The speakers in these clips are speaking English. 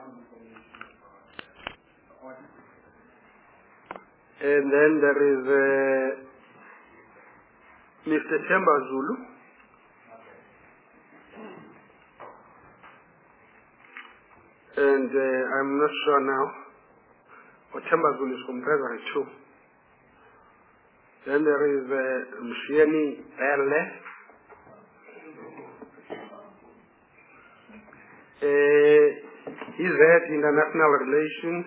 And then there is Mr. Themba Zulu. And I'm not sure now. But Themba Zulu is from Treasury too. Then there is Mshieni Bele. He's head international relations.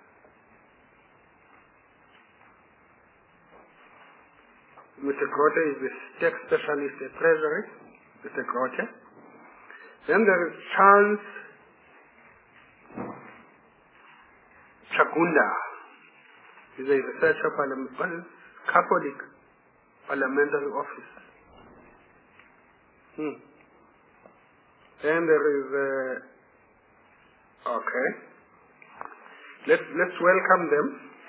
Mr. Grote is the tech specialist at Treasury, Mr. Grote. Then there is Charles Chagunda. He's a researcher Catholic Parliamentary Office. Then there is okay. Let's welcome them,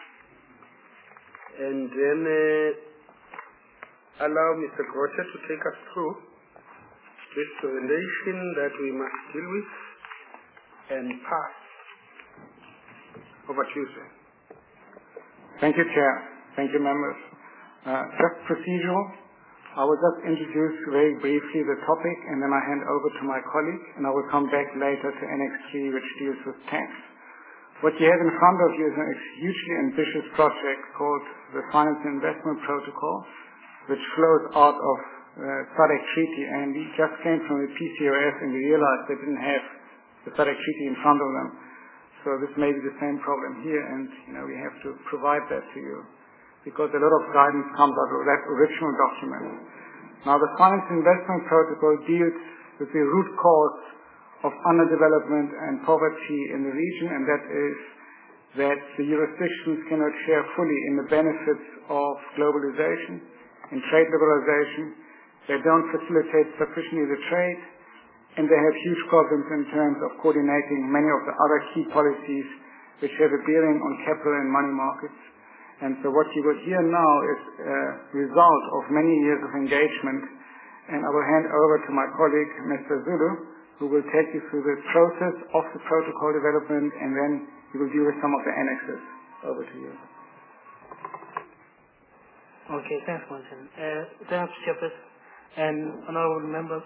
and then allow Mr. Grote to take us through this presentation that we must deal with and pass. Over to you, sir. Thank you, Chair. Thank you, members. Just procedural. I will just introduce very briefly the topic, and then I hand over to my colleague, and I will come back later to Annex 3, which deals with tax. What you have in front of you is a hugely ambitious project called the Finance and Investment Protocol, which flows out of SADC Treaty, and we just came from the PCOS and we realized they didn't have the SADC Treaty in front of them. So this may be the same problem here, and we have to provide that to you, because a lot of guidance comes out of that original document. Now, the Finance Investment Protocol deals with the root cause of underdevelopment and poverty in the region, and that is that the jurisdictions cannot share fully in the benefits of globalization and trade liberalization. They don't facilitate sufficiently the trade, and they have huge problems in terms of coordinating many of the other key policies which have a bearing on capital and money markets. And so what you will hear now is a result of many years of engagement, and I will hand over to my colleague, Mr. Zulu, who will take you through the process of the protocol development, and then he will deal with some of the annexes. Over to you. Okay, thanks, Martin. Thanks, Chairperson and honorable members.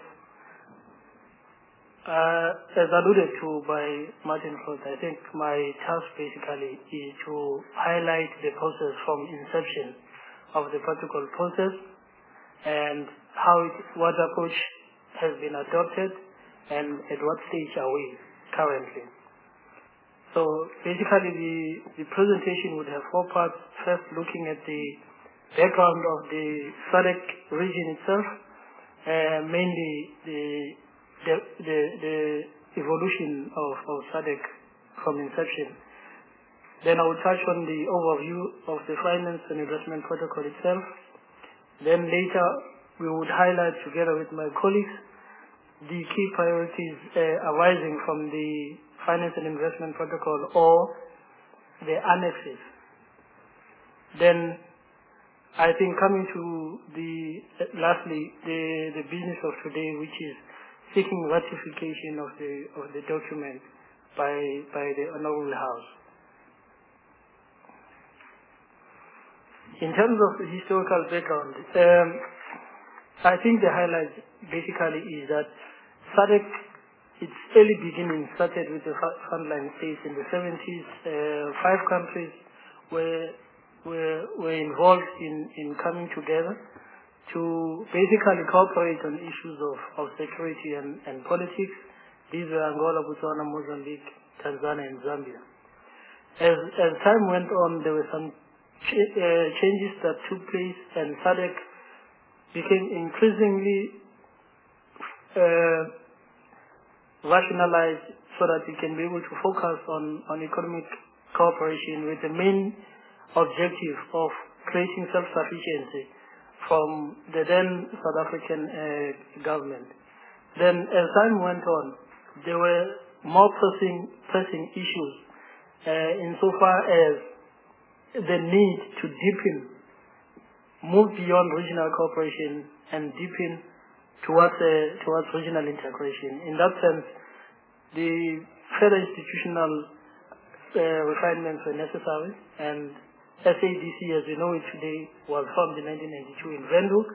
As alluded to by Martin Frost, I think my task basically is to highlight the process from inception of the protocol process and what approach has been adopted and at what stage are we currently. So basically the presentation would have 4 parts. First, looking at the background of the SADC region itself, mainly the evolution of SADC from inception. Then I will touch on the overview of the Finance and Investment Protocol itself. Then later we would highlight together with my colleagues the key priorities arising from the Finance and Investment Protocol or the annexes. Then I think coming to lastly the business of today, which is seeking ratification of the document by the Honorable House. In terms of the historical background, I think the highlight basically is that SADC, its early beginning started with the frontline states in the 70s. 5 countries were involved in coming together to basically cooperate on issues of security and politics. These were Angola, Botswana, Mozambique, Tanzania, and Zambia. As time went on, there were some changes that took place, and SADC became increasingly rationalized so that it can be able to focus on economic cooperation with the main objective of creating self-sufficiency from the then South African government. Then as time went on, there were more pressing issues insofar as the need to move beyond regional cooperation and deepen towards regional integration. In that sense, the further institutional refinements were necessary, and SADC, as we know it today, was formed in 1992 in Windhoek.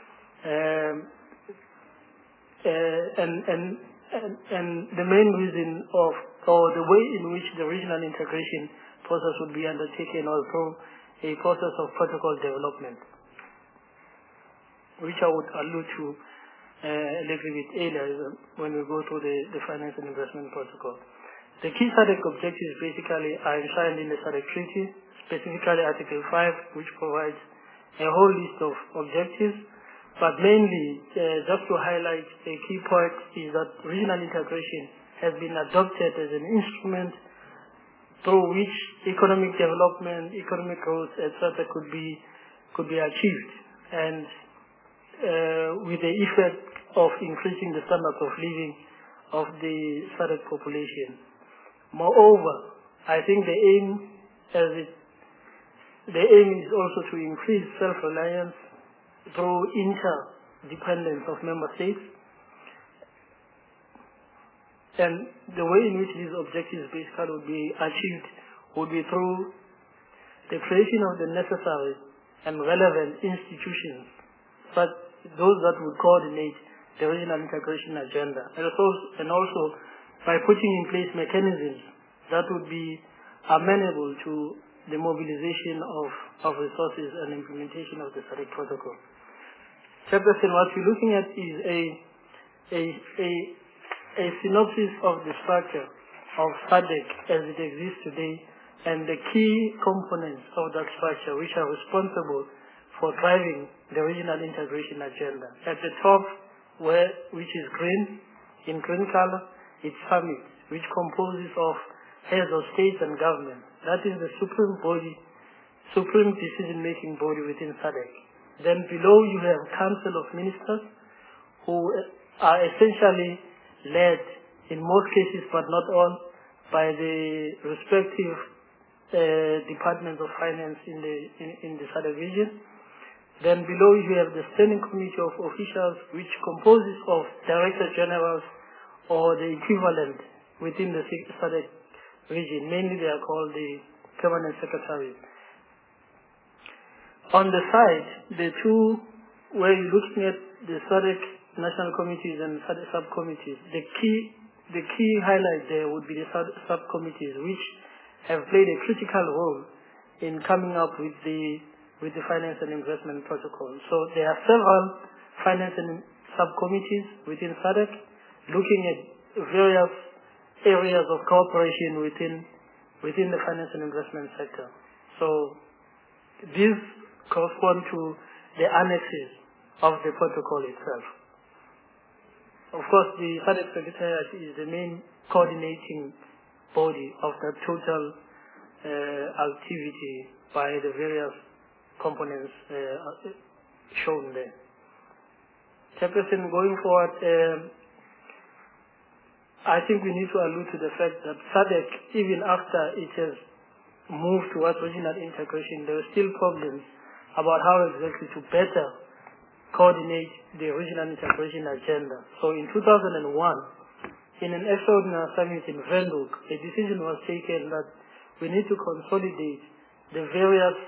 And the main reason or the way in which the regional integration process would be undertaken was through a process of protocol development, which I would allude to a little bit earlier when we go through the finance and investment protocol. The key SADC objectives basically are enshrined in the SADC Treaty, specifically Article 5, which provides a whole list of objectives. But mainly, just to highlight a key point, is that regional integration has been adopted as an instrument through which economic development, economic growth, etc., could be achieved, and with the effect of increasing the standards of living of the SADC population. Moreover, I think the aim is also to increase self-reliance through interdependence of member states, and the way in which these objectives basically would be achieved would be through the creation of the necessary and relevant institutions, such those that would coordinate the regional integration agenda, and also by putting in place mechanisms that would be amenable to the mobilization of resources and implementation of the SADC protocol. Chairperson, what we're looking at is a synopsis of the structure of SADC as it exists today, and the key components of that structure which are responsible for driving the regional integration agenda. At the top, which is green, in green color, it's summit, which composes of heads of states and government. That is the supreme decision-making body within SADC. Then below you have Council of Ministers, who are essentially led, in most cases but not all, by the respective departments of finance in the SADC region. Then below you have the Standing Committee of Officials, which composes of Director Generals or the equivalent within the SADC region. Mainly they are called the Permanent Secretaries. On the side, the two where you're looking at the SADC national committees and SADC subcommittees, the key highlight there would be the subcommittees, which have played a critical role in coming up with the finance and investment protocol. So there are several finance and subcommittees within SADC looking at various areas of cooperation within the finance and investment sector. So these correspond to the annexes of the protocol itself. Of course, the SADC Secretariat is the main coordinating body of the total activity by the various components shown there. Chairperson, going forward, I think we need to allude to the fact that SADC, even after it has moved towards regional integration, there are still problems about how exactly to better coordinate the regional integration agenda. So in 2001, in an extraordinary summit in Windhoek, a decision was taken that we need to consolidate the various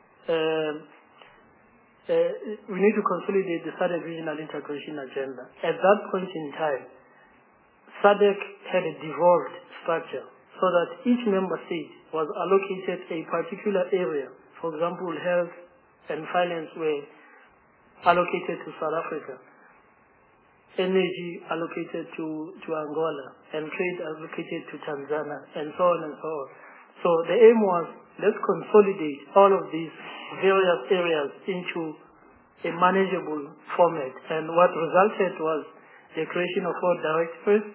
we need to consolidate the SADC regional integration agenda. At that point in time, SADC had a devolved structure so that each member state was allocated a particular area. For example, health and finance were allocated to South Africa, energy allocated to Angola, and trade allocated to Tanzania, and so on and so on. So the aim was, let's consolidate all of these various areas into a manageable format. And what resulted was the creation of 4 directorates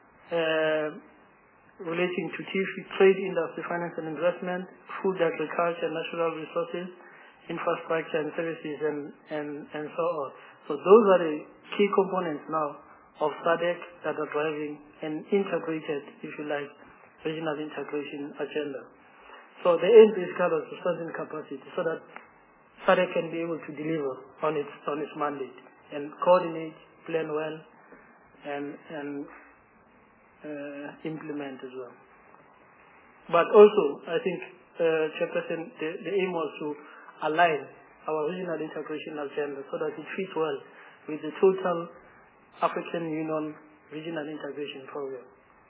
relating to trade, industry, finance and investment, food, agriculture, natural resources, infrastructure and services, and so on. So those are the key components now of SADC that are driving an integrated, if you like, regional integration agenda. So the aim is kind of to strengthen capacity so that SADC can be able to deliver on its mandate and coordinate, plan well, and implement as well. But also, I think, Chairperson, the aim was to align our regional integration agenda so that it fits well with the total African Union regional integration program.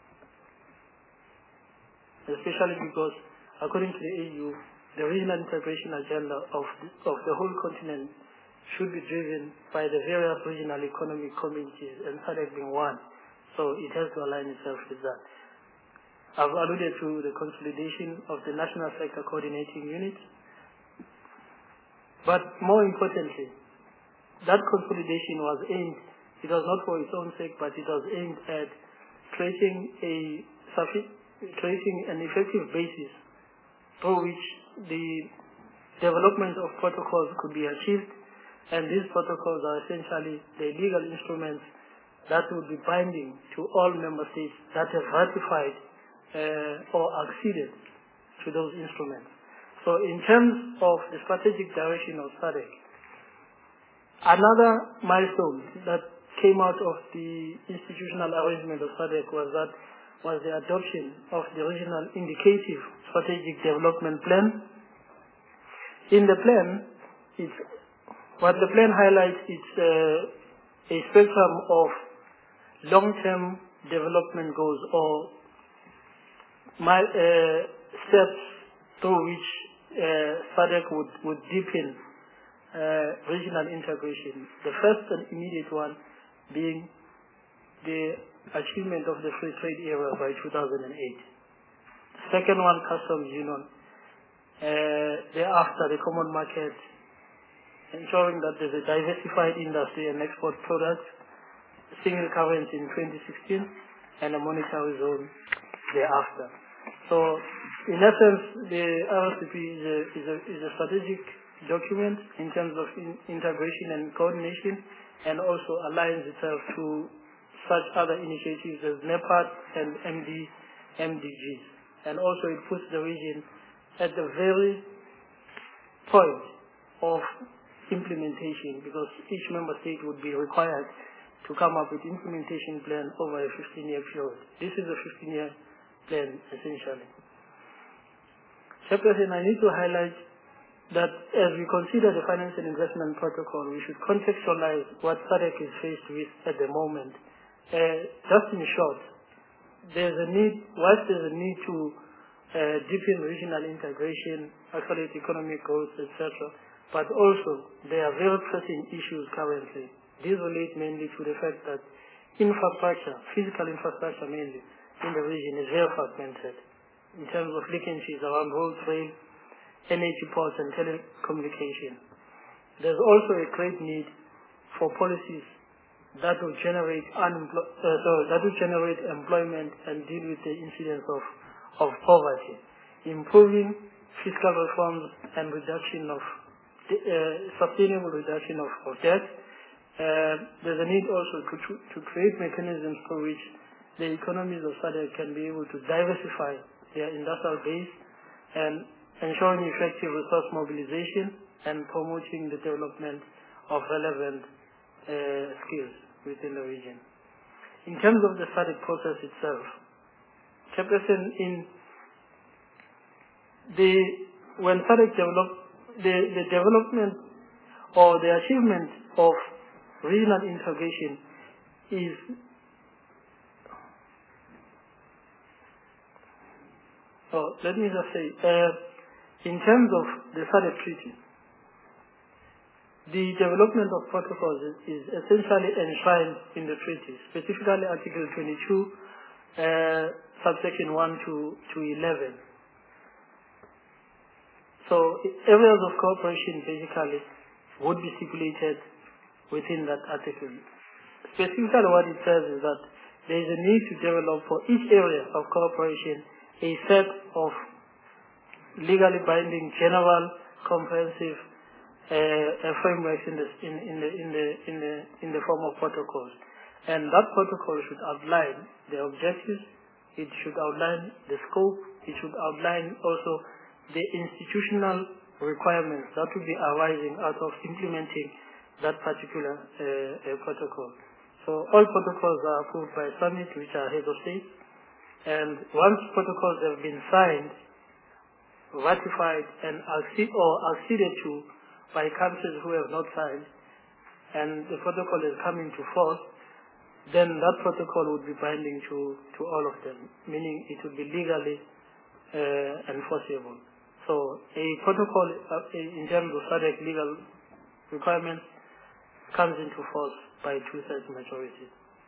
Especially because, according to the AU, the regional integration agenda of the whole continent should be driven by the various regional economic communities, and SADC being one. So it has to align itself with that. I've alluded to the consolidation of the national sector coordinating unit. But more importantly, that consolidation was aimed, it was not for its own sake, but it was aimed at creating an effective basis through which the development of protocols could be achieved, and these protocols are essentially the legal instruments that would be binding to all member states that have ratified or acceded to those instruments. So in terms of the strategic direction of SADC, another milestone that came out of the institutional arrangement of SADC was the adoption of the regional indicative strategic development plan. In the plan, what the plan highlights is a spectrum of long-term development goals or steps through which SADC would deepen regional integration. The first and immediate one being the achievement of the free trade area by 2008. The second one, customs union. Thereafter, the common market, ensuring that there's a diversified industry and export products, single currency in 2016, and a monetary zone thereafter. So, in essence, the RCP is a strategic document in terms of integration and coordination, and also aligns itself to such other initiatives as NEPAD and MDGs. And also it puts the region at the very point of implementation, because each member state would be required to come up with implementation plan over a 15-year period. This is a 15-year plan, essentially. Chairperson, I need to highlight that as we consider the Finance and Investment Protocol, we should contextualize what SADC is faced with at the moment. Just in short, whilst there's a need to deepen regional integration, accelerate economic growth, etc., but also there are very pressing issues currently. These relate mainly to the fact that infrastructure, physical infrastructure mainly, in the region is very fragmented in terms of linkages around road, rail, energy ports, and telecommunication. There's also a great need for policies that will generate employment and deal with the incidence of poverty, improving fiscal reforms and reduction of sustainable reduction of debt. There's a need also to create mechanisms through which the economies of SADC can be able to diversify their industrial base and ensuring effective resource mobilization and promoting the development of relevant skills within the region. In terms of the SADC process itself, Chairperson, when SADC developed, the development or the achievement of regional integration is let me just say, in terms of the SADC Treaty, the development of protocols is essentially enshrined in the treaty, specifically Article 22, subsection 1 to 11. So areas of cooperation basically would be stipulated within that article. Specifically what it says is that there is a need to develop for each area of cooperation a set of legally binding, general, comprehensive frameworks in the form of protocols, and that protocol should outline the objectives. It should outline the scope. It should outline also the institutional requirements that will be arising out of implementing that particular protocol. So all protocols are approved by summit, which are heads of state, And once protocols have been signed, ratified, and acceded to by countries who have not signed, and the protocol is coming to force, then that protocol would be binding to all of them, meaning it would be legally enforceable. So a protocol in terms of SADC legal requirements comes into force by 2/3 majority.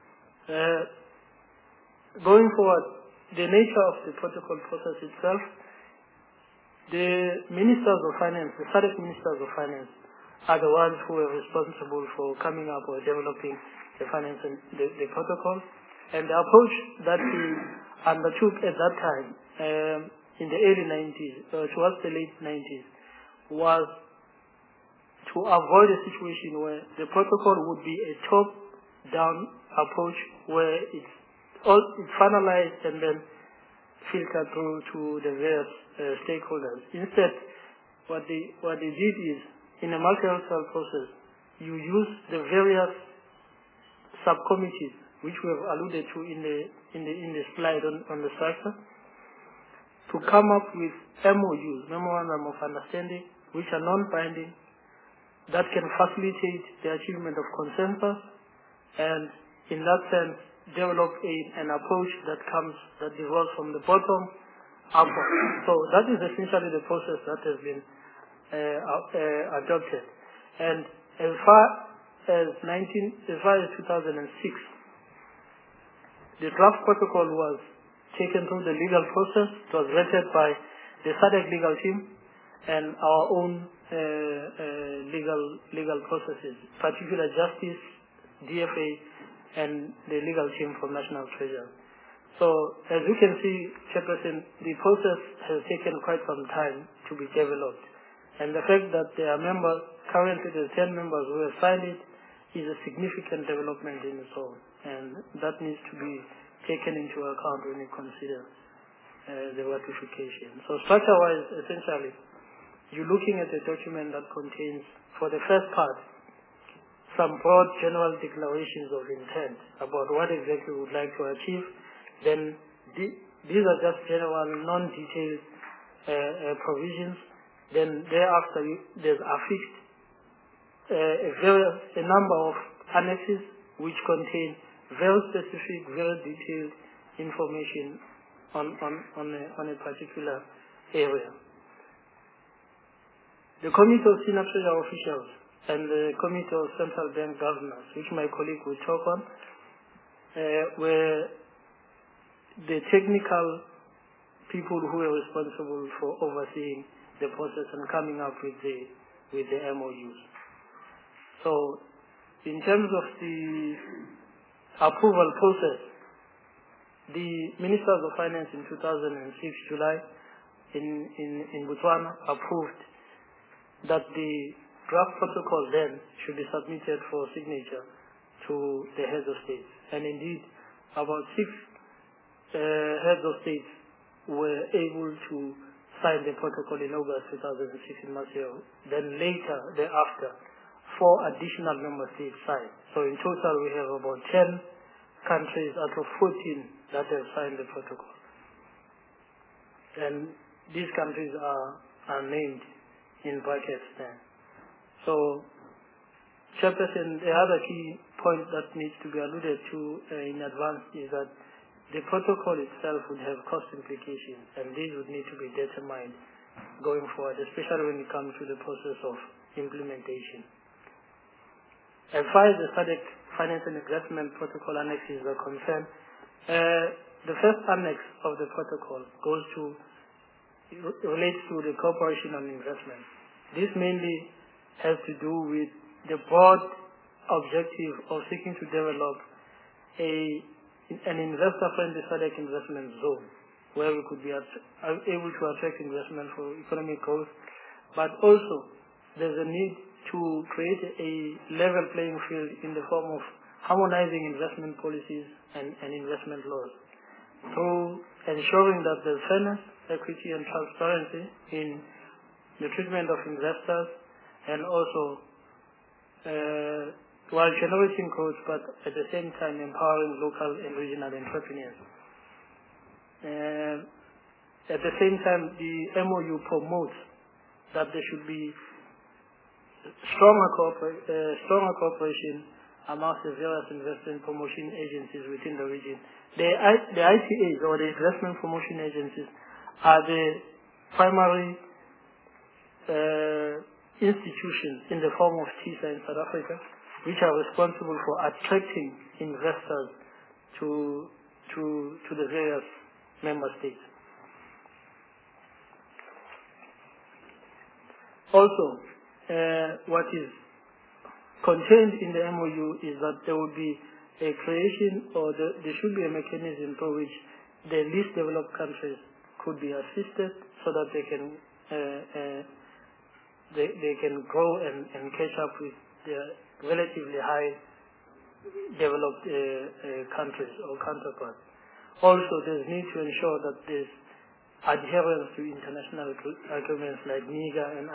Going forward, the nature of the protocol process itself, the ministers of finance, the SADC ministers of finance, are the ones who are responsible for coming up or developing the finance and the protocol. And the approach that we undertook at that time, in the early 90s, towards the late 90s, was to avoid a situation where the protocol would be a top-down approach where it's finalized and then filtered through to the various stakeholders. Instead, what they did is, in a multilateral process, you use the various subcommittees, which we have alluded to in the slide on the structure, to come up with MOUs, Memorandum of Understanding, which are non-binding, that can facilitate the achievement of consensus, and in that sense, develop an approach that develops from the bottom upward. So that is essentially the process that has been adopted. And as far as 2006, the draft protocol was taken through the legal process. It was vetted by the SADC legal team and our own legal processes, particular justice, DFA, and the legal team from National Treasury. So, as you can see, Chairperson, the process has taken quite some time to be developed. And the fact that there are members, currently there are 10 members who have signed it, is a significant development in its own. And that needs to be taken into account when you consider the ratification. So structure-wise, essentially, you're looking at a document that contains, for the first part, some broad general declarations of intent about what exactly we would like to achieve. Then these are just general, non-detailed provisions. Then thereafter, there's affixed a number of annexes which contain very specific, very detailed information on a particular area. The Committee of Senior Treasury Officials and the Committee of Central Bank Governors, which my colleague will talk on, were the technical people who were responsible for overseeing the process and coming up with the MOUs. So, in terms of the approval process, the Ministers of Finance in 2006, July, in Botswana, approved that the draft protocol then should be submitted for signature to the heads of states. And indeed, about 6 heads of states were able to sign the protocol in August 2006 in Maceo. Then later, thereafter, 4 additional member states signed. So in total, we have about 10 countries out of 14 that have signed the protocol. And these countries are named in brackets there. So, Chairperson, the other key point that needs to be alluded to in advance is that the protocol itself would have cost implications, and these would need to be determined going forward, especially when it comes to the process of implementation. As far as the SADC Finance and Investment Protocol annexes are concerned, the first annex of the protocol relates to the cooperation on investment. This mainly has to do with the broad objective of seeking to develop an investor-friendly SADC investment zone where we could be able to attract investment for economic growth, but also there's a need to create a level playing field in the form of harmonizing investment policies and investment laws through ensuring that there's fairness, equity, and transparency in the treatment of investors, and also while generating growth, but at the same time empowering local and regional entrepreneurs. At the same time, the MOU promotes that there should be stronger cooperation amongst the various investment promotion agencies within the region. The IPAs, or the investment promotion agencies, are the primary institutions in the form of TISA in South Africa, which are responsible for attracting investors to the various member states. Also, what is contained in the MOU is that there will be a creation, or there should be a mechanism for which the least developed countries could be assisted so that they can grow and catch up with the relatively high developed countries or counterparts. Also, there's need to ensure that there's adherence to international agreements like NIGA and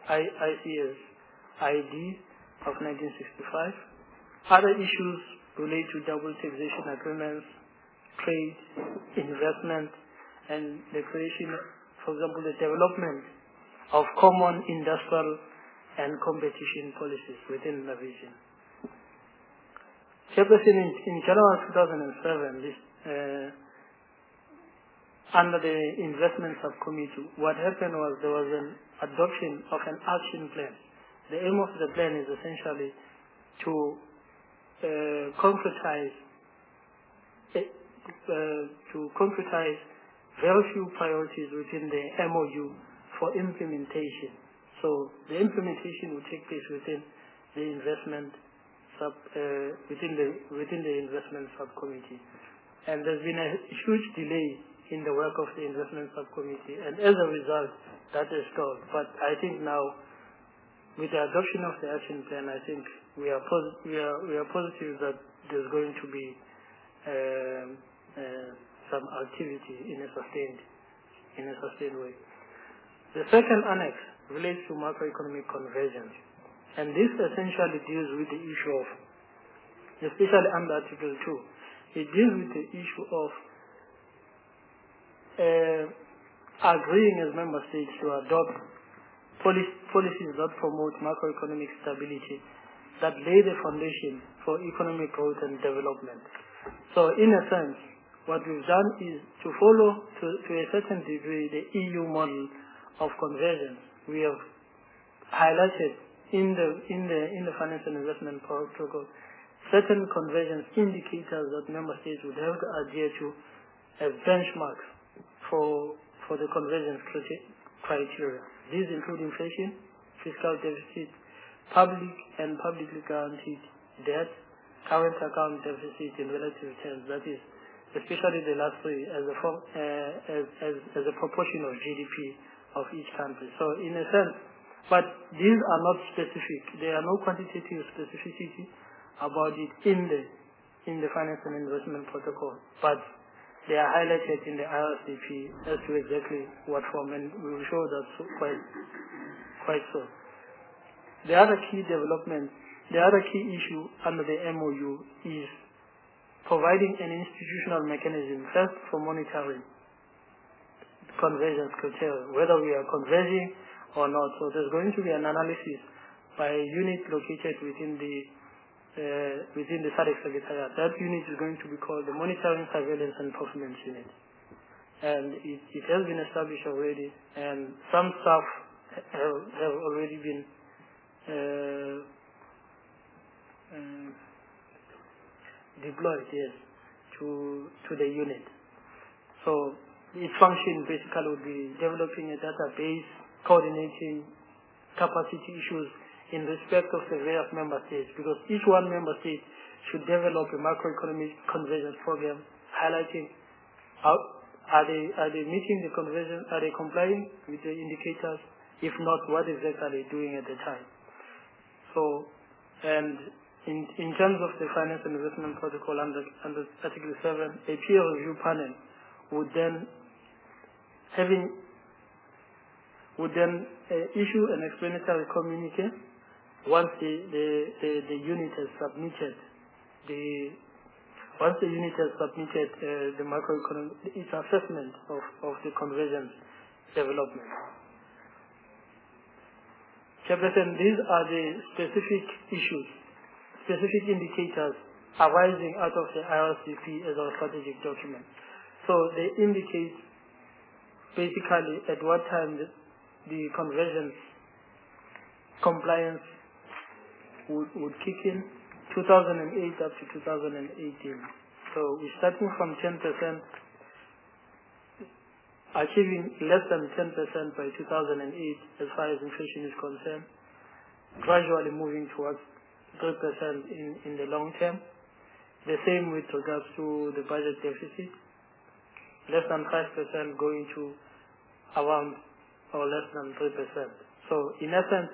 ICS-ID of 1965. Other issues relate to double taxation agreements, trade, investment, and the creation, for example, the development of common industrial and competition policies within the region. Chairperson, in January 2007, under the investment subcommittee, what happened was there was an adoption of an action plan. The aim of the plan is essentially to concretize very few priorities within the MOU for implementation. So the implementation will take place within the investment within the investment subcommittee, and there's been a huge delay in the work of the investment subcommittee, and as a result, that is stalled. But I think now, with the adoption of the action plan, I think we are positive that there's going to be some activity in a sustained way. The second annex relates to macroeconomic convergence, and this essentially deals with the issue of, especially under Article 2, it deals with the issue of agreeing as member states to adopt policies that promote macroeconomic stability, that lay the foundation for economic growth and development. So in a sense, what we've done is to follow to a certain degree the EU model of convergence. We have highlighted in the financial investment protocol certain convergence indicators that member states would have to adhere to as benchmarks for the convergence criteria. These include inflation, fiscal deficit, public and publicly guaranteed debt, current account deficit in relative terms, that is, especially the last three, as a proportion of GDP of each country. So in a sense, but these are not specific. There are no quantitative specificity about it in the financial investment protocol, but they are highlighted in the IRCP as to exactly what form, and we will show that quite so. The other key issue under the MOU is providing an institutional mechanism, first for monitoring convergence criteria, whether we are converging or not. So there's going to be an analysis by a unit located within the SADC Secretariat. That unit is going to be called the Monitoring, Surveillance and Performance Unit. And it has been established already, and some staff have already been deployed, yes, to the unit. So its function basically would be developing a database, coordinating capacity issues in respect of the various member states, because each one member state should develop a macroeconomic convergence program highlighting are they meeting the convergence, are they complying with the indicators? If not, what exactly are they doing at the time? So, and in terms of the finance and investment protocol under Article 7, a peer review panel would then issue an explanatory communique once the unit has submitted the Once the unit has submitted the macroeconomic, its assessment of the convergence development. Chairperson, these are the specific issues, specific indicators arising out of the IRCP as our strategic document. So they indicate basically at what time the convergence compliance would kick in, 2008 up to 2018. So we're starting from 10%, achieving less than 10% by 2008 as far as inflation is concerned, gradually moving towards 3% in the long term. The same with regards to the budget deficit, less than 5% going to around or less than 3%. So in essence,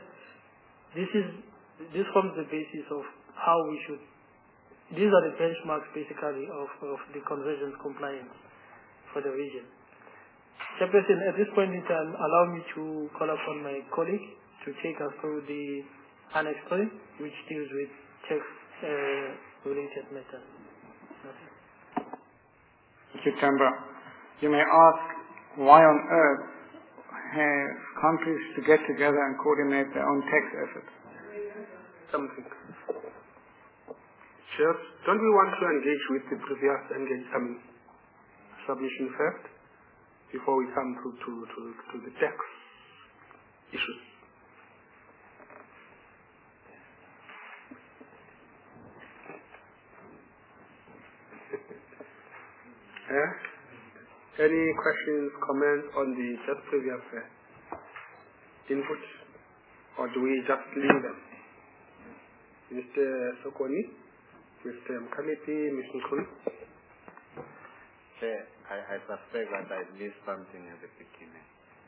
this forms the basis of how we should. These are the benchmarks basically of the convergence compliance for the region. Chairperson, at this point in time, allow me to call upon my colleague to take us through the Annex 3, which deals with tax-related matters. Thank you, Chamba. You may ask, why on earth have countries to get together and coordinate their own tax efforts? Something. Chair, don't we want to engage with the previous submission first before we come to the tax issues? Any questions, comments on the just previous input, or do we just leave them? Mr. Sokoni, Mr. Mkamiti, Mr. Nkulu? I suspect that I missed something at the beginning,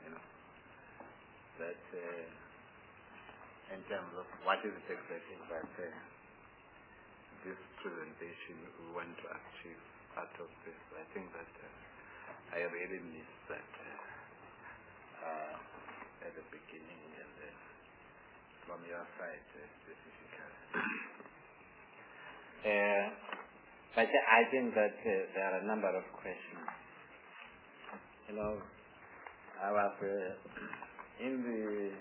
that in terms of what is the taxation that this presentation we want to achieve out of this. I think that I really missed that at the beginning and from your side specifically. But I think that there are a number of questions. I was in the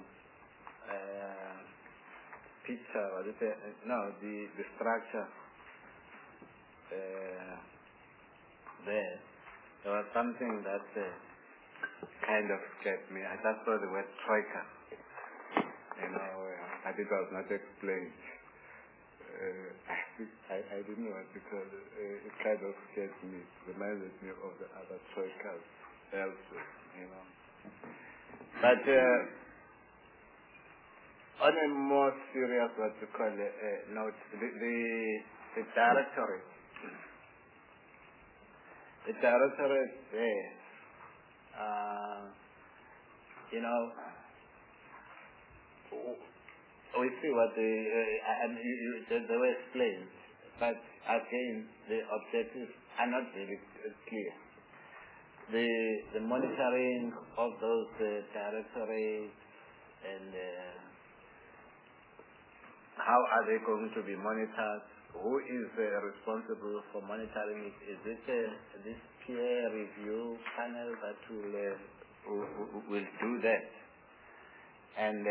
picture, the structure there was something that kind of scared me. I just saw the word troika. I think I was not explained. I didn't know what to call it. It kind of scared me. It reminded me of the other troikas elsewhere, But on a more serious, note, the directorate. The directorate there, we see what they were explained, but again, the objectives are not really clear. The monitoring of those directorates and how are they going to be monitored? Who is responsible for monitoring it? Is it this peer review panel that will do that? And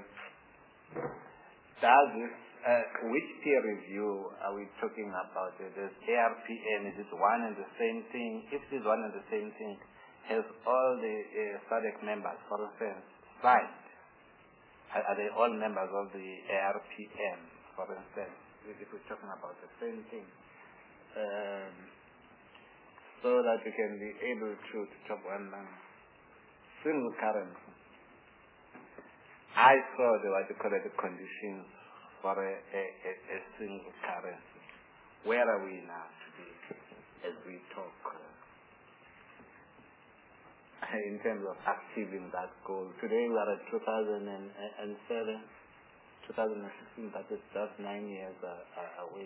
which peer review are we talking about? There's ARPN. Is it one and the same thing? If it is one and the same thing, has all the SADC members, for instance, signed? Are they all members of the ARPN, for instance? If we're talking about the same thing, so that we can be able to talk on single currency. I saw the conditions for a single currency. Where are we now today as we talk in terms of achieving that goal? Today we are at 2007. 2016, that is just 9 years away.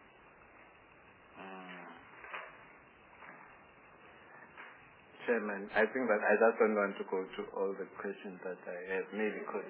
Chairman, I think that I just don't want to go to all the questions that I have. Maybe could.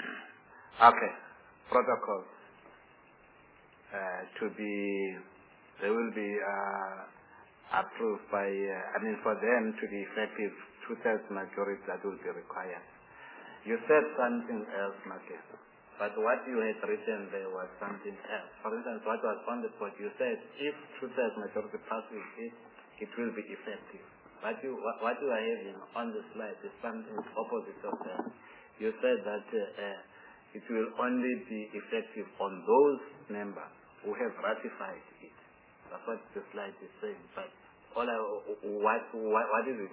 Okay. Protocol to be they will be approved by, for them to be effective, 2/3 majority that will be required. You said something else, Marcus, but what you had written there was something else. For instance, what was on the board, you said if 2/3 majority passes it will be effective. What you are having on the slide is something opposite of that. You said that it will only be effective on those members who have ratified it. That's what the slide is saying. But what is it?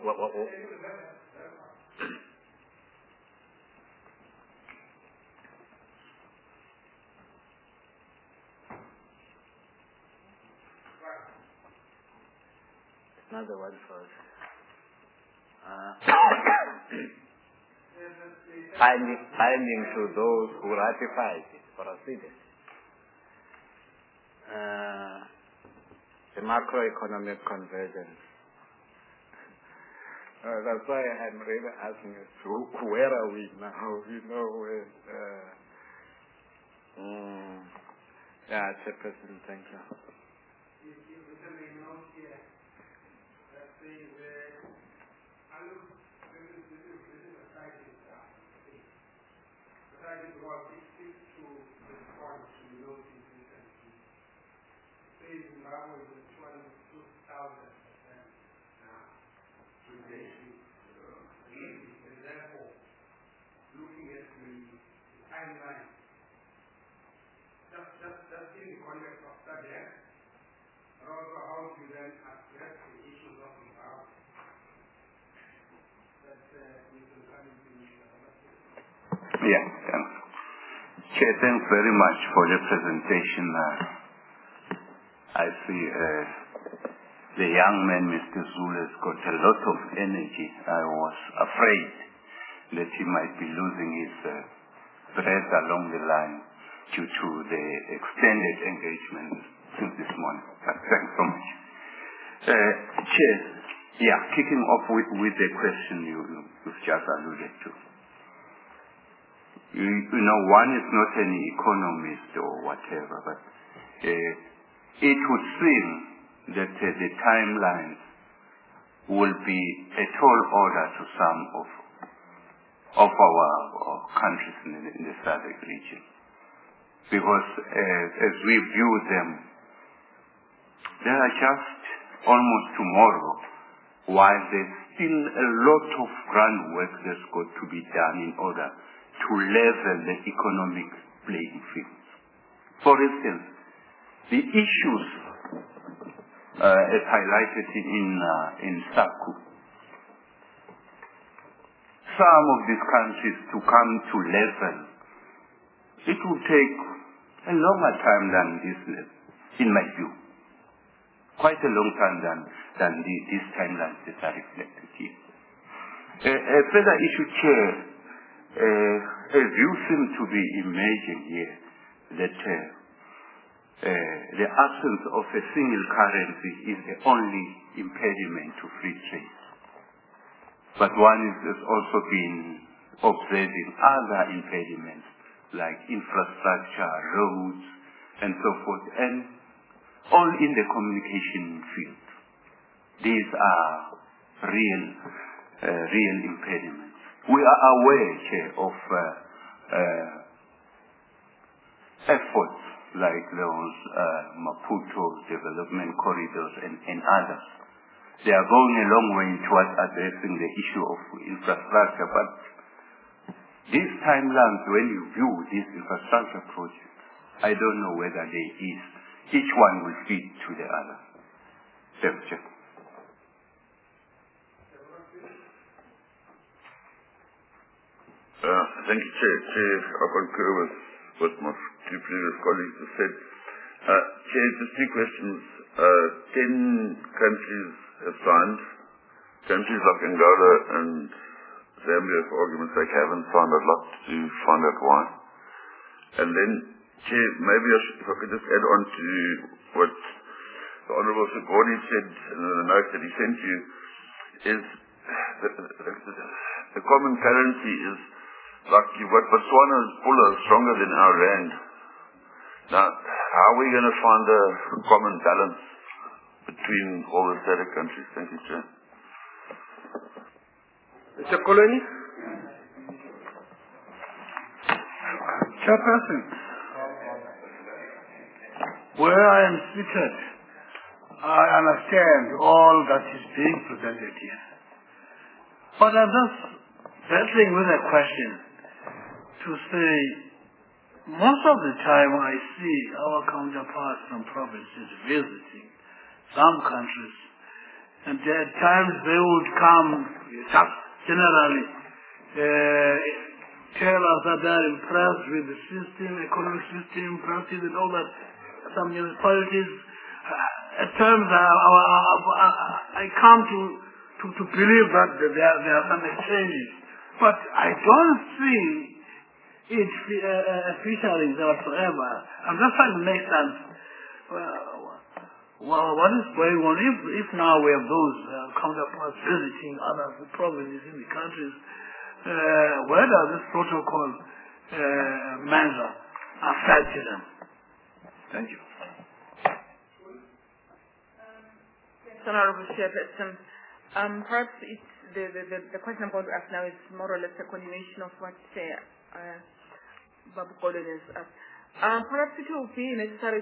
It's not the one first. Binding to those who ratified it or acceded. The macroeconomic convergence. That's why I'm really asking you, where are we now? You know, Chairperson, thank you. Chair, thanks very much for the presentation. I see the young man, Mr. Zulu, has got a lot of energy. I was afraid that he might be losing his breath along the line due to the extended engagement since this morning. Thanks so much. Chair, kicking off with the question you've just alluded to. You know, one is not an economist or whatever, but it would seem that the timelines will be a tall order to some of our countries in the SADC region. Because as we view them, they are just almost tomorrow, while there's still a lot of groundwork that's got to be done in order to level the economic playing field. For instance, the issues as highlighted in SACU, some of these countries to come to level, it will take a longer time than this, in my view. Quite a long time than these timelines that are reflected here. A further issue, Chair, a view seems to be emerging here that the absence of a single currency is the only impediment to free trade. But one has also been observing other impediments like infrastructure, roads, and so forth, and all in the communication field. These are real impediments. We are aware, Chair, of efforts like those Maputo development corridors and others. They are going a long way towards addressing the issue of infrastructure, but these timelines, when you view these infrastructure projects, I don't know whether there is. Each one will feed to the other. Thank you. Thank you, Chair. I concur with what my two previous colleagues have said. Chair, just two questions. 10 countries have signed. Countries like Angola and Zambia, for argument's sake, haven't signed. I'd like to find out why. And then, Chair, maybe if I could just add on to what the Honourable Segoni said in the note that he sent you, is the common currency is like you've got Botswana's pula stronger than our rand. Now, how are we going to find a common balance between all the SADC countries. Thank you, Chair. Mr. Koloni? Chairperson, where I am seated, I understand all that is being presented here. But I'm just battling with a question to say, most of the time I see our counterparts from provinces visiting some countries, and at times they would come just generally tell us that they're impressed with the system, economic system, practice and all that. Some municipalities, at times I come to believe that there are some exchanges, but I don't see it featuring there whatsoever. I'm just trying to make sense. Well, what is going on? If now we have those counterparts visiting other provinces in the countries, where does this protocol measure affect them? Thank you. Honorable Chairperson, perhaps it's the question I'm going to ask now is more or less a continuation of what Babu Koloni has asked. Perhaps it will be necessary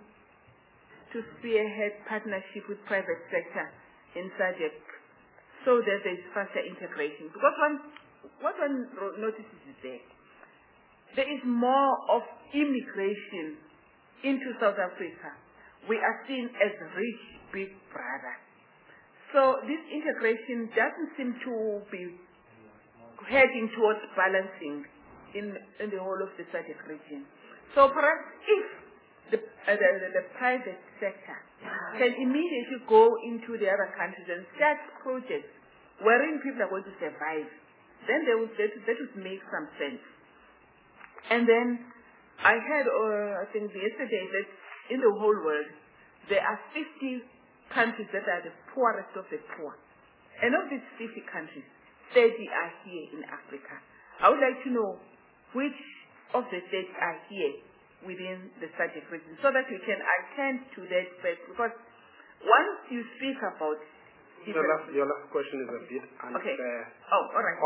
to spearhead partnership with private sector in SADC so that there is faster integration. Because what one notices is there is more of immigration into South Africa. We are seen as rich big brother. So this integration doesn't seem to be heading towards balancing in the whole of the SADC region. So perhaps if the private sector can immediately go into the other countries and start projects wherein people are going to survive, then that would make some sense. And then I heard, I think yesterday, that in the whole world, there are 50 countries that are the poorest of the poor. And of these 50 countries, 30 are here in Africa. I would like to know which of the 30 are here within the SADC region so that we can attend to that first. Because once you speak about... Your last question is a bit unfair. Okay. Oh, all right.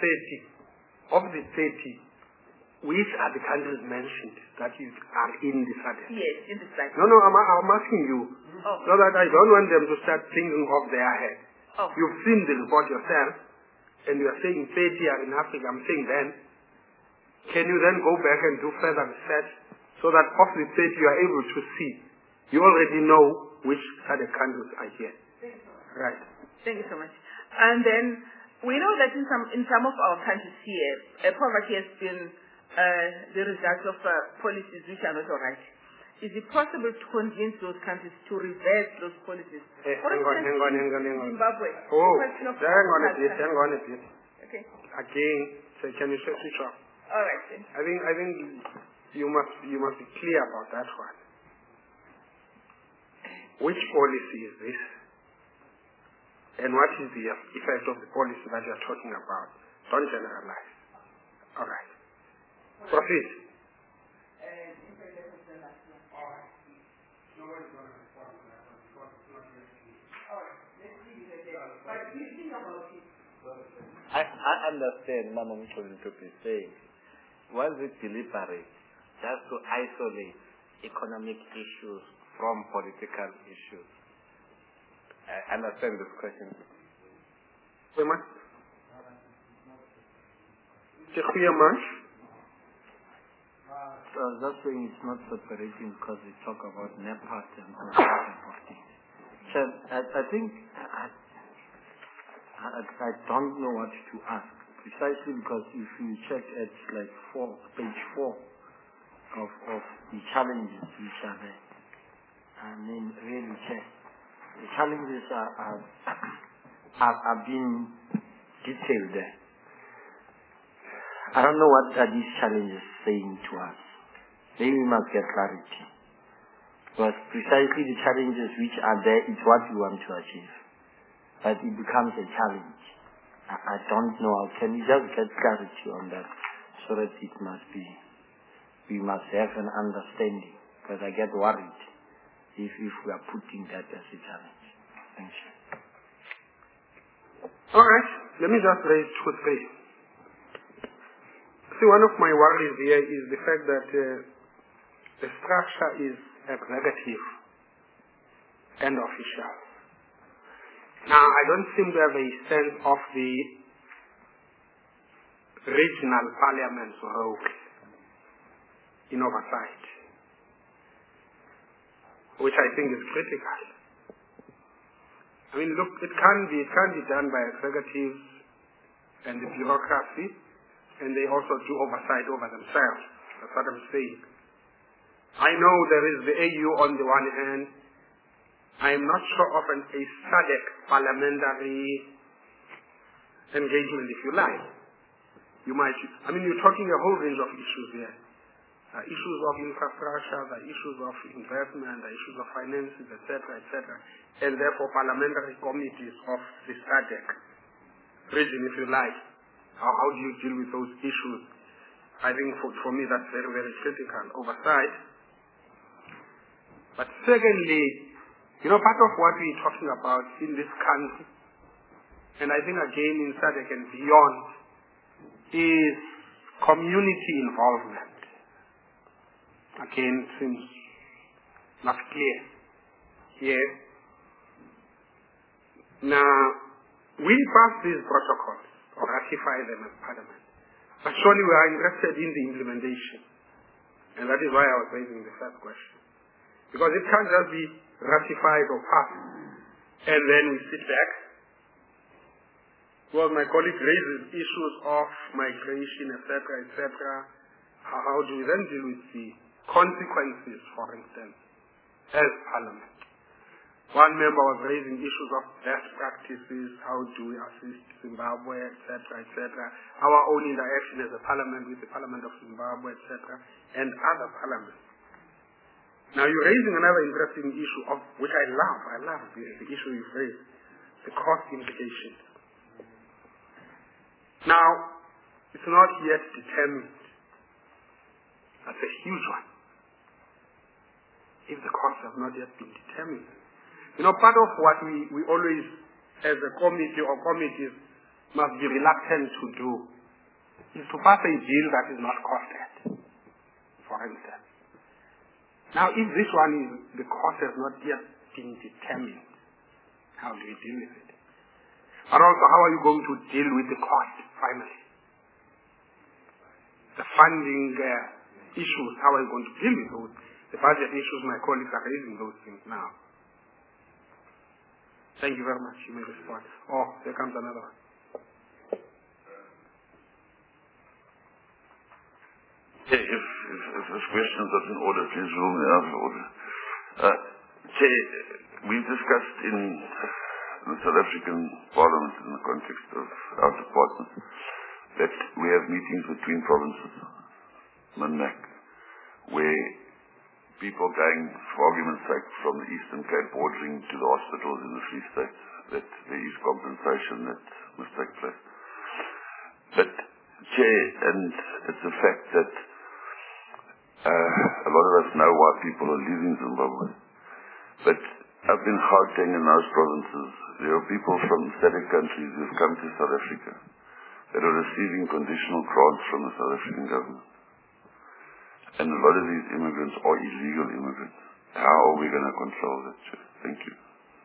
Of the 30, which are the countries mentioned that are in the SADC? Yes, in the SADC. No, I'm asking you. Oh. So that I don't want them to start thinking of their head. Oh. You've seen the report yourself, and you are saying 30 are in Africa. I'm saying then, can you then go back and do further research so that of the 30 you are able to see? You already know which SADC countries are here. Right. Thank you so much. And then we know that in some of our countries here, poverty has been the result of policies which are not all right. Is it possible to convince those countries to reverse those policies? Hang on. Zimbabwe. Oh, hang on a bit. Okay. Again, so can you switch off? All right. Then. I think you must be clear about that one. Which policy is this? And what is the effect of the policy that you are talking about? Don't generalize. All right. Proceed. I understand Mama Mkhulu to be saying, was it deliberate just to isolate economic issues from political issues? I understand this question. Very much. So I was just saying it's not separating because we talk about NEPAT and all sorts of things. So I think I don't know what to ask, precisely because if you check at like page 4 of the challenges which are there, I mean really check. The challenges are being detailed there. I don't know what are these challenges saying to us. Maybe we must get clarity. Because precisely the challenges which are there is what we want to achieve. But it becomes a challenge. I don't know. Can we just get clarity on that so that we must have an understanding? Because I get worried if we are putting that as a challenge. Thank you. All right, let me just raise 2 or 3. See, one of my worries here is the fact that the structure is executive and official. Now, I don't seem to have a sense of the regional parliament's role in oversight, which I think is critical. I mean, look, it can be done by executives and the bureaucracy, and they also do oversight over themselves. That's what I'm saying. I know there is the AU on the one hand. I am not sure of a SADC parliamentary engagement, if you like. You're talking a whole range of issues here. Issues of infrastructure, the issues of investment, the issues of finances, etc., etc. And therefore parliamentary committees of the SADC region, if you like. How do you deal with those issues? I think for me that's very, very critical. Oversight. But secondly, part of what we're talking about in this country, and I think again in SADC and beyond, is community involvement. Again, seems not clear here. Now, we pass these protocols or ratify them as Parliament, but surely we are interested in the implementation. And that is why I was raising the first question. Because it can't just be ratified or passed, and then we sit back. Well, my colleague raises issues of migration, etc., etc. How do we then deal with the consequences, for instance, as Parliament? One member was raising issues of best practices, how do we assist Zimbabwe, etc., etc., our own interaction as a Parliament with the Parliament of Zimbabwe, etc., and other parliaments. Now you're raising another interesting issue, of which I love the issue you've raised, the cost implications. Now, it's not yet determined. That's a huge one. If the costs have not yet been determined. Part of what we always, as a committee or committees, must be reluctant to do is to pass a bill that is not costed, for instance. Now, if this one is, the cost has not yet been determined, how do you deal with it? And also, how are you going to deal with the cost, finally? The funding issues, how are you going to deal with those? The budget issues, my colleagues are raising those things now. Thank you very much. You may respond. Oh, there comes another one. If this question is in order, please rule me out of order. Chair, we discussed in the South African Parliament in the context of our department that we have meetings between provinces, MINMAC, where people going, for argument's sake, from the Eastern Cape bordering to the hospitals in the Free State, that there is compensation that must take place. But, Chair, and it's a fact that a lot of us know why people are leaving Zimbabwe. But up in Gauteng and those provinces, there are people from SADC countries who have come to South Africa that are receiving conditional grants from the South African government. And a lot of these immigrants are illegal immigrants. How are we going to control that, Chair? Thank you.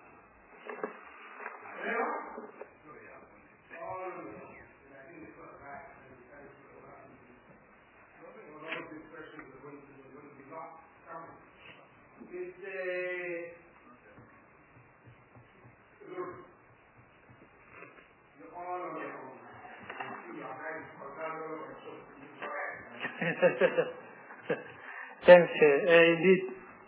Thanks, indeed,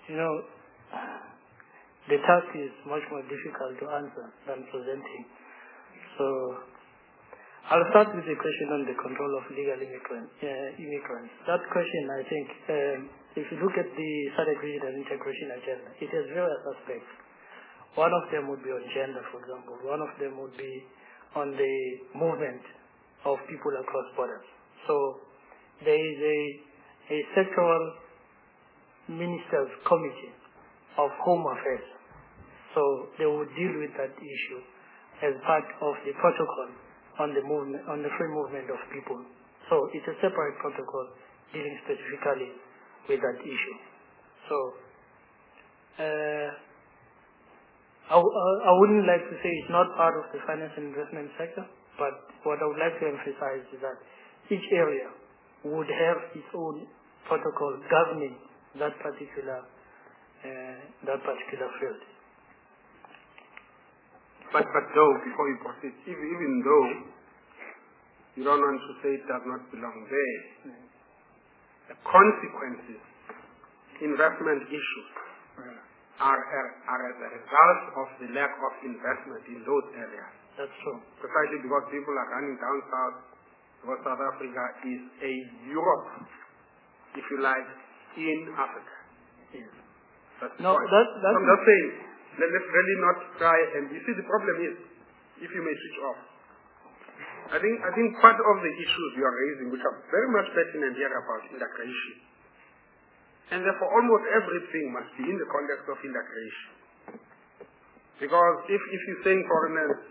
the task is much more difficult to answer than presenting. So, I'll start with the question on the control of legal immigrants. That question, I think, if you look at the SADC regional integration agenda, it has various aspects. One of them would be on gender, for example. One of them would be on the movement of people across borders. So, there is a sectoral ministers committee of Home Affairs. So they would deal with that issue as part of the protocol on the movement, on the free movement of people. So it's a separate protocol dealing specifically with that issue. So I wouldn't like to say it's not part of the finance and investment sector, but what I would like to emphasize is that each area would have its own protocol governing that particular field. But though, before you proceed, even though you don't want to say it does not belong there, the consequences, investment issues, are as a result of the lack of investment in those areas. That's true. Precisely because people are running down south, because South Africa is a Europe, if you like, in Africa. Yes. That's No, the point. that's I'm just saying, let's really not try, and you see the problem is, if you may switch off, I think part of the issues you are raising, which are very much pertinent here about integration, and therefore almost everything must be in the context of integration. Because if you're saying foreigners,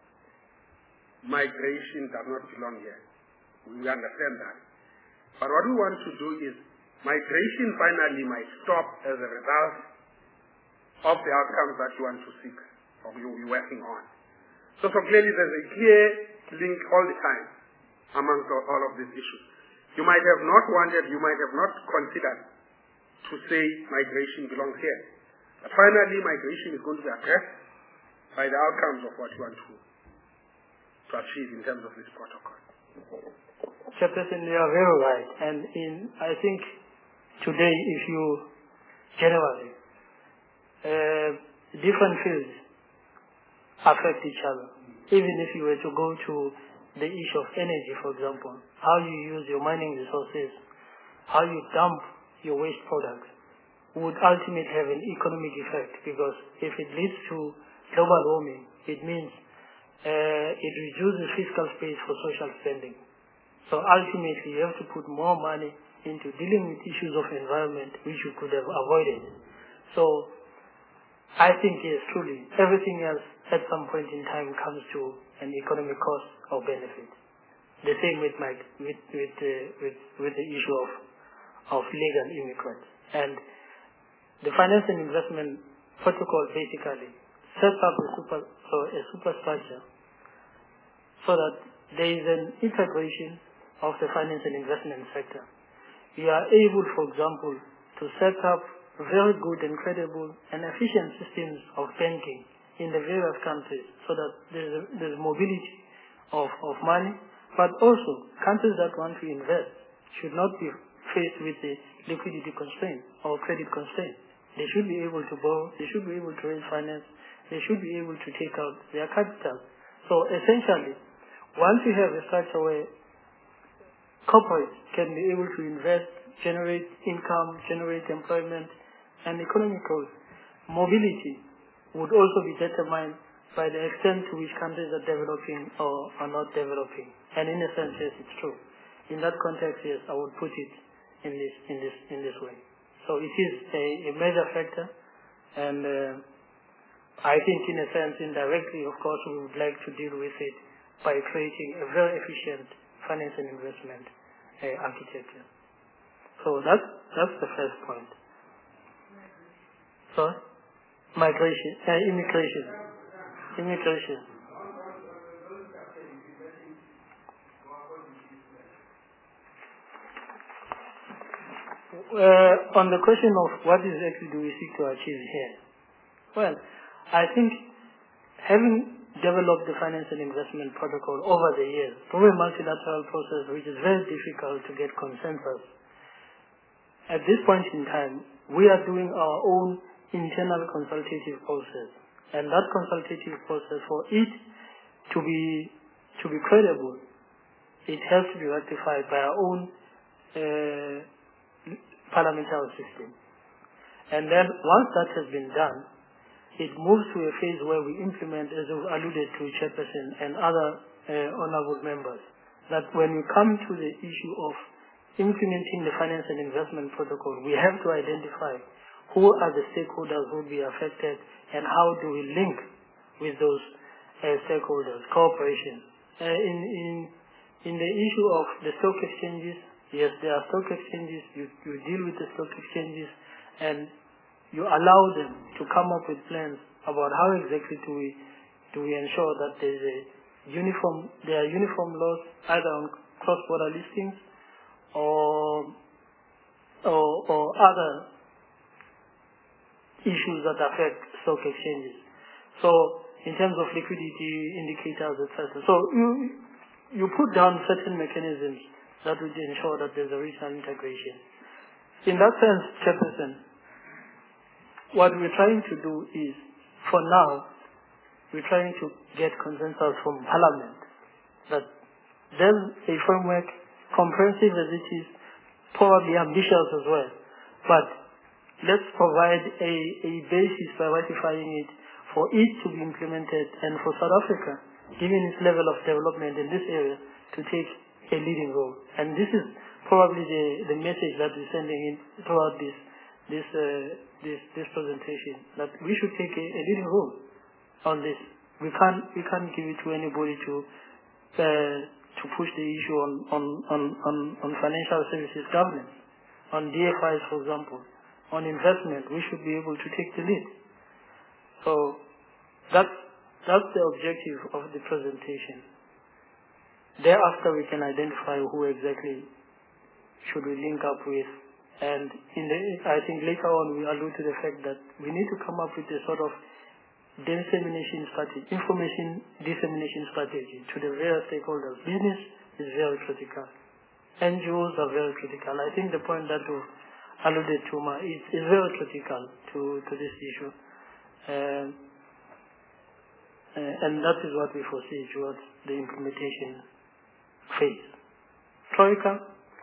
migration does not belong here, we understand that. But what we want to do is, migration finally might stop as a result of the outcomes that you want to seek, or you're working on. So clearly there's a clear link all the time amongst all of these issues. You might have not wanted, you might have not considered to say migration belongs here. But finally, migration is going to be addressed by the outcomes of what you want to achieve in terms of this protocol. Chairperson, you are very right. And I think today, if you generally, different fields affect each other. Even if you were to go to the issue of energy, for example, how you use your mining resources, how you dump your waste products, would ultimately have an economic effect, because if it leads to global warming, it means it reduces fiscal space for social spending. So ultimately, you have to put more money into dealing with issues of environment which you could have avoided. So I think, yes, truly, everything else at some point in time comes to an economic cost or benefit. The same with the issue of legal immigrants. And the finance and investment protocol basically sets up a superstructure so that there is an integration of the finance and investment sector. You are able, for example, to set up very good and credible and efficient systems of banking in the various countries so that there's mobility of money, but also countries that want to invest should not be faced with a liquidity constraint or credit constraint. They should be able to borrow, they should be able to raise finance, they should be able to take out their capital. So essentially, once you have a structure where corporates can be able to invest, generate income, generate employment, and economic growth, mobility would also be determined by the extent to which countries are developing or are not developing. And in a sense, yes, it's true. In that context, yes, I would put it in this way. So it is a major factor, and I think in a sense, indirectly, of course, we would like to deal with it by creating a very efficient finance and investment architecture. So that's the first point. So, immigration. On the question of what exactly do we seek to achieve here? Well, I think having developed the finance and investment protocol over the years through a multilateral process which is very difficult to get consensus, at this point in time, we are doing our own internal consultative process. And that consultative process, for it to be credible, it has to be ratified by our own parliamentary system. And then once that has been done, it moves to a phase where we implement, as I've alluded to, Chairperson and other honorable members, that when we come to the issue of implementing the finance and investment protocol, we have to identify who are the stakeholders who will be affected, and how do we link with those stakeholders, cooperation. In the issue of the stock exchanges, yes, there are stock exchanges, you deal with the stock exchanges, and you allow them to come up with plans about how exactly do we ensure that there are uniform laws either on cross-border listings or other issues that affect stock exchanges. So in terms of liquidity indicators, etc. So you put down certain mechanisms that would ensure that there's a regional integration. In that sense, Chairperson, what we're trying to do is, for now, we're trying to get consensus from Parliament that there's a framework, comprehensive as it is, probably ambitious as well, but let's provide a basis by ratifying it for it to be implemented and for South Africa, given its level of development in this area, to take a leading role. And this is probably the message that we're sending in throughout this presentation, that we should take a leading role on this. We can't give it to anybody to push the issue on financial services governance, on DFIs, for example, on investment. We should be able to take the lead. So that's the objective of the presentation. Thereafter, we can identify who exactly should we link up with. And I think later on we allude to the fact that we need to come up with a sort of dissemination strategy, information dissemination strategy to the various stakeholders. Business is very critical. NGOs are very critical. I think the point that you alluded to is very critical to this issue. And that is what we foresee towards the implementation phase. Troika,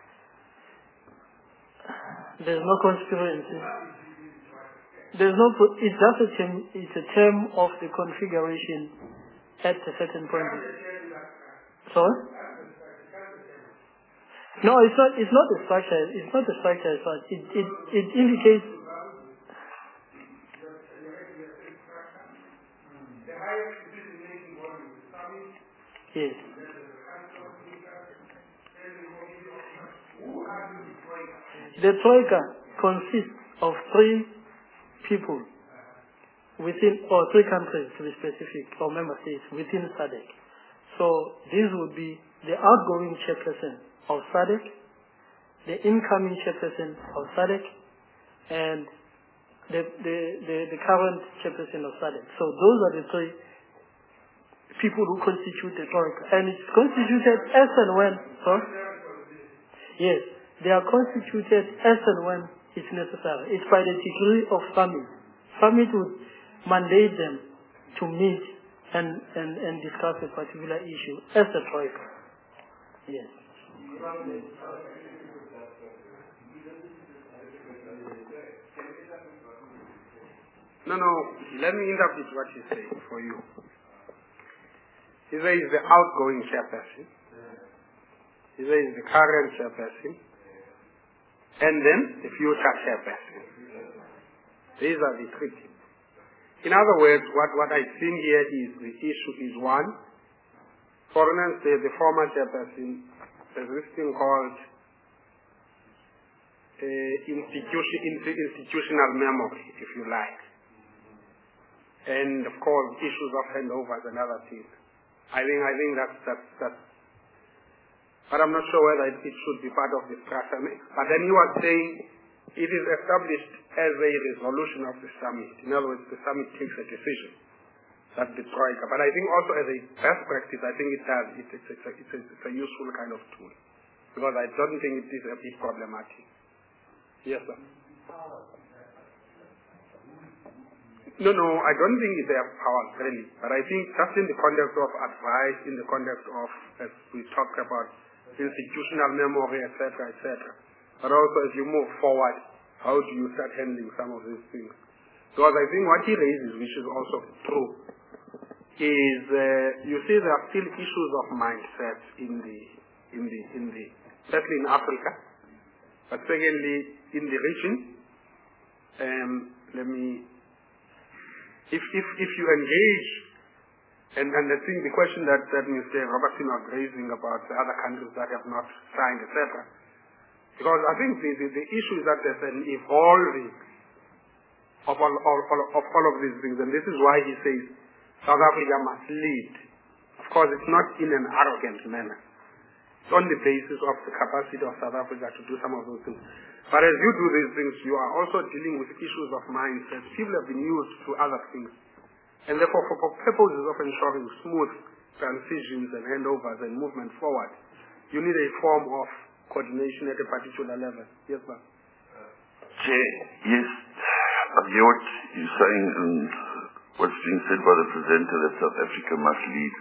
there's no conspiracy. There's no. It's just a term. It's a term of the configuration at a certain point. Sorry? No, it's not. It's not a structure. It's not a structure as such. It indicates. Yes. The Troika consists of 3 people within, or 3 countries to be specific, or member states within SADC. So these would be the outgoing chairperson of SADC, the incoming chairperson of SADC, and the current chairperson of SADC. So those are the 3 people who constitute the Troika. And it's constituted as and when, yes, they are constituted as and when it's necessary. It's by the degree of summit. Summit would mandate them to meet and discuss a particular issue as a Troika. Yes. No, let me interpret what you say for you. He says the outgoing chairperson. He says the current chairperson. And then the future chairperson. These are the 3 people. In other words, what I think here is the issue is one. For instance, the former chairperson, there's this thing called institutional memory, if you like. And of course, issues of handovers and other things. I think that's. But I'm not sure whether it should be part of the structure. But then you are saying it is established as a resolution of the summit. In other words, the summit takes a decision. That's the Troika. But I think also as a best practice, I think it does. It's a useful kind of tool. Because I don't think it is a bit problematic. Yes, sir. No, I don't think they have powers really. But I think just in the context of advice, in the context of, as we talked about, institutional memory, etc., but also as you move forward, how do you start handling some of these things? Because I think what he raises, which is also true, is you see there are still issues of mindset certainly in Africa, but secondly in the region, if you engage, and I think the question that Mr. Robertson was raising about the other countries that have not signed, etc. Because I think the issue is that there's an evolving of all of these things, and this is why he says South Africa must lead. Of course, it's not in an arrogant manner. It's on the basis of the capacity of South Africa to do some of those things. But as you do these things, you are also dealing with issues of mindset. People have been used to other things. And therefore, for purposes of ensuring smooth transitions and handovers and movement forward, you need a form of coordination at a particular level. Yes, sir. Chair, yes, I hear what you're saying and what's being said by the presenter that South Africa must lead.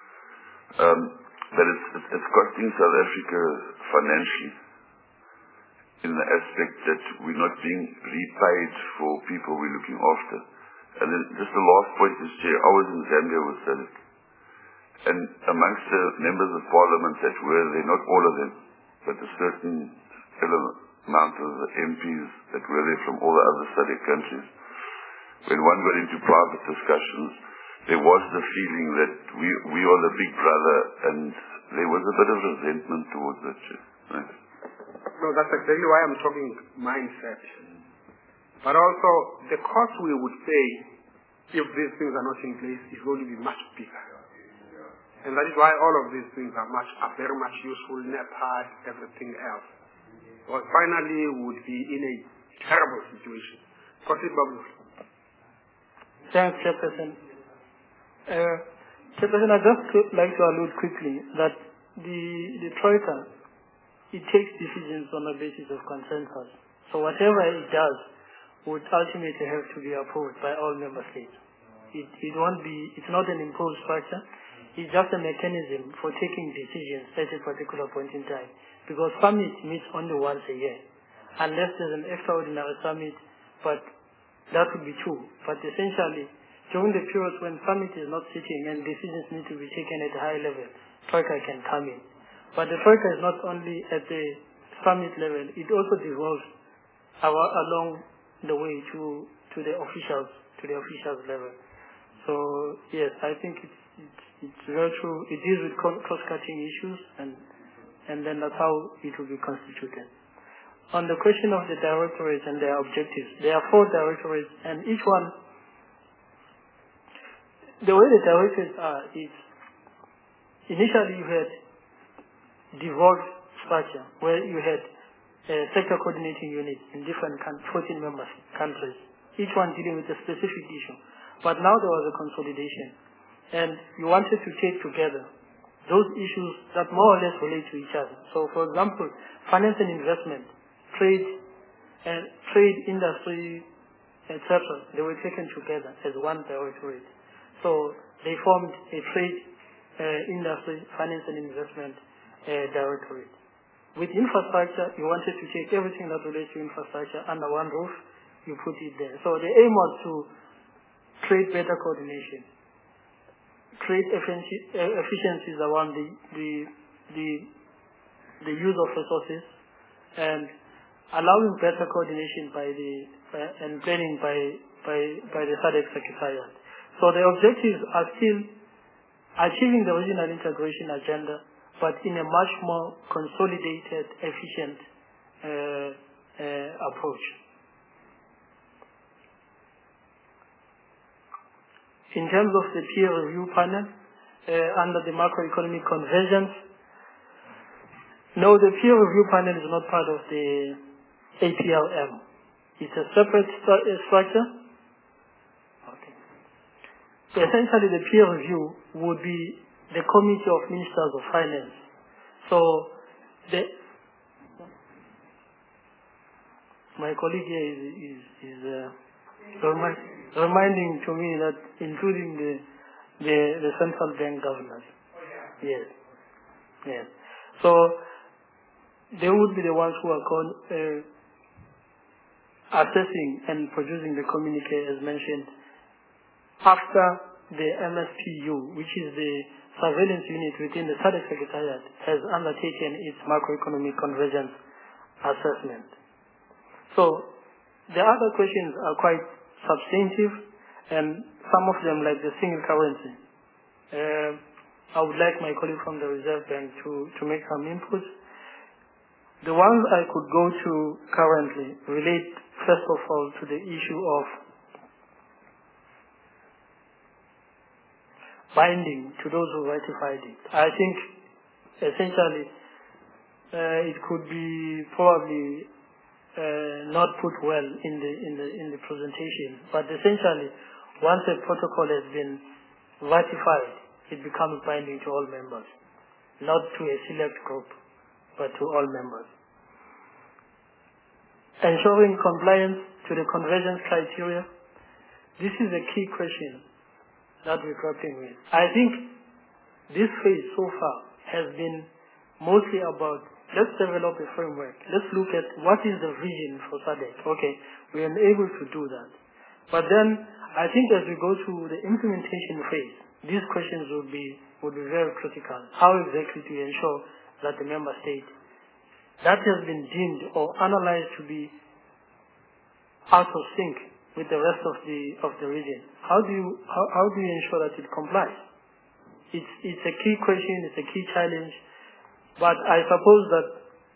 But it's costing South Africa financially in the aspect that we're not being repaid for people we're looking after. And then just the last point is, Chair, I was in Zambia with SADC. And amongst the members of parliament that were there, not all of them, but a certain amount of the MPs that were there from all the other SADC countries, when one got into private discussions, there was the feeling that we are the big brother, and there was a bit of resentment towards that, Chair. Thanks. No, that's exactly why I'm talking mindset. But also, the cost we would pay if these things are not in place is going to be much bigger. And that is why all of these things are very much useful, NEPAD, everything else. Because finally we would be in a terrible situation. Proceed, Babu. Thanks, Chairperson. Chairperson, I'd just like to allude quickly that the Troika, it takes decisions on the basis of consensus. So whatever it does would ultimately have to be approved by all member states. It won't be, it's not an imposed structure. It's just a mechanism for taking decisions at a particular point in time. Because summit meets only once a year. Unless there's an extraordinary summit, but that would be true. But essentially, during the periods when summit is not sitting and decisions need to be taken at a high level, Troika can come in. But the Troika is not only at the summit level, it also devolves along the way to the officials level. So yes, I think it's very true. It deals with cross-cutting issues, and then that's how it will be constituted. On the question of the directorates and their objectives, there are 4 directorates, and each one, the way the directorates are is, initially you had devolved structure, where you had sector coordinating units in different 14 member countries, each one dealing with a specific issue. But now there was a consolidation, and you wanted to take together those issues that more or less relate to each other. So, for example, finance and investment, trade industry, etc., they were taken together as one directorate. So they formed a trade industry, finance and investment directorate. With infrastructure, you wanted to take everything that relates to infrastructure under one roof, you put it there. So the aim was to create better coordination, create efficiencies around the use of resources, and allowing better coordination and planning by the SADC Secretariat. So the objectives are still achieving the regional integration agenda, but in a much more consolidated, efficient approach. In terms of the peer review panel, under the macroeconomic convergence, no, the peer review panel is not part of the APLM. It's a separate structure. Okay. So essentially, the peer review would be the Committee of Ministers of Finance. So, my colleague here is reminding to me that including the central bank governors. Yes. Yes. So, they would be the ones who are assessing and producing the communique as mentioned after the MSPU, which is the surveillance unit within the SADC Secretariat, has undertaken its macroeconomic convergence assessment. So, the other questions are quite substantive, and some of them, like the single currency. I would like my colleague from the Reserve Bank to make some input. The ones I could go to currently relate, first of all, to the issue of binding to those who ratified it. I think, essentially, it could be probably not put well in the presentation, but essentially, once a protocol has been ratified, it becomes binding to all members, not to a select group, but to all members. Ensuring compliance to the convergence criteria, this is a key question that we're grappling with. I think this phase so far has been mostly about, let's develop a framework. Let's look at what is the vision for SADC. Okay, we are able to do that. But then, I think as we go through the implementation phase, these questions would be very critical. How exactly do you ensure that the member state that has been deemed or analyzed to be out of sync with the rest of the region, how do you ensure that it complies? It's a key question, it's a key challenge, but I suppose that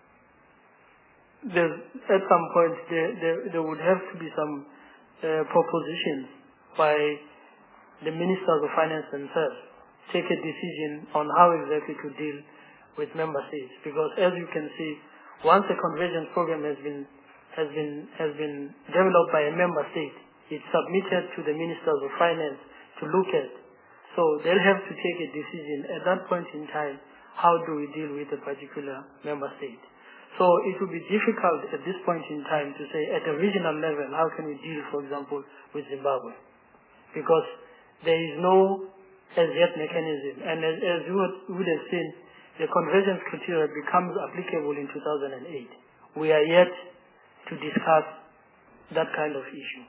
at some point there would have to be some propositions by the ministers of finance themselves take a decision on how exactly to deal with member states, because as you can see, once a convergence program has been developed by a member state, it's submitted to the ministers of finance to look at. So they'll have to take a decision at that point in time, how do we deal with a particular member state. So it will be difficult at this point in time to say at a regional level, how can we deal, for example, with Zimbabwe? Because there is no as yet mechanism. And as you would have seen, the convergence criteria becomes applicable in 2008. We are yet to discuss that kind of issue.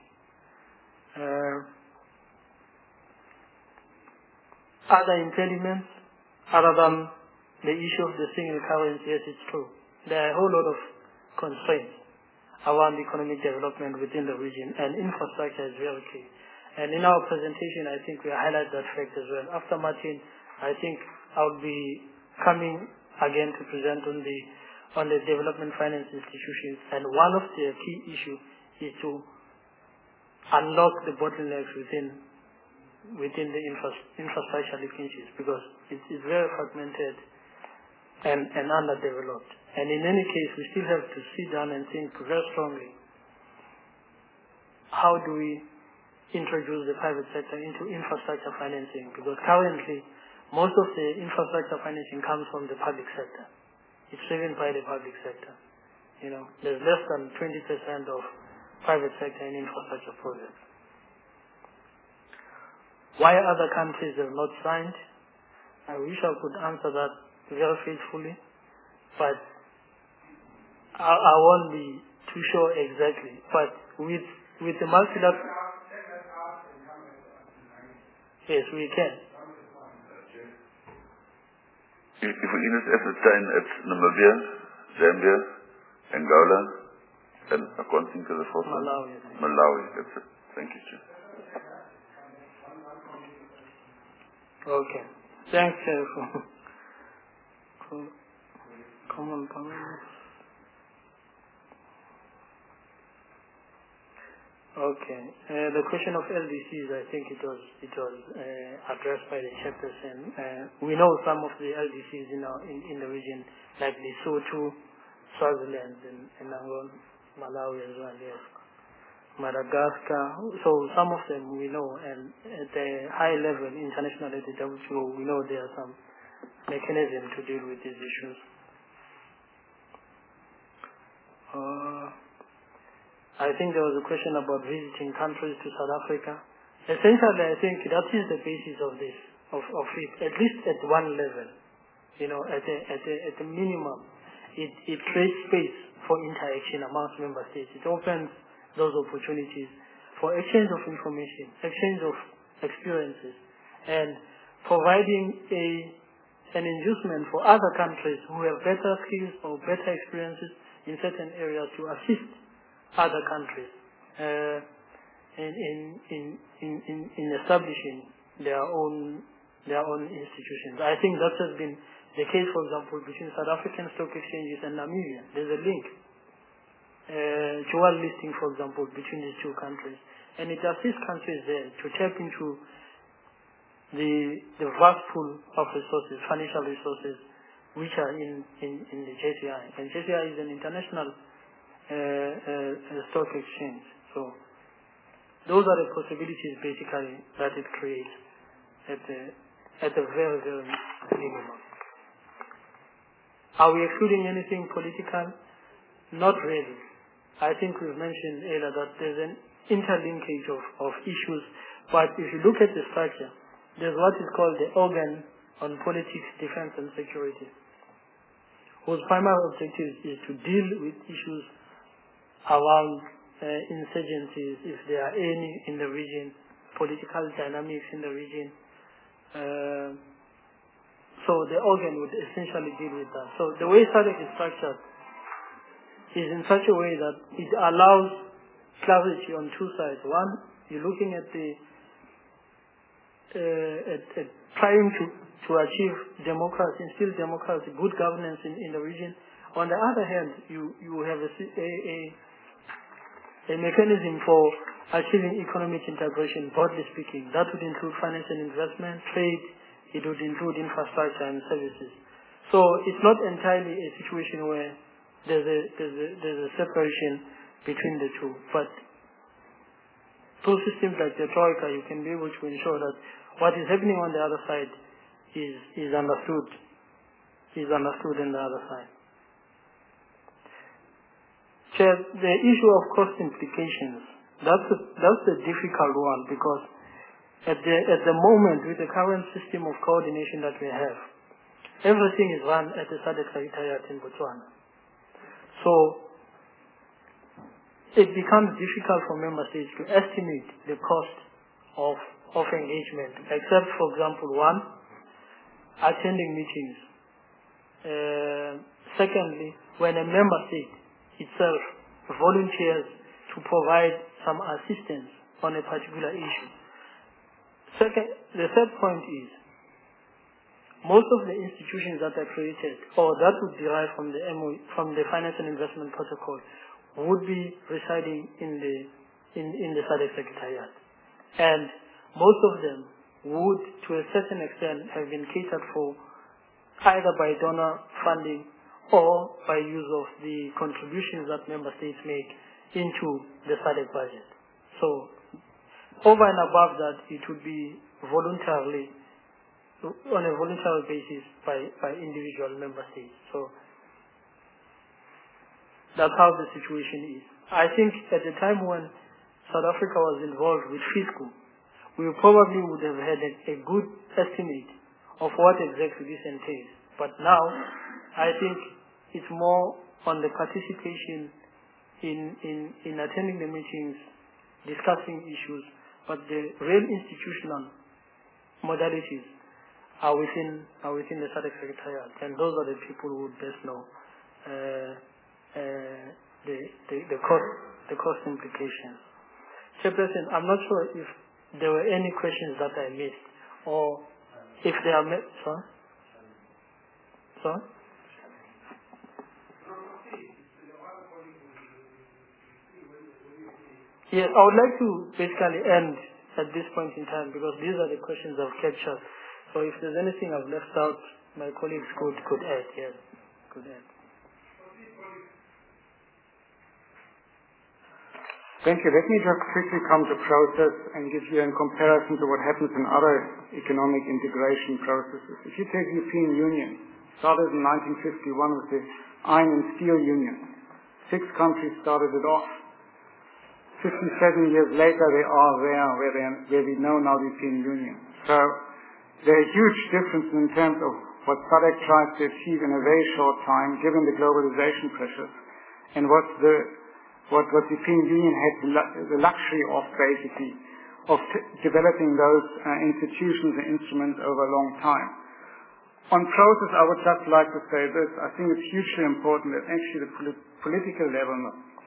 Other impediments, other than the issue of the single currency, yes, it's true. There are a whole lot of constraints around economic development within the region, and infrastructure is very key. And in our presentation, I think we highlight that fact as well. After Martin, I think I'll be coming again to present on the development finance institutions, and one of the key issues is to unlock the bottlenecks within the infrastructure linkages, because it's very fragmented and underdeveloped. And in any case, we still have to sit down and think very strongly, how do we introduce the private sector into infrastructure financing? Because currently, most of the infrastructure financing comes from the public sector. It's driven by the public sector. There's less than 20% of private sector in infrastructure projects. Why other countries have not signed? I wish I could answer that very faithfully, but I won't be too sure exactly. But with the multilateral, yes, we can. If we at the time at Namibia, Zambia, Angola, and I can't think of the fourth one. Malawi, that's it. Thank you, Chair. Okay. Thanks, Chair. Come on. Okay. The question of LDCs, I think it was addressed by the chairperson. We know some of the LDCs in the region, like Lesotho, Swaziland, and Angola, Malawi as well, yes. Madagascar. So some of them we know, and at the high level, international at the WTO, we know there are some mechanisms to deal with these issues. I think there was a question about visiting countries to South Africa. Essentially, I think that is the basis of this, of it, at least at one level. At a minimum, it creates space for interaction amongst member states. It opens those opportunities for exchange of information, exchange of experiences, and providing an inducement for other countries who have better skills or better experiences in certain areas to assist other countries in establishing their own institutions. I think that has been the case, for example, between South African stock exchanges and Namibia. There's a link, dual listing, for example, between these two countries, and it assists countries there to tap into the vast pool of resources, financial resources, which are in the JCI. And JCI is an international stock exchange. So those are the possibilities basically that it creates at a very, very minimum. Are we excluding anything political? Not really. I think we've mentioned earlier that there's an interlinkage of issues, but if you look at the structure, there's what is called the Organ on Politics, Defense and Security, whose primary objective is to deal with issues around insurgencies, if there are any in the region, political dynamics in the region. So the organ would essentially deal with that. So the way SADC is structured is in such a way that it allows clarity on two sides. One, you're looking at trying to achieve democracy, instill democracy, good governance in the region. On the other hand, you have a mechanism for achieving economic integration, broadly speaking. That would include finance and investment, trade, it would include infrastructure and services. So it's not entirely a situation where there's a separation between the two. But through systems like the Troika, you can be able to ensure that what is happening on the other side is understood on the other side. Chair, the issue of cost implications, that's a difficult one, because at the moment, with the current system of coordination that we have, everything is run at the SADC Secretariat in Botswana. So it becomes difficult for member states to estimate the cost of engagement, except, for example, one, attending meetings. Secondly, when a member state itself volunteers to provide some assistance on a particular issue. The third point is, most of the institutions that are created, or that would derive from the Finance and Investment Protocol, would be residing in the SADC Secretariat. And most of them would, to a certain extent, have been catered for either by donor funding or by use of the contributions that member states make into the SADC budget. So, over and above that, it would be voluntarily, on a voluntary basis by individual member states. So, that's how the situation is. I think at the time when South Africa was involved with FISCO, we probably would have had a good estimate of what exactly this entails. But now, I think it's more on the participation in attending the meetings, discussing issues, but the real institutional modalities are within the SADC Secretariat, and those are the people who would best know the cost implications. Chairperson, I'm not sure if there were any questions that I missed, or if they are met. Sorry? Sorry? Yes, I would like to basically end at this point in time, because these are the questions I've captured. So if there's anything I've left out, my colleagues could add. Yes, could add. Thank you. Let me just quickly come to process and give you a comparison to what happens in other economic integration processes. If you take the European Union, started in 1951 with the Iron and Steel Union. 6 countries started it off. 57 years later, they are there where we know now the European Union. So there are huge differences in terms of what SADC tries to achieve in a very short time, given the globalization pressures, and what the European Union had the luxury of, basically, of developing those institutions and instruments over a long time. On process, I would just like to say this. I think it's hugely important that actually the political level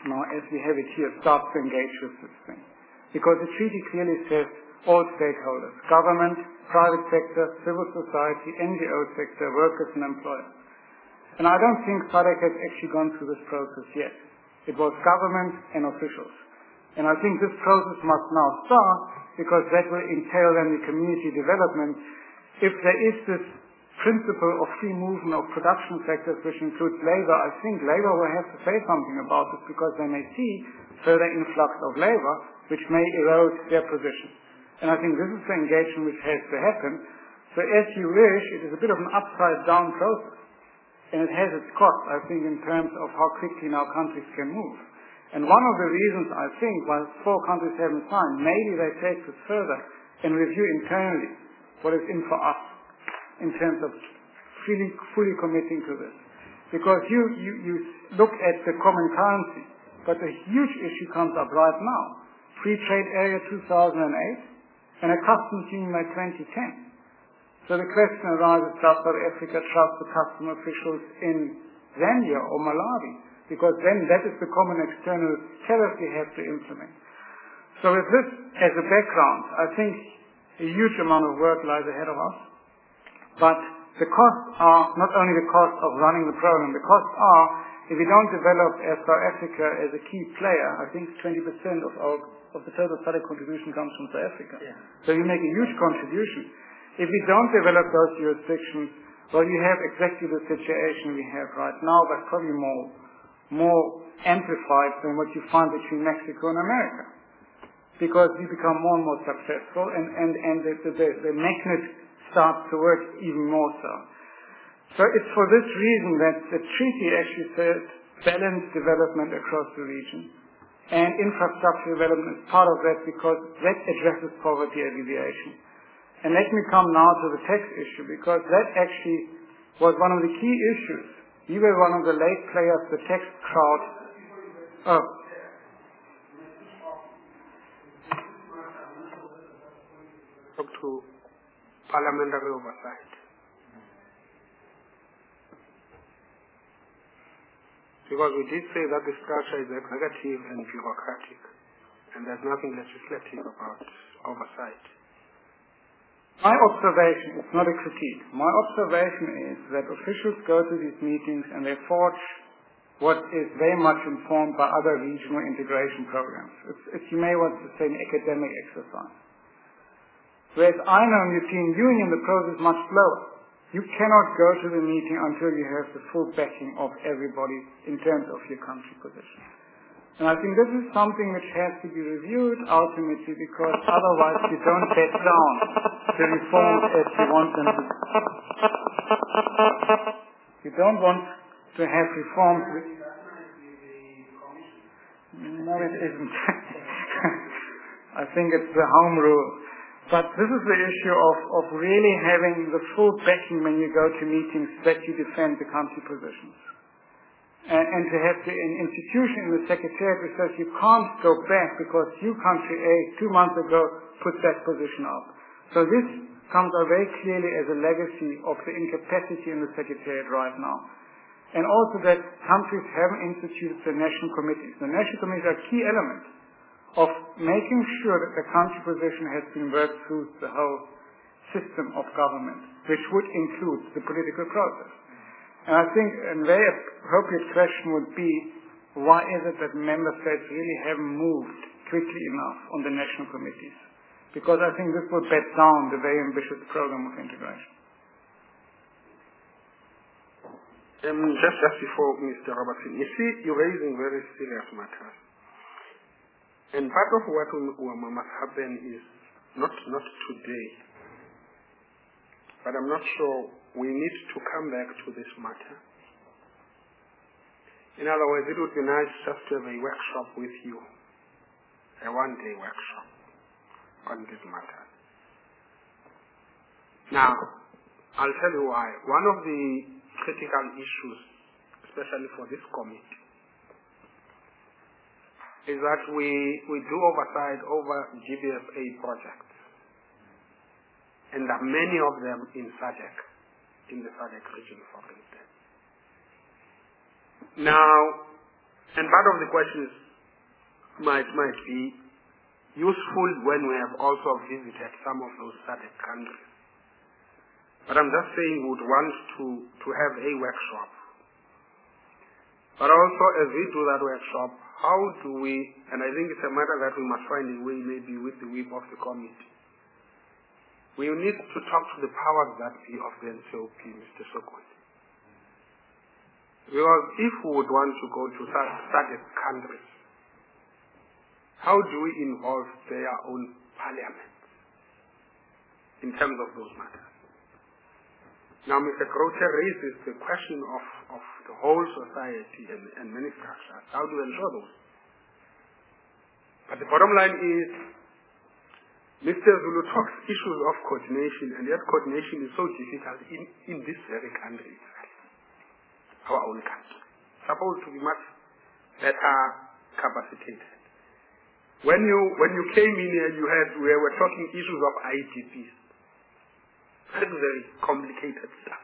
now as we have it here, starts to engage with this thing. Because the treaty clearly says all stakeholders, government, private sector, civil society, NGO sector, workers and employers. And I don't think SADC has actually gone through this process yet. It was government and officials. And I think this process must now start because that will entail then the community development. If there is this principle of free movement of production sectors which includes labor, I think labor will have to say something about this because they may see further influx of labor which may erode their position. And I think this is the engagement which has to happen. So as you wish, it is a bit of an upside-down process. And it has its cost, I think, in terms of how quickly now countries can move. And one of the reasons, I think, why 4 countries haven't signed, maybe they take this further and review internally what is in for us in terms of fully committing to this. Because you look at the common currency, but a huge issue comes up right now. Free Trade Area 2008 and a customs union by 2010. So the question arises, does South Africa trust the custom officials in Zambia or Malawi? Because then that is the common external tariff we have to implement. So with this as a background, I think a huge amount of work lies ahead of us. But the costs are not only the cost of running the program, the costs are, if we don't develop as South Africa as a key player, I think 20% of the total SADC contribution comes from South Africa. Yeah. So you make a huge contribution. If we don't develop those jurisdictions, well, you have exactly the situation we have right now, but probably more amplified than what you find between Mexico and America. Because we become more and more successful, and the magnet starts to work even more so. So it's for this reason that the treaty actually says balanced development across the region. And infrastructure development is part of that because that addresses poverty alleviation. And let me come now to the tax issue, because that actually was one of the key issues. You were one of the late players, the tax crowd. Oh. Talk to parliamentary oversight. Because we did say that the structure is executive and bureaucratic, and there's nothing legislative about oversight. My observation, it's not a critique, my observation is that officials go to these meetings and they forge what is very much informed by other regional integration programs. It's you may want to say an academic exercise. Whereas I know in the European Union the process is much slower. You cannot go to the meeting until you have the full backing of everybody in terms of your country position. And I think this is something which has to be reviewed ultimately, because otherwise you don't get down the reforms as you want them to. You don't want to have reforms which... No, it isn't. I think it's the home rule. But this is the issue of really having the full backing when you go to meetings that you defend the country positions. And to have an institution in the Secretariat which says you can't go back because you, country A, 2 months ago put that position up. So this comes out very clearly as a legacy of the incapacity in the Secretariat right now. And also that countries haven't instituted the national committees. The national committees are a key element of making sure that the country position has been worked through the whole system of government, which would include the political process. And I think a very appropriate question would be, why is it that member states really haven't moved quickly enough on the national committees? Because I think this would bet down the very ambitious program of integration. Just before Mr. Robertson, you see, you're raising very serious matters. And part of what must happen is not today, but I'm not sure. We need to come back to this matter. In other words, it would be nice just to have a workshop with you, a one-day workshop on this matter. Now, I'll tell you why. One of the critical issues, especially for this committee, is that we do oversight over GBFA projects. And there are many of them in SADC, in the SADC region, for instance. Now, And part of the questions might be useful when we have also visited some of those SADC countries. But I'm just saying we would want to have a workshop. But also, as we do that workshop, how do we, and I think it's a matter that we must find a way maybe with the whip of the committee. We need to talk to the powers that be of the NCOP, Mr. Sokoni. Because if we would want to go to SADC countries, how do we involve their own parliaments in terms of those matters? Now, Mr. Crocher raises the question of the whole society and many structures. How do we ensure those? But the bottom line is, Mr. Zulu talks issues of coordination, and yet coordination is so difficult in this very country itself, our own country. Supposed to be much better capacitated. When you came in here, we were talking issues of IDPs. Very complicated stuff.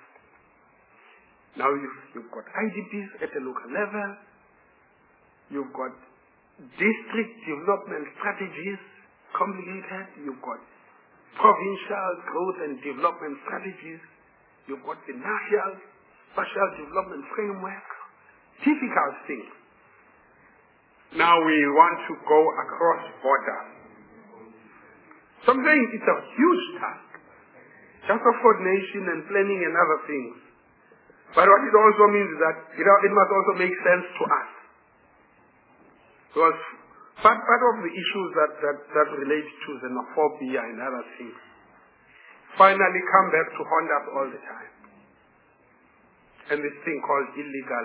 Now you've got IDPs at the local level. You've got district development strategies, complicated. You've got provincial growth and development strategies. You've got the national spatial development framework. Difficult things. Now we want to go across borders. So I'm saying it's a huge task. Just of coordination and planning and other things. But what it also means is that it must also make sense to us. Because part of the issues that relate to xenophobia and other things finally come back to haunt us all the time. And this thing called illegal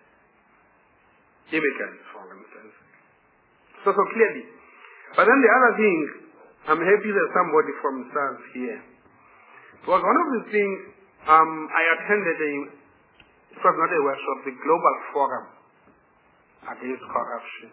immigrants, for instance. So clearly. But then the other thing, I'm happy there's somebody from SARS here. Because one of the things I attended it was not a workshop, the Global Forum Against Corruption.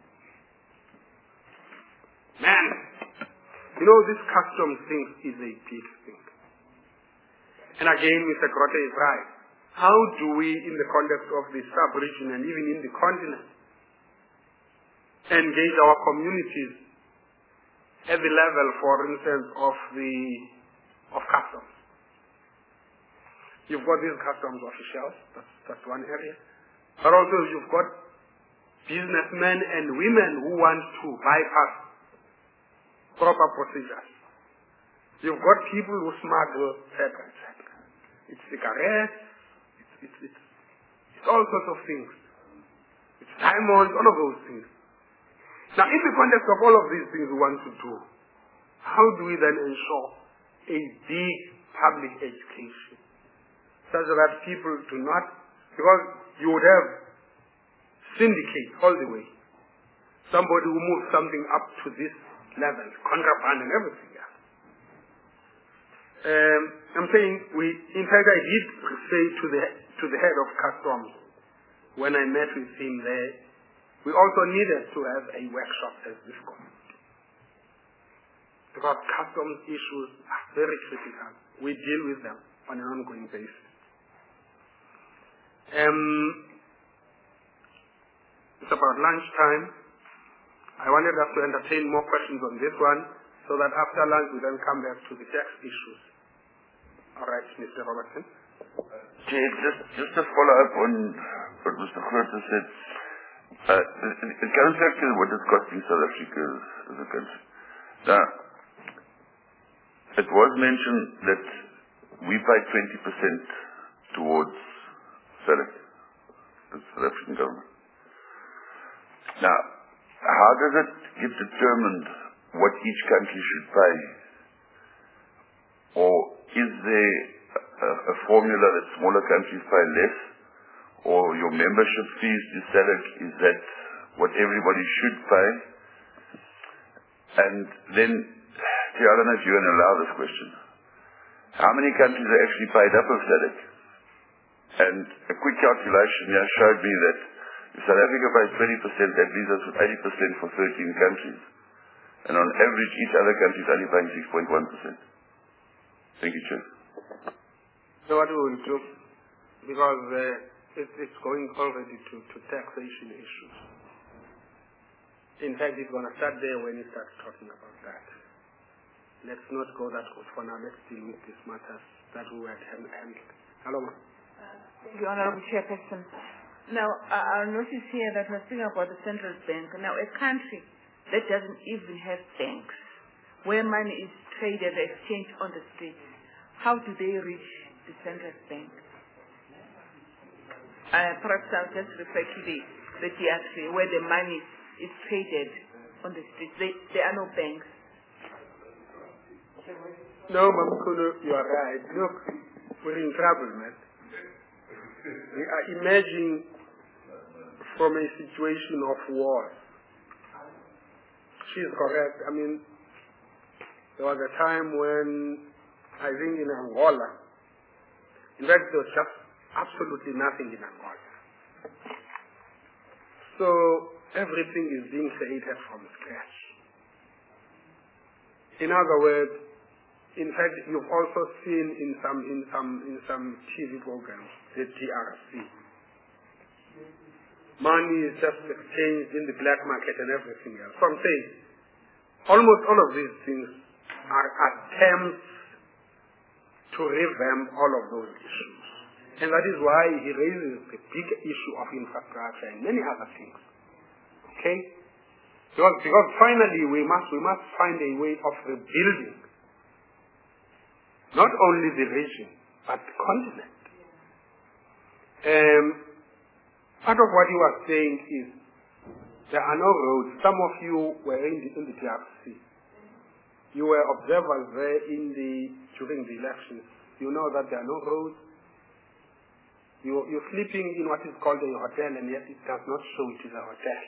Man, this customs thing is a big thing. And again, Mr. Grote is right. How do we, in the context of the sub-region and even in the continent, engage our communities at the level, for instance, of customs? You've got these customs officials, that's one area. But also you've got businessmen and women who want to bypass proper procedures. You've got people who smuggle, etc., etc. It's cigarettes, it's all sorts of things. It's diamonds, all of those things. Now, in the context of all of these things we want to do, how do we then ensure a big public education such that people do not, because you would have syndicate all the way. Somebody who moves something up to this level, contraband and everything else. I'm saying in fact I did say to the head of customs when I met with him there, we also needed to have a workshop as this one. Because customs issues are very critical. We deal with them on an ongoing basis. It's about lunchtime. I wanted us to entertain more questions on this one so that after lunch we then come back to the tax issues. All right, Mr. Robertson. Just to follow up on what Mr. Grote said, it comes back to what is costing South Africa as a country. Now, it was mentioned that we pay 20% towards SADC, the South African government. Now, how does it get determined what each country should pay? Or is there a formula that smaller countries pay less? Or your membership fees to SADC, is that what everybody should pay? And then, I don't know if you can allow this question. How many countries are actually paid up of SADC? And a quick calculation here showed me that if South Africa pays 20%, that leaves us with 80% for 13 countries. And on average, each other country is only paying 6.1%. Thank you, Chair. So what we will do, because it's going already to taxation issues. In fact, it's going to start there when it starts talking about that. Let's not go that route for now. Let's deal with these matters that we had handled. Hello, ma'am. Thank you, Honorable Chairperson. Now, I'll notice here that we're speaking about the central bank. Now, a country that doesn't even have banks, where money is traded or exchanged on the streets, how do they reach the central bank? Perhaps I'll just refer to the DRC, where the money is traded on the streets. There are no banks. No, Ma'am Kunu, you are right. Look, we're in trouble, man. We are emerging from a situation of war. She is correct. I mean, there was a time when, I think in Angola, in fact, there was just absolutely nothing in Angola. So, everything is being created from scratch. In other words, in fact, you've also seen in some TV programs, the DRC. Money is just exchanged in the black market and everything else. So I'm saying, almost all of these things are attempts to revamp all of those issues. And that is why he raises the big issue of infrastructure and many other things. Okay? Because finally we must find a way of rebuilding not only the region, but the continent. Part of what he was saying is there are no roads. Some of you were in the DRC. You were observers there during the elections. You know that there are no roads. You're sleeping in what is called a hotel, and yet it does not show it is a hotel.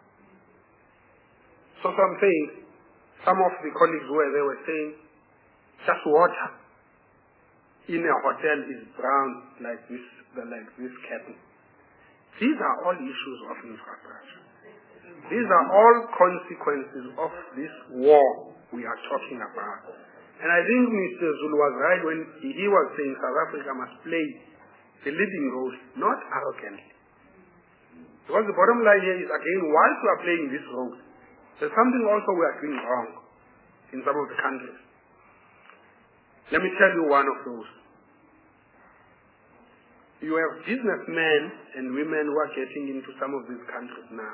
So I'm saying, some of the colleagues were there were saying, just water in a hotel is brown like this cabin. These are all issues of infrastructure. These are all consequences of this war we are talking about. And I think Mr. Zulu was right when he was saying South Africa must play the leading role, not arrogantly. Because the bottom line here is, again, whilst we are playing this role, there's something also we are doing wrong in some of the countries. Let me tell you one of those. You have businessmen and women who are getting into some of these countries now,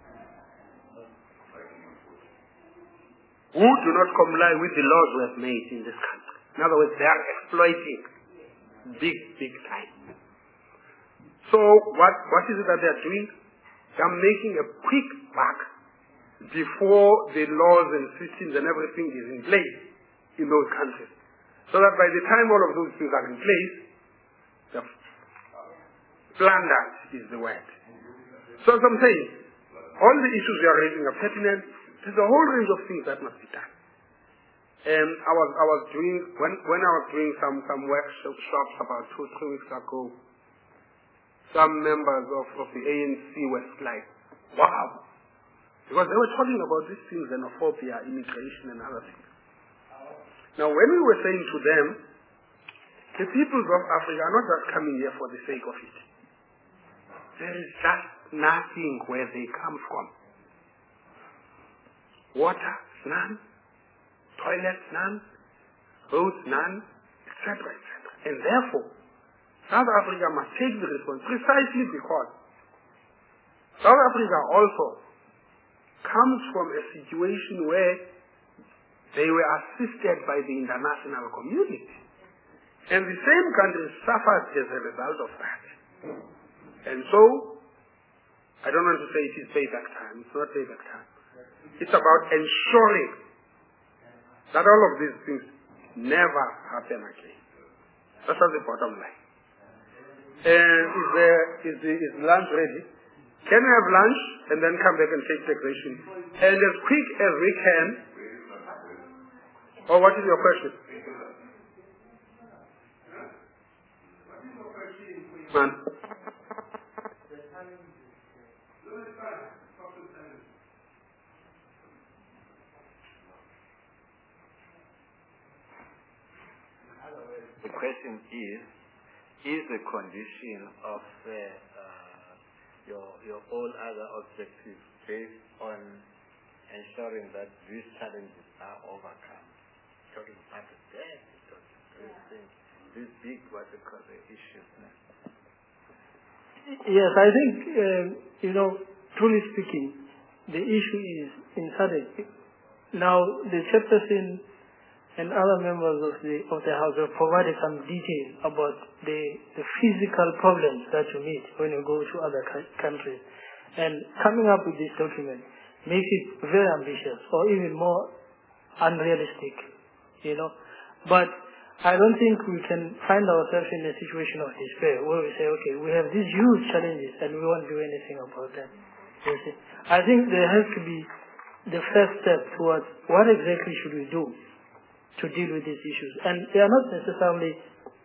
who do not comply with the laws we have made in this country. In other words, they are exploiting big time. So what is it that they are doing? They are making a quick buck before the laws and systems and everything is in place in those countries. So that by the time all of those things are in place, the plundered is the word. So as I'm saying, all the issues we are raising are pertinent. There's a whole range of things that must be done. And I was doing, when I was doing some workshops about 2-3 weeks ago, some members of the ANC were like, wow. Because they were talking about these things, xenophobia, immigration and other things. Now when we were saying to them, the peoples of Africa are not just coming here for the sake of it. There is just nothing where they come from. Water, none. Toilets, none. Roads, none. Etc., etc. And therefore, South Africa must take the responsibility precisely because South Africa also comes from a situation where they were assisted by the international community. And the same country suffered as a result of that. And so, I don't want to say it is payback time. It's not payback time. It's about ensuring that all of these things never happen again. That's the bottom line. Is lunch ready? Can we have lunch and then come back and take taxation? And as quick as we can. Or what is your question? Man. The question is, is a condition of your all other objectives based on ensuring that these challenges are overcome. Talking about the debt, these big, what they call the issues. Yes, I think, truly speaking, the issue is in SADC. Now, the chairperson and other members of the House have provided some detail about the physical problems that you meet when you go to other countries. And coming up with this document makes it very ambitious or even more unrealistic, But I don't think we can find ourselves in a situation of despair where we say, okay, we have these huge challenges and we won't do anything about them. You see? I think there has to be the first step towards what exactly should we do to deal with these issues. And we are not necessarily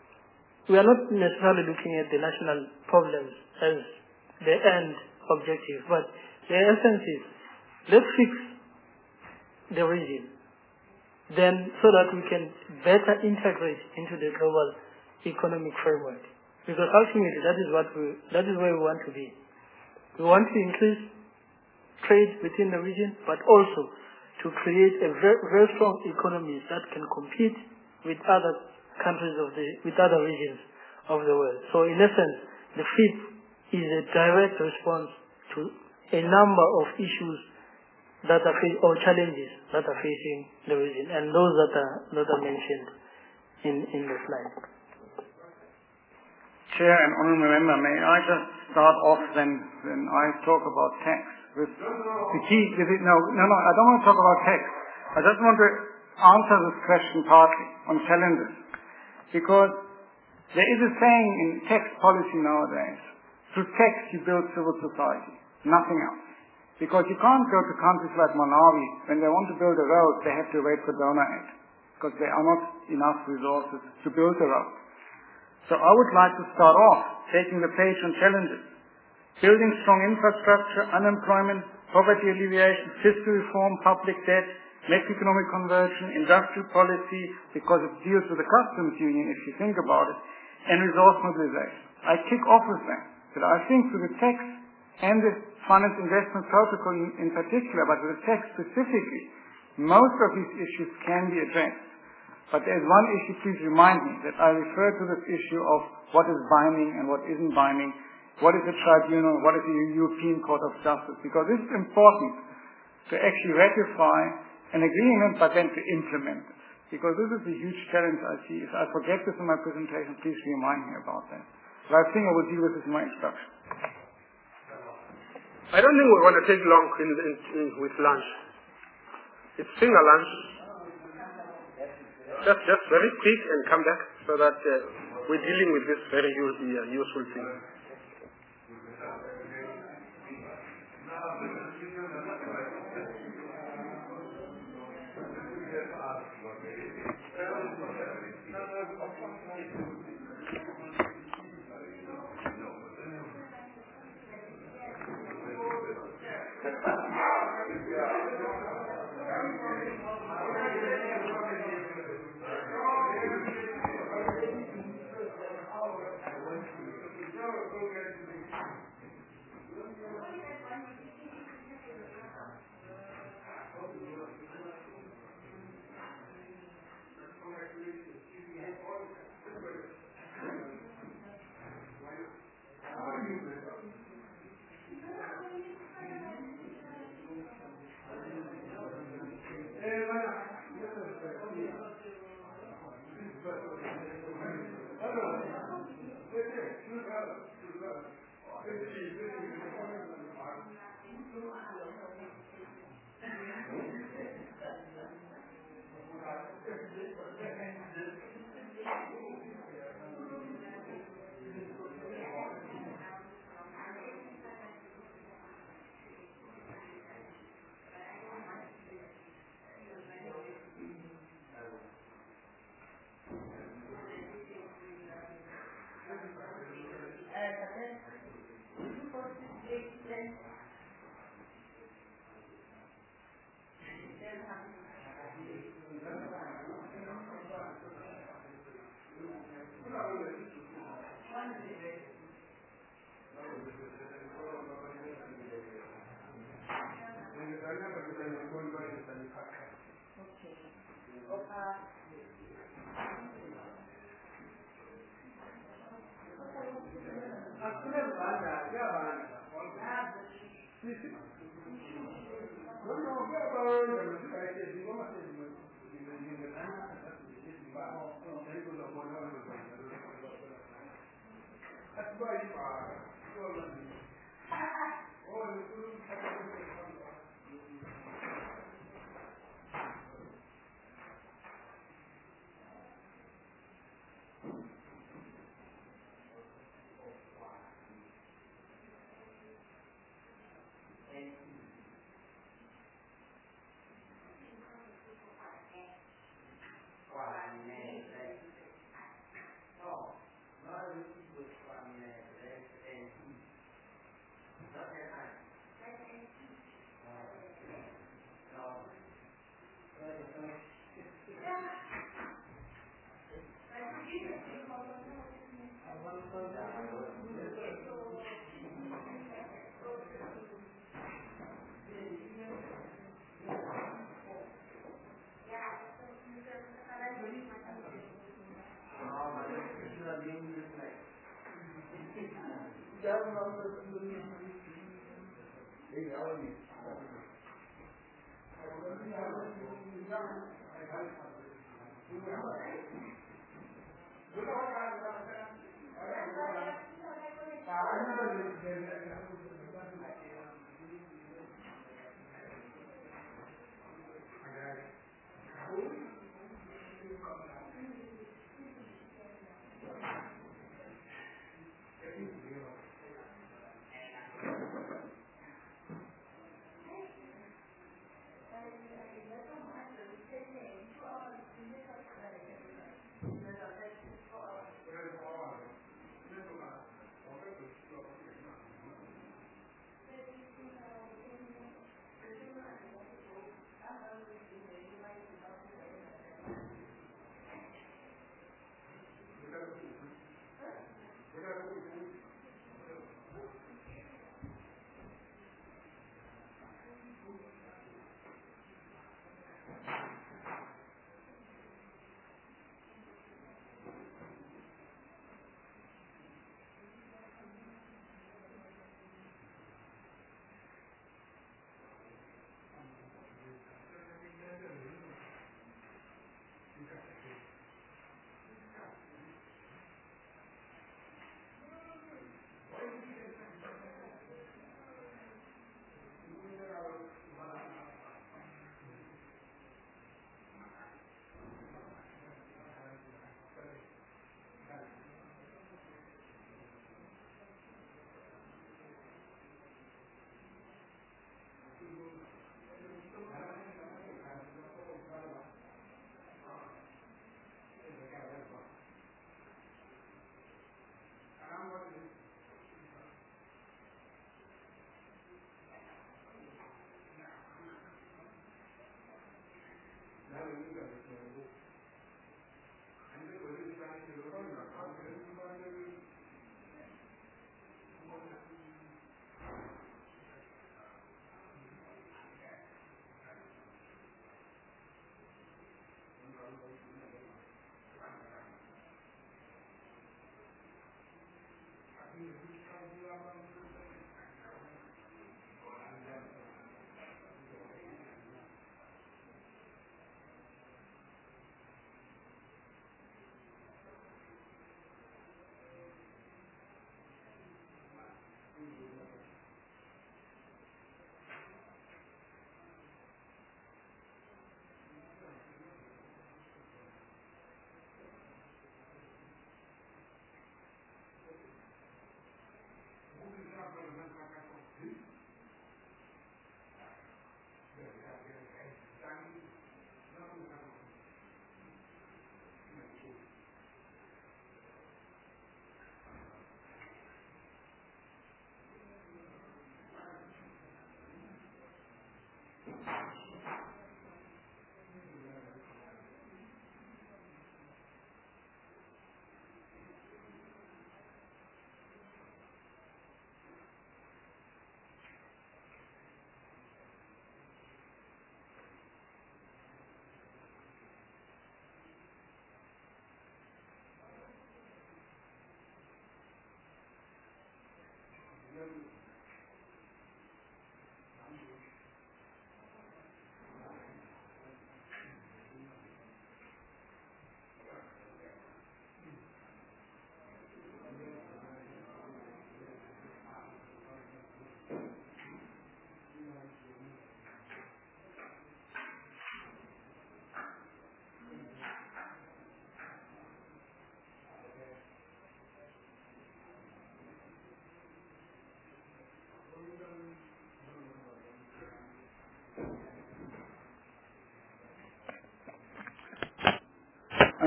looking at the national problems as the end objective, but the essence is, let's fix the region, then so that we can better integrate into the global economic framework. Because ultimately that is where we want to be. We want to increase trade within the region, but also to create a very strong economy that can compete with other countries with other regions of the world. So in essence, the FIP is a direct response to a number of issues that are or challenges that are facing the region, and those that are mentioned in the slide. Chair and honourable member, may I just start off then when I talk about tax? The key is it? No, I don't want to talk about tax. I just want to answer this question partly on challenges, because there is a saying in tax policy nowadays: through tax you build civil society, nothing else. Because you can't go to countries like Malawi, when they want to build a road, they have to wait for donor aid, because there are not enough resources to build a road. So I would like to start off taking the page on challenges. Building strong infrastructure, unemployment, poverty alleviation, fiscal reform, public debt, macroeconomic conversion, industrial policy, because it deals with the customs union if you think about it, and resource mobilization. I kick off with that I think through the tax and the finance investment protocol in particular, but with the tax specifically, most of these issues can be addressed. But there's one issue, please remind me, that I refer to this issue of what is binding and what isn't binding, what is a tribunal, what is a European Court of Justice, because this is important to actually ratify an agreement, but then to implement it. Because this is a huge challenge I see. If I forget this in my presentation, please remind me about that. But I think I will deal with this in my introduction. I don't think we're going to take long with lunch. It's finger lunch. Just very quick and come back so that we're dealing with this very useful thing.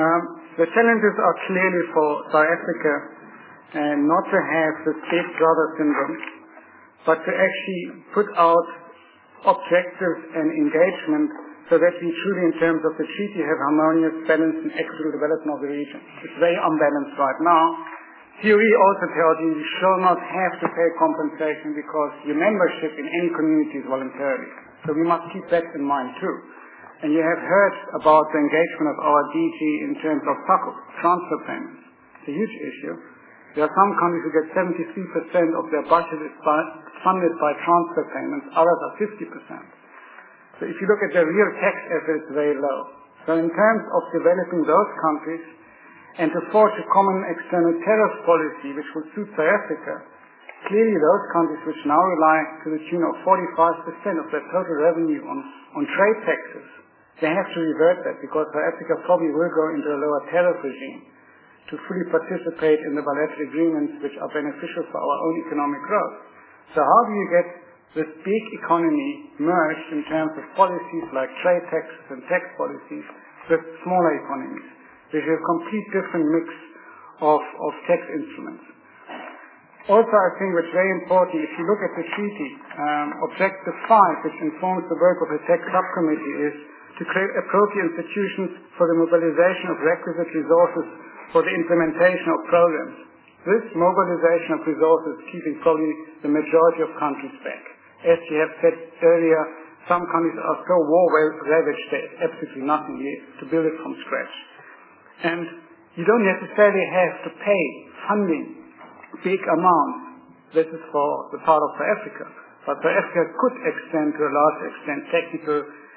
The challenges are clearly for South Africa not to have this big brother syndrome, but to actually put out objectives and engagement so that we truly, in terms of the treaty, have harmonious, balanced and equitable development of the region. It's very unbalanced right now. Theory also tells you you shall not have to pay compensation because your membership in any community is voluntary. So we must keep that in mind too. And you have heard about the engagement of our DG in terms of transfer payments. It's a huge issue. There are some countries who get 73% of their budget is funded by transfer payments, others are 50%. So if you look at the real tax effort, it's very low. So in terms of developing those countries and to forge a common external tariff policy which will suit South Africa, clearly those countries which now rely to the tune of 45% of their total revenue on trade taxes, they have to revert that because South Africa probably will go into a lower tariff regime to fully participate in the bilateral agreements which are beneficial for our own economic growth. So how do you get this big economy merged in terms of policies like trade taxes and tax policies with smaller economies? There's a complete different mix of tax instruments. Also, I think what's very important, if you look at the treaty, Objective 5, which informs the work of the tax subcommittee, is to create appropriate institutions for the mobilization of requisite resources for the implementation of programs. This mobilization of resources is keeping probably the majority of countries back. As you have said earlier, some countries are so war-ravaged there's absolutely nothing here to build it from scratch. And you don't necessarily have to pay funding big amounts. This is for the part of South Africa. But South Africa could extend to a large extent technical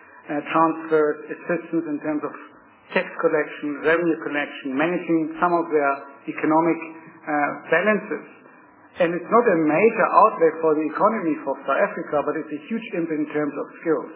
transfer assistance in terms of tax collection, revenue collection, managing some of their economic balances. And it's not a major outlay for the economy for South Africa, but it's a huge impact in terms of skills.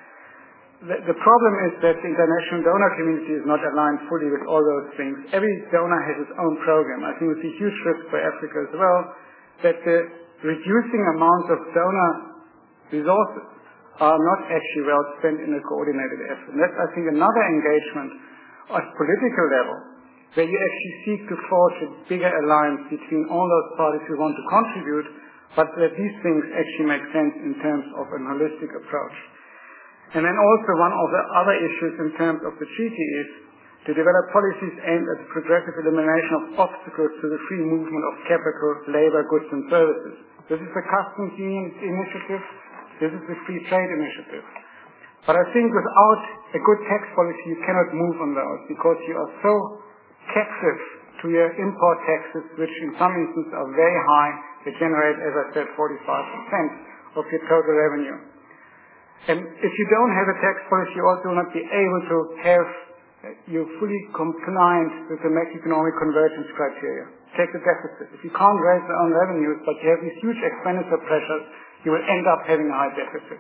The problem is that the international donor community is not aligned fully with all those things. Every donor has its own program. I think it's a huge risk for Africa as well that the reducing amounts of donor resources are not actually well spent in a coordinated effort. And that's, I think, another engagement at political level where you actually seek to forge a bigger alliance between all those parties who want to contribute, but that these things actually make sense in terms of a holistic approach. And then also one of the other issues in terms of the treaty is to develop policies aimed at the progressive elimination of obstacles to the free movement of capital, labor, goods and services. This is the Customs Union initiative. This is the Free Trade Initiative. But I think without a good tax policy you cannot move on those because you are so captive to your import taxes, which in some instances are very high. They generate, as I said, 45% of your total revenue. And if you don't have a tax policy, you also will not be able to have you fully compliant with the macroeconomic convergence criteria. Take the deficit. If you can't raise your own revenues, but you have these huge expenditure pressures, you will end up having a high deficit.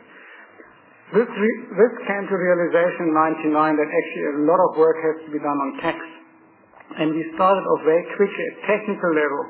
This came to realization in 1999 that actually a lot of work has to be done on tax. And we started off very quickly at technical level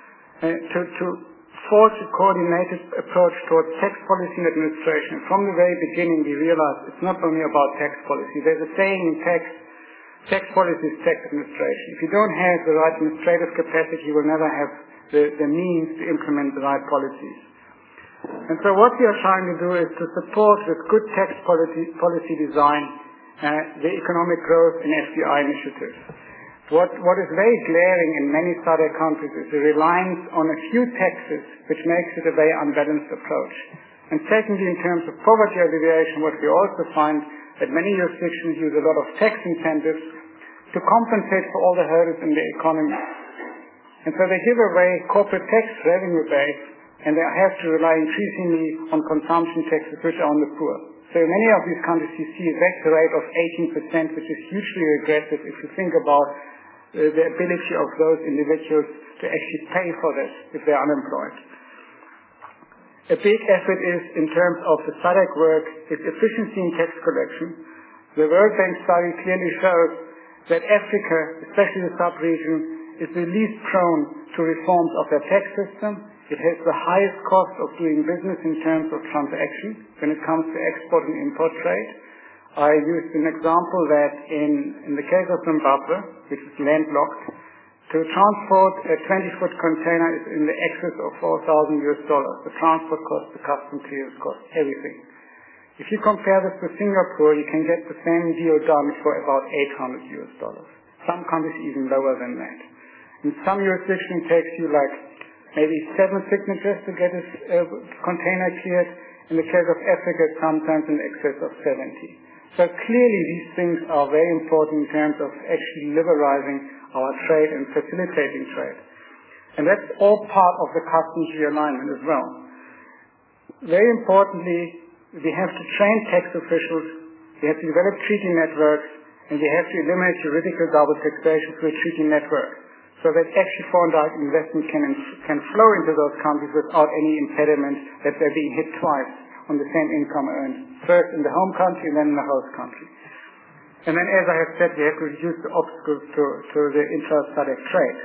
to forge a coordinated approach towards tax policy and administration. From the very beginning we realized it's not only about tax policy. There's a saying in tax policy is tax administration. If you don't have the right administrative capacity, you will never have the means to implement the right policies. And so what we are trying to do is to support with good tax policy design the economic growth and FDI initiatives. What is very glaring in many SADC countries is the reliance on a few taxes, which makes it a very unbalanced approach. And secondly, in terms of poverty alleviation, what we also find that many jurisdictions use a lot of tax incentives to compensate for all the hurdles in the economy. And so they give away corporate tax revenue base, and they have to rely increasingly on consumption taxes, which are on the poor. So in many of these countries you see a tax rate of 18%, which is hugely regressive if you think about the ability of those individuals to actually pay for this if they're unemployed. A big effort is, in terms of the SADC work, is efficiency in tax collection. The World Bank study clearly shows that Africa, especially the sub-region, is the least prone to reforms of their tax system. It has the highest cost of doing business in terms of transaction when it comes to export and import trade. I used an example that in the case of Zimbabwe, which is landlocked, to transport a 20-foot container is in the excess of $4,000 US. The transport cost, the custom clearance cost, everything. If you compare this to Singapore, you can get the same deal done for about $800 US. Some countries even lower than that. In some jurisdictions, it takes you like maybe 7 signatures to get a container cleared. In the case of Africa, sometimes in excess of 70. So clearly these things are very important in terms of actually liberalizing our trade and facilitating trade. And that's all part of the customs realignment as well. Very importantly, we have to train tax officials, we have to develop treaty networks, and we have to eliminate juridical double taxation through a treaty network, so that actually foreign direct investment can flow into those countries without any impediment that they're being hit twice on the same income earned, first in the home country and then in the host country. And then, as I have said, we have to reduce the obstacles to the intra-SADC trade.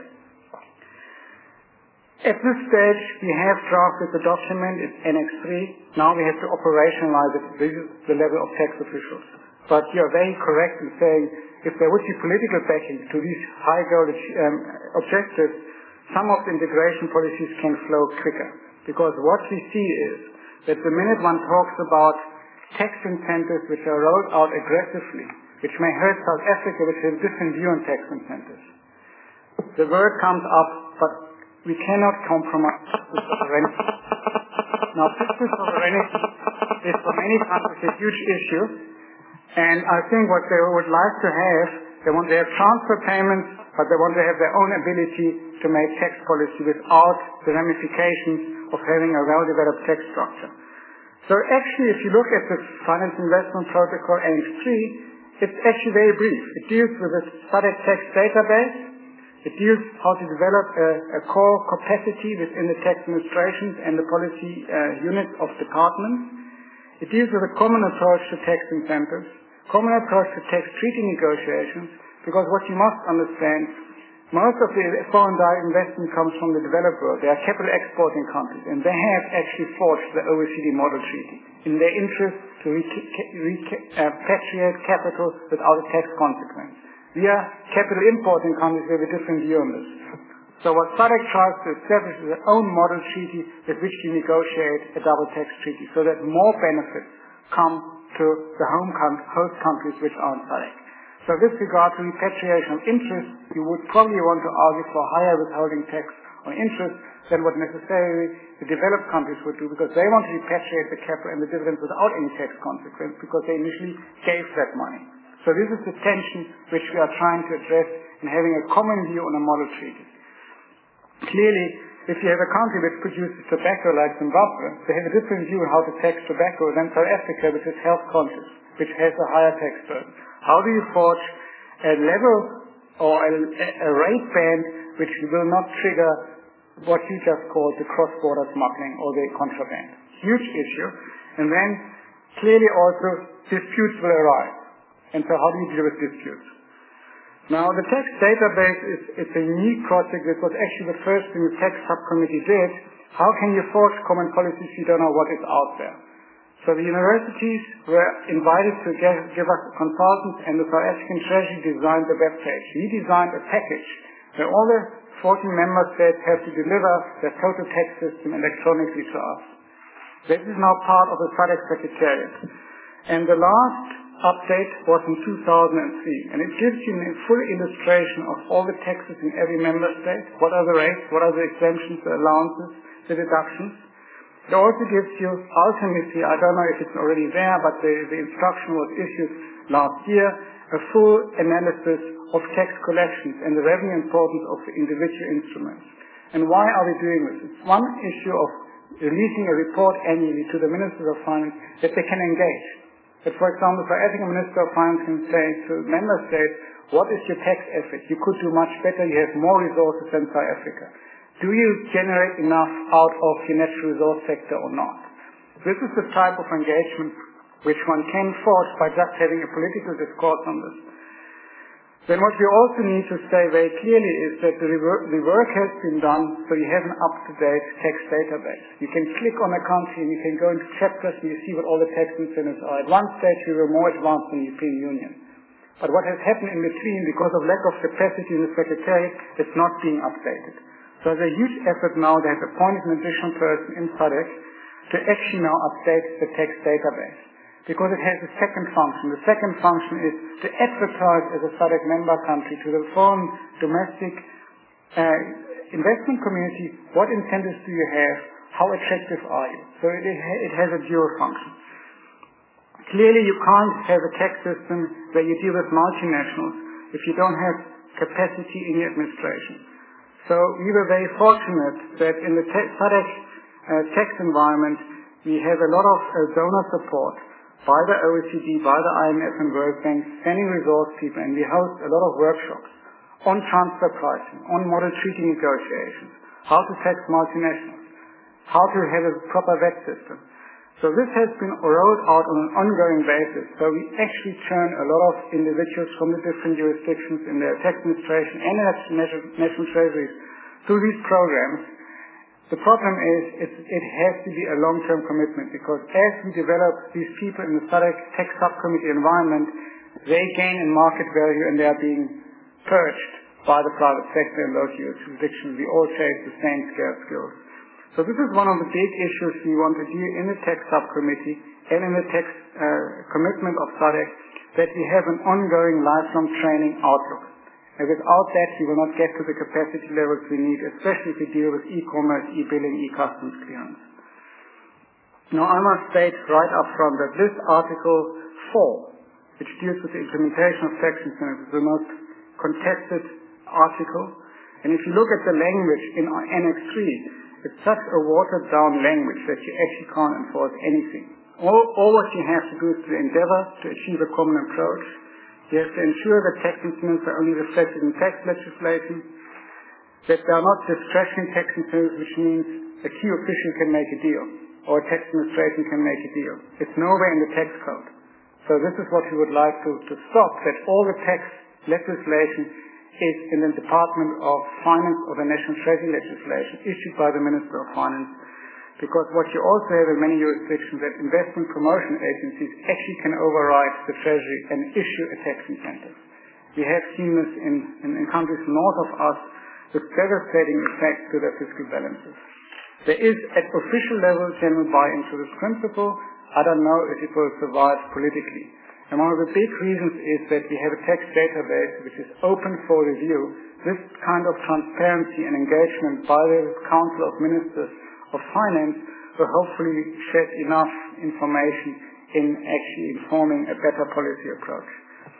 At this stage, we have drafted the document, it's Annex 3. Now we have to operationalize it. This is the level of tax officials. But you are very correct in saying if there would be political backing to these high-goal objectives, some of the integration policies can flow quicker. Because what we see is that the minute one talks about tax incentives which are rolled out aggressively, which may hurt South Africa, which has a different view on tax incentives, the word comes up, but we cannot compromise fiscal sovereignty. Now, fiscal sovereignty is for many countries a huge issue, and I think what they would like to have, they want to have transfer payments, but they want to have their own ability to make tax policy without the ramifications of having a well-developed tax structure. So actually, if you look at the Finance Investment Protocol Annex 3, it's actually very brief. It deals with a SADC tax database. It deals how to develop a core capacity within the tax administrations and the policy units of departments. It deals with a common approach to tax incentives, common approach to tax treaty negotiations, because what you must understand, most of the foreign direct investment comes from the developed world. They are capital exporting countries, and they have actually forged the OECD model treaty in their interest to repatriate capital without a tax consequence. We are capital importing countries with a different view on this. So what SADC tries to establish is their own model treaty with which to negotiate a double tax treaty, so that more benefits come to the host countries which are in SADC. So with regard to repatriation of interest, you would probably want to argue for higher withholding tax on interest than what necessarily the developed countries would do, because they want to repatriate the capital and the dividends without any tax consequence, because they initially gave that money. So this is the tension which we are trying to address in having a common view on a model treaty. Clearly, if you have a country which produces tobacco like Zimbabwe, they have a different view on how to tax tobacco than South Africa, which is health conscious, which has a higher tax burden. How do you forge a level or a rate band which will not trigger what you just called the cross-border smuggling or the contraband? Huge issue. And then clearly also disputes will arise. And so how do you deal with disputes? Now the tax database is a unique project. This was actually the first thing the tax subcommittee did. How can you forge common policies if you don't know what is out there? So the universities were invited to give us consultants, and the South African Treasury designed the web page. We designed a package where all the 14 member states have to deliver their total tax system electronically to us. This is now part of the SADC Secretariat. And the last update was in 2003, and it gives you a full illustration of all the taxes in every member state. What are the rates? What are the exemptions, the allowances, the deductions? It also gives you, ultimately, I don't know if it's already there, but the instruction was issued last year, a full analysis of tax collections and the revenue importance of the individual instruments. And why are we doing this? It's one issue of releasing a report annually to the Ministers of Finance that they can engage. That, for example, if I think a Minister of Finance can say to member states, what is your tax effort? You could do much better, you have more resources than South Africa. Do you generate enough out of your natural resource sector or not? This is the type of engagement which one can forge by just having a political discourse on this. Then what we also need to say very clearly is that the work has been done, so you have an up-to-date tax database. You can click on a country and you can go into chapters and you see what all the tax incentives are. At one stage we were more advanced than the European Union. But what has happened in between, because of lack of capacity in the Secretariat, it's not being updated. So there's a huge effort now. They have appointed an additional person in SADC to actually now update the tax database, because it has a second function. The second function is to advertise as a SADC member country to the foreign domestic investment community, what incentives do you have, how attractive are you? So it has a dual function. Clearly you can't have a tax system where you deal with multinationals if you don't have capacity in your administration. So we were very fortunate that in the SADC tax environment we have a lot of donor support by the OECD, by the IMF and World Bank, sending resource people, and we host a lot of workshops on transfer pricing, on model treaty negotiations, how to tax multinationals, how to have a proper VAT system. So this has been rolled out on an ongoing basis. So we actually turn a lot of individuals from the different jurisdictions in their tax administration and national treasuries through these programs. The problem is it has to be a long-term commitment, because as we develop these people in the SADC tax subcommittee environment, they gain in market value and they are being purged by the private sector in those jurisdictions. We all take the same scarce skills. So this is one of the big issues we want to deal in the tax subcommittee and in the tax commitment of SADC, that we have an ongoing lifelong training outlook. And without that, we will not get to the capacity levels we need, especially if we deal with e-commerce, e-billing, e-customs clearance. Now, I must state right up front that this Article 4, which deals with the implementation of tax incentives, is the most contested article. And if you look at the language in Annex 3, it's such a watered-down language that you actually can't enforce anything. All what you have to do is to endeavor to achieve a common approach. You have to ensure that tax incentives are only reflected in tax legislation, that they are not discretionary tax incentives, which means a key official can make a deal, or a tax administration can make a deal. It's nowhere in the tax code. So this is what we would like to stop, that all the tax legislation is in the Department of Finance or the National Treasury legislation issued by the Minister of Finance, because what you also have in many jurisdictions, that investment promotion agencies actually can override the Treasury and issue a tax incentive. We have seen this in countries north of us with devastating effects to their fiscal balances. There is at official level general buy-in to this principle. I don't know if it will survive politically. And one of the big reasons is that we have a tax database which is open for review. This kind of transparency and engagement by the Council of Ministers of Finance will hopefully shed enough information in actually informing a better policy approach.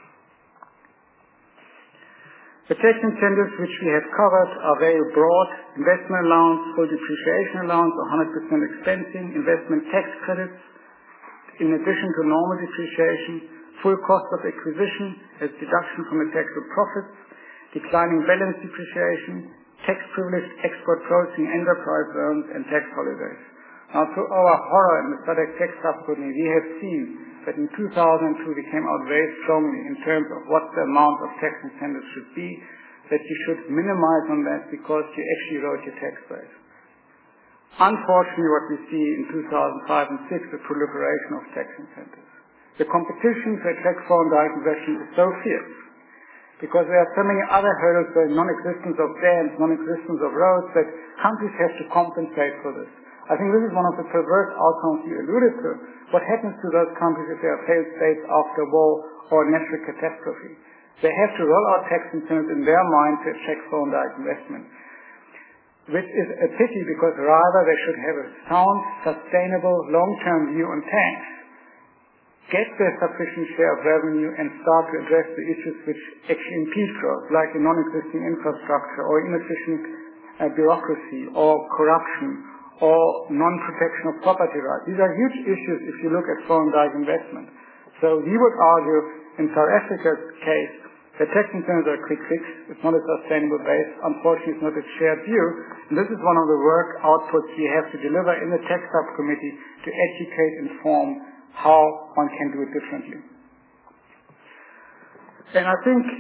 The tax incentives which we have covered are very broad: investment allowance, full depreciation allowance, 100% expensing, investment tax credits, in addition to normal depreciation, full cost of acquisition as deduction from the taxable profits, declining balance depreciation, tax-privileged export processing enterprise loans, and tax holidays. Now, to our horror in the SADC tax subcommittee, we have seen that in 2002 we came out very strongly in terms of what the amount of tax incentives should be, that you should minimize on that because you actually wrote your tax base. Unfortunately, what we see in 2005 and 2006, the proliferation of tax incentives. The competition to attract foreign direct investment is so fierce because there are so many other hurdles, the non-existence of dams, non-existence of roads, that countries have to compensate for this. I think this is one of the perverse outcomes you alluded to. What happens to those countries if they are failed states after war or natural catastrophe? They have to roll out tax incentives in their mind to attract foreign direct investment, which is a pity because rather they should have a sound, sustainable, long-term view on tax, get their sufficient share of revenue and start to address the issues which actually impede growth, like the non-existing infrastructure or inefficient bureaucracy or corruption or non-protection of property rights. These are huge issues if you look at foreign direct investment. So we would argue in South Africa's case that tax incentives are a quick fix. It's not a sustainable base. Unfortunately, it's not a shared view. And this is one of the work outputs we have to deliver in the tax subcommittee to educate, inform how one can do it differently. And I think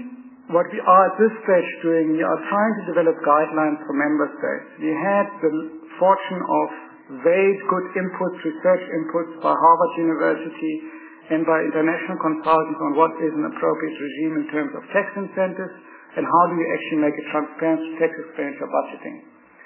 what we are at this stage doing, we are trying to develop guidelines for member states. We had the fortune of very good inputs, research inputs by Harvard University and by international consultants on what is an appropriate regime in terms of tax incentives and how do you actually make it transparent to tax expenditure budgeting.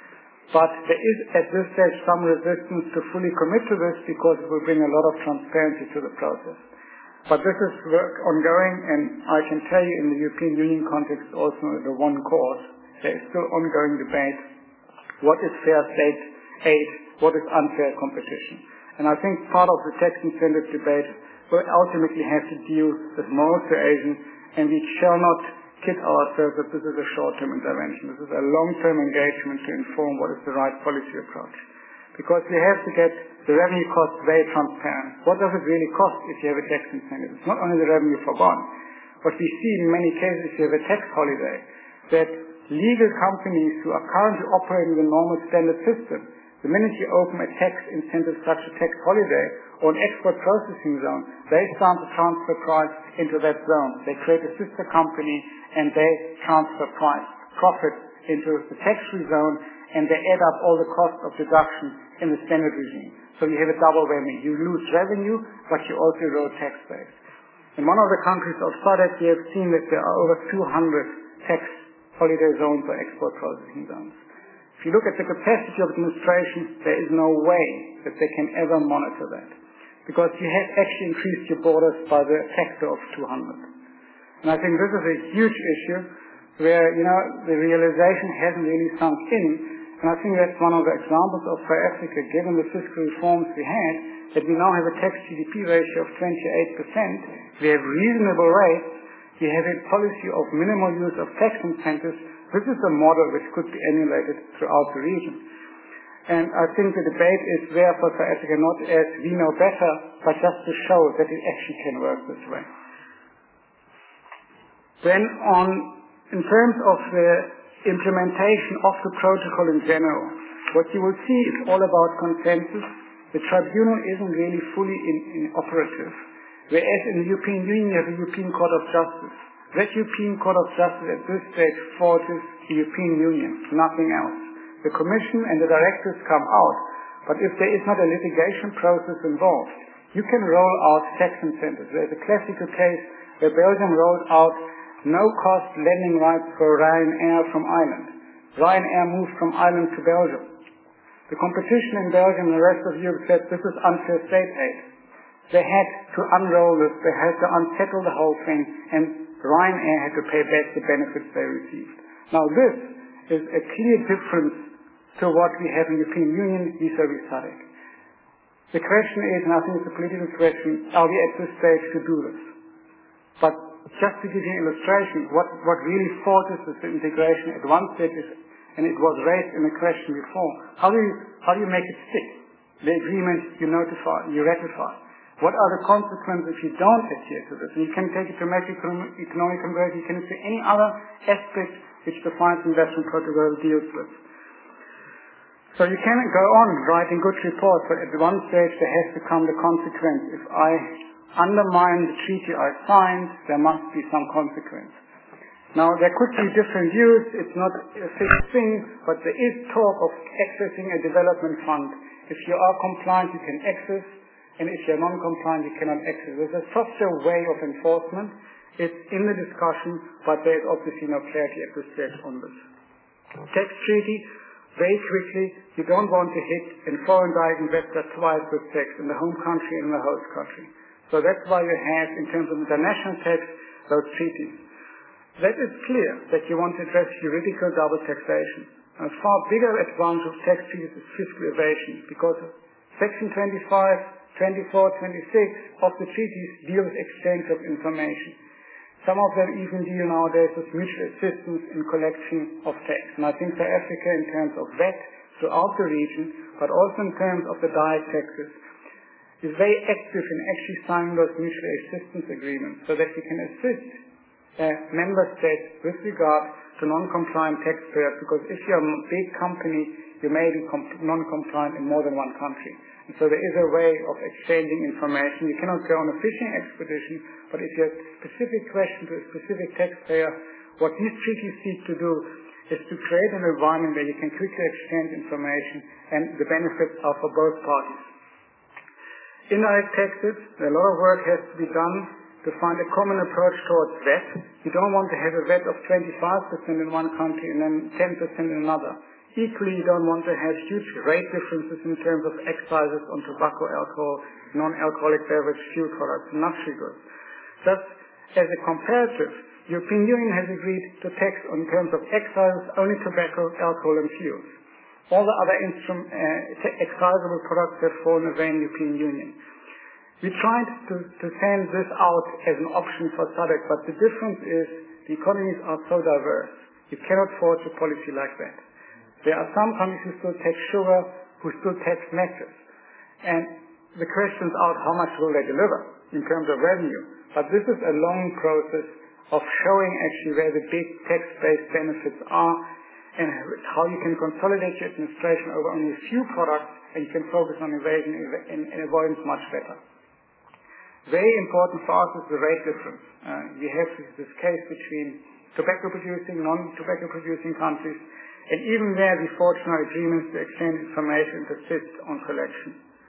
But there is at this stage some resistance to fully commit to this because it will bring a lot of transparency to the process. But this is work ongoing, and I can tell you in the European Union context also the one cause, there is still ongoing debate. What is fair state aid? What is unfair competition? And I think part of the tax incentive debate will ultimately have to deal with moral suasion, and we shall not kid ourselves that this is a short-term intervention. This is a long-term engagement to inform what is the right policy approach. Because we have to get the revenue cost very transparent. What does it really cost if you have a tax incentive? It's not only the revenue for one. What we see in many cases, if you have a tax holiday, that legal companies who are currently operating the normal standard system, the minute you open a tax incentive such a tax holiday or an export processing zone, they start to transfer price into that zone. They create a sister company and they transfer profit into the tax-free zone, and they add up all the costs of deduction in the standard regime. So you have a double whammy. You lose revenue, but you also erode tax base. In one of the countries of SADC, we have seen that there are over 200 tax holiday zones or export processing zones. If you look at the capacity of administration, there is no way that they can ever monitor that, because you have actually increased your borders by the factor of 200. And I think this is a huge issue where, the realization hasn't really sunk in. And I think that's one of the examples of South Africa, given the fiscal reforms we had, that we now have a tax GDP ratio of 28%. We have reasonable rates. We have a policy of minimal use of tax incentives. This is a model which could be emulated throughout the region. And I think the debate is there for South Africa not as we know better, but just to show that it actually can work this way. Then in terms of the implementation of the protocol in general, what you will see is all about consensus. The tribunal isn't really fully operative, whereas in the European Union you have the European Court of Justice. That European Court of Justice at this stage forges the European Union, nothing else. The Commission and the directives come out, but if there is not a litigation process involved, you can roll out tax incentives. There's a classical case where Belgium rolled out no-cost lending rights for Ryanair from Ireland. Ryanair moved from Ireland to Belgium. The competition in Belgium and the rest of Europe said this is unfair state aid. They had to unroll this, they had to unsettle the whole thing, and Ryanair had to pay back the benefits they received. Now this is a clear difference to what we have in the European Union vis-à-vis SADC. The question is, and I think it's a political question, are we at this stage to do this? But just to give you an illustration, what really forces this integration at one stage is, and it was raised in the question before, how do you make it stick? The agreement you notify, you ratify. What are the consequences if you don't adhere to this? And you can take it to macroeconomic conversion, you can say any other aspect which the Finance Investment Protocol deals with. So you can go on writing good reports, but at one stage there has to come the consequence. If I undermine the treaty I signed, there must be some consequence. Now, there could be different views. It's not a fixed thing, but there is talk of accessing a development fund. If you are compliant, you can access, and if you're non-compliant, you cannot access. There's a softer way of enforcement. It's in the discussion, but there is obviously no clarity at this stage on this. Tax treaty, very quickly, you don't want to hit a foreign direct investor twice with tax in the home country and in the host country. So that's why you have, in terms of international tax, those treaties. That is clear that you want to address juridical double taxation. A far bigger advantage of tax treaties is fiscal evasion, because Section 25, 24, 26 of the treaties deal with exchange of information. Some of them even deal nowadays with mutual assistance in collection of tax. And I think South Africa, in terms of that throughout the region, but also in terms of the direct taxes, is very active in actually signing those mutual assistance agreements so that we can assist member states with regard to non-compliant taxpayers, because if you're a big company, you may be non-compliant in more than one country. And so there is a way of exchanging information. You cannot go on a fishing expedition, but if you have a specific question to a specific taxpayer What these treaties seek to do is to create an environment where you can quickly exchange information and the benefits are for both parties. Indirect taxes, a lot of work has to be done to find a common approach towards VAT. You don't want to have a VAT of 25% in one country and then 10% in another. Equally, you don't want to have huge rate differences in terms of excises on tobacco, alcohol, non-alcoholic beverage, fuel products, and luxury goods. Just as a comparative, the European Union has agreed to tax on terms of excises only tobacco, alcohol, and fuels. All the other excisable products have fallen away in the European Union. We tried to send this out as an option for SADC, but the difference is the economies are so diverse. You cannot forge a policy like that. There are some countries who still tax sugar, who still tax matches. And the question is out, how much will they deliver in terms of revenue? But this is a long process of showing actually where the big tax-based benefits are and how you can consolidate your administration over only a few products and you can focus on evasion and avoidance much better. Very important for us is the rate difference. We have this case between tobacco producing, non-tobacco producing countries, and even there we forged agreements to exchange information and assist on collection.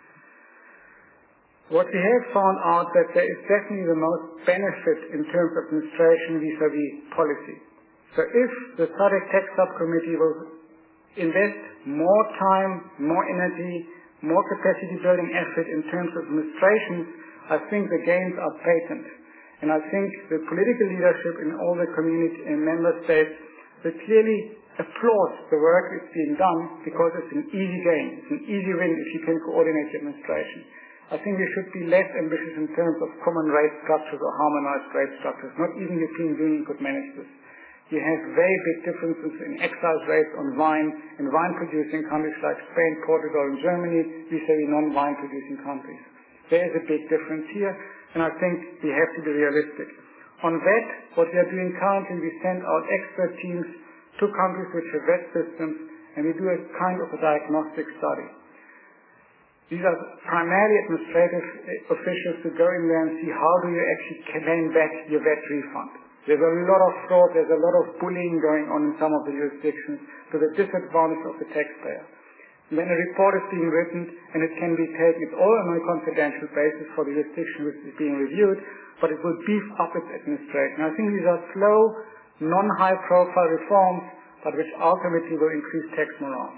What we have found out that there is definitely the most benefit in terms of administration vis-à-vis policy. So if the SADC Tax Subcommittee will invest more time, more energy, more capacity building effort in terms of administration, I think the gains are patent. And I think the political leadership in all the community and member states will clearly applaud the work that's being done because it's an easy gain. It's an easy win if you can coordinate your administration. I think we should be less ambitious in terms of common rate structures or harmonized rate structures. Not even the European Union could manage this. You have very big differences in excise rates on wine in wine-producing countries like Spain, Portugal, and Germany vis-à-vis non-wine producing countries. There is a big difference here, and I think we have to be realistic. On VAT, what we are doing currently, we send out expert teams to countries which have VAT systems, and we do a kind of a diagnostic study. These are primarily administrative officials who go in there and see how do you actually claim back your VAT refund. There's a lot of fraud, there's a lot of bullying going on in some of the jurisdictions to the disadvantage of the taxpayer. When a report is being written and it can be taken, it's all on a confidential basis for the jurisdiction which is being reviewed, but it will beef up its administration. I think these are slow, non-high profile reforms, but which ultimately will increase tax morale.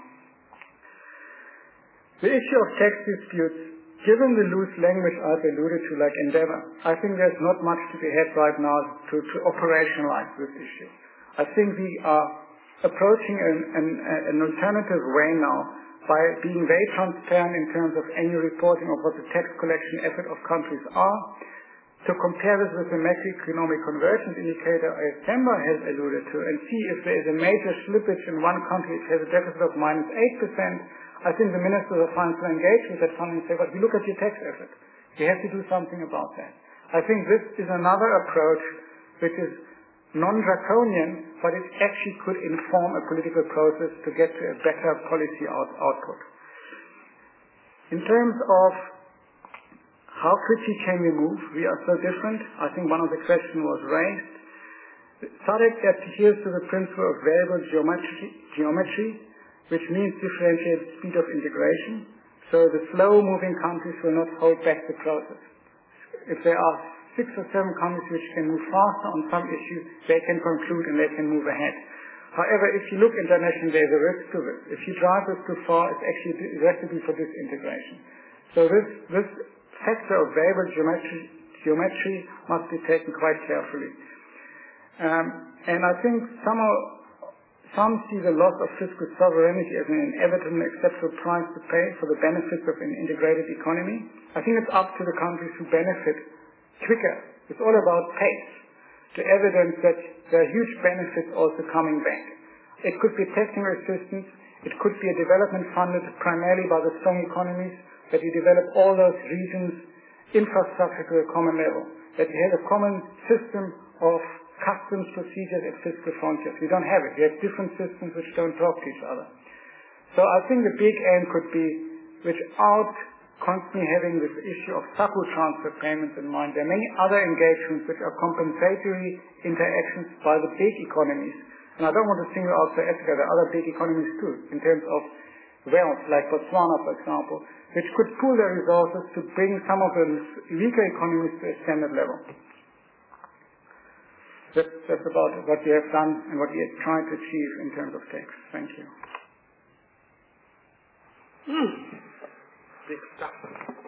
The issue of tax disputes, given the loose language I've alluded to, like endeavor, I think there's not much to be had right now to operationalize this issue. I think we are approaching an alternative way now by being very transparent in terms of annual reporting of what the tax collection effort of countries are, to compare this with the macroeconomic convergence indicator as Themba has alluded to, and see if there is a major slippage in one country which has a deficit of minus 8%, I think the Ministers of Finance will engage with that fund and say, but we look at your tax effort. We have to do something about that. I think this is another approach which is non-draconian, but it actually could inform a political process to get to a better policy output. In terms of how quickly can we move, we are so different. I think one of the questions was raised. SADC adheres to the principle of variable geometry, which means differentiated speed of integration. So the slow-moving countries will not hold back the process. If there are 6 or 7 countries which can move faster on some issues, they can conclude and they can move ahead. However, if you look internationally, there is a risk to this. If you drive this too far, it's actually a recipe for disintegration. So this factor of variable geometry must be taken quite carefully. And I think some see the loss of fiscal sovereignty as an inevitable and acceptable price to pay for the benefits of an integrated economy. I think it's up to the countries who benefit quicker. It's all about pace to evidence that there are huge benefits also coming back. It could be technical assistance. It could be a development funded primarily by the strong economies, that you develop all those regions' infrastructure to a common level, that you have a common system of customs procedures at fiscal frontiers. We don't have it. We have different systems which don't talk to each other. So I think the big aim could be, without constantly having this issue of SAPU transfer payments in mind. There are many other engagements which are compensatory interactions by the big economies. And I don't want to single out South Africa, there are other big economies too, in terms of wealth, like Botswana, for example, which could pool their resources to bring some of the weaker economies to a standard level. That's about what we have done and what we are trying to achieve in terms of tax. Thank you. Big stuff.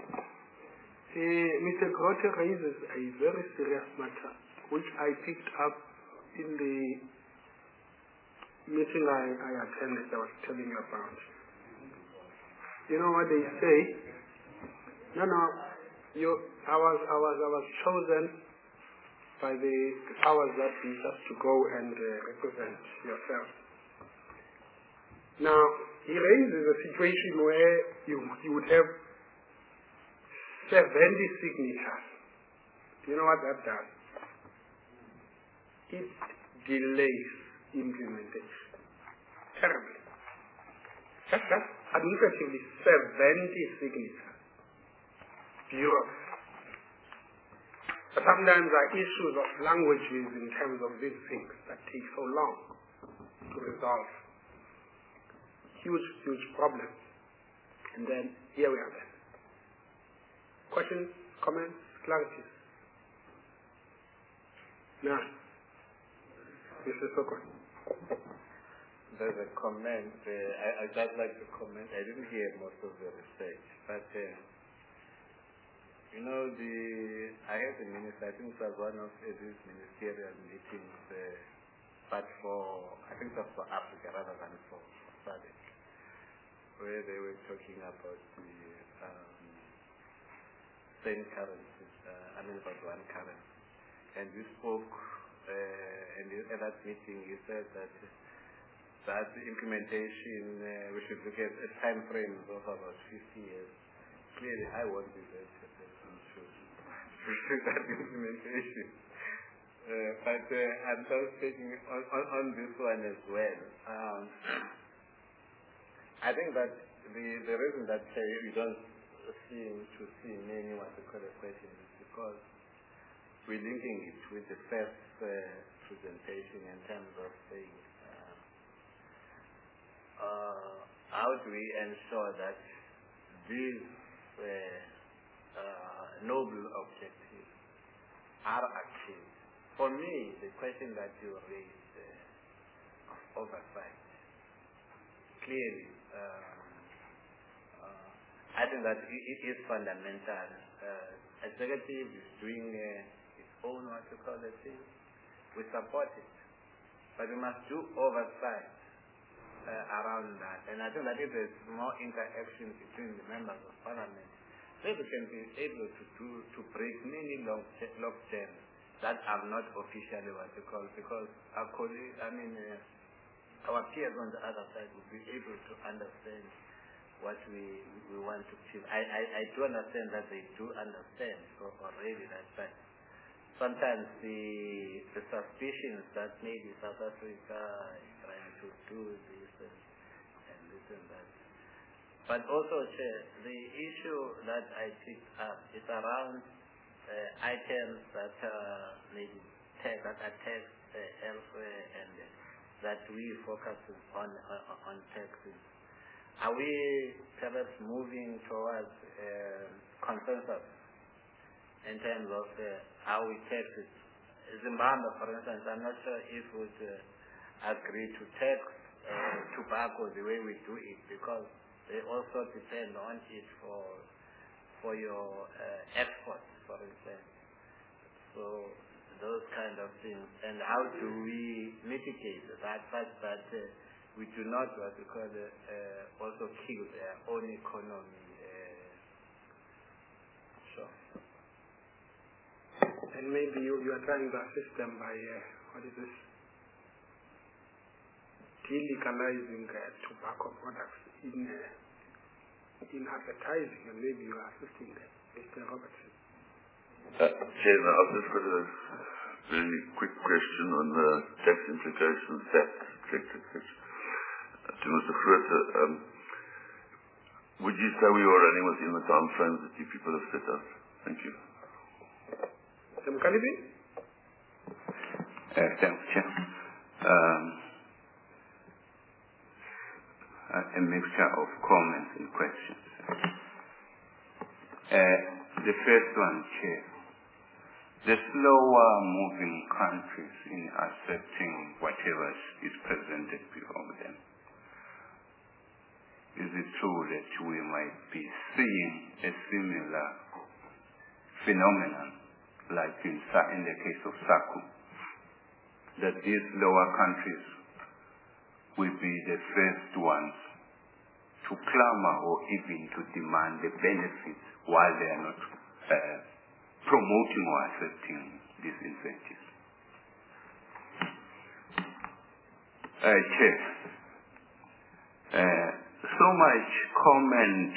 Mr. Grote raises a very serious matter, which I picked up in the meeting I attended, I was telling you about. You know what they say? No, I was chosen by the powers that be just to go and represent yourself. Now, he raises a situation where you would have 70 signatures. Do you know what that does? It delays implementation. Terribly. Just administratively 70 signatures. Bureaucracy. But sometimes there are issues of languages in terms of these things that take so long to resolve. Huge problem. And then here we are then. Questions, comments, clarities? Now, Mr. Sokon. There's a comment. I'd just like to comment. I didn't hear most of the research, but you know, I heard the minister, I think it was one of these ministerial meetings, but I think it was for Africa rather than for SADC, where they were talking about the same currencies, but one currency. And we spoke, and at that meeting he said that the implementation, we should look at a time frame of about 50 years. Clearly, I won't be there to that implementation. But I'm just taking on this one as well. I think that the reason that we don't seem to see many questions is because we're linking it with the first presentation in terms of saying how do we ensure that these noble objectives are achieved. For me, the question that you raised of oversight, clearly, I think that it is fundamental. Executive is doing its own, thing. We support it. But we must do oversight around that. And I think that if there's more interaction between the members of parliament, then we can be able to break many log jams that are not officially because our colleagues, our peers on the other side will be able to understand what we want to achieve. I do understand that they do understand already that, but sometimes the suspicions that maybe South Africa is trying to do this and this and that. But also, the issue that I picked up is around items that maybe that are taxed elsewhere and that we focus on taxes. Are we perhaps moving towards consensus in terms of how we tax it? Zimbabwe, for instance, I'm not sure if we would agree to tax tobacco the way we do it because they also depend on it for your exports, for instance. So those kind of things. And how do we mitigate that such that we do not also kill their own economy? Sure. And maybe you are trying to assist them by delegalizing tobacco products in advertising, and maybe you are assisting them. Mr. Robertson. Chairman, I've just got a very quick question on the tax implications, tax, etc. To Mr. Frutter. Would you say we were running within the time frames that you people have set us? Thank you. Mkalibi? Thanks, Chair. A mixture of comments and questions. The first one, Chair. The slower moving countries in accepting whatever is presented before them. Is it true that we might be seeing a similar phenomenon like in the case of SACU, that these lower countries will be the first ones to clamor or even to demand the benefits while they are not promoting or accepting these incentives? Chair, so much comment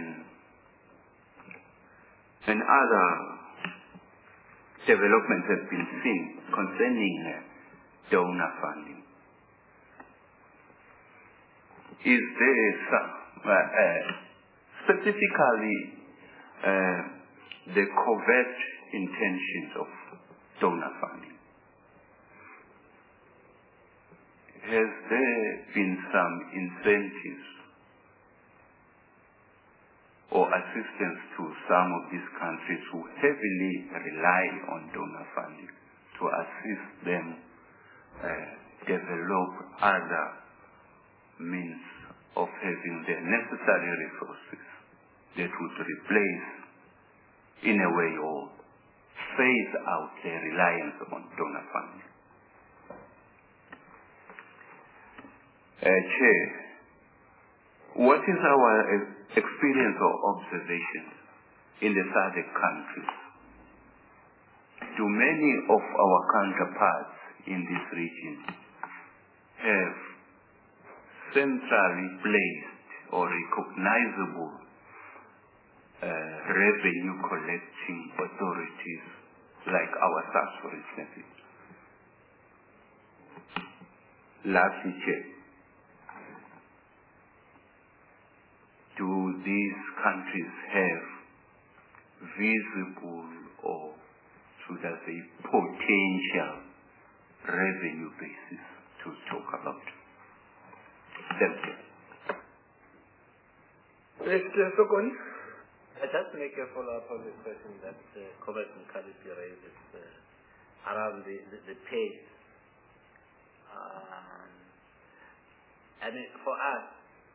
and other developments have been seen concerning donor funding. Is there specifically the covert intentions of donor funding? Has there been some incentives or assistance to some of these countries who heavily rely on donor funding to assist them develop other means of having the necessary resources that would replace, in a way, or phase out their reliance on donor funding? Chair, what is our experience or observations in the SADC countries? Do many of our counterparts in this region have centrally placed or recognizable revenue collecting authorities like our SARS, for instance? Lastly, Chair, do these countries have visible or, should I say, potential revenue basis to talk about? Thank you. Mr. Sokon? I just make a follow-up on the question that Comrade Mkalipi raises around the pace. I mean, for us,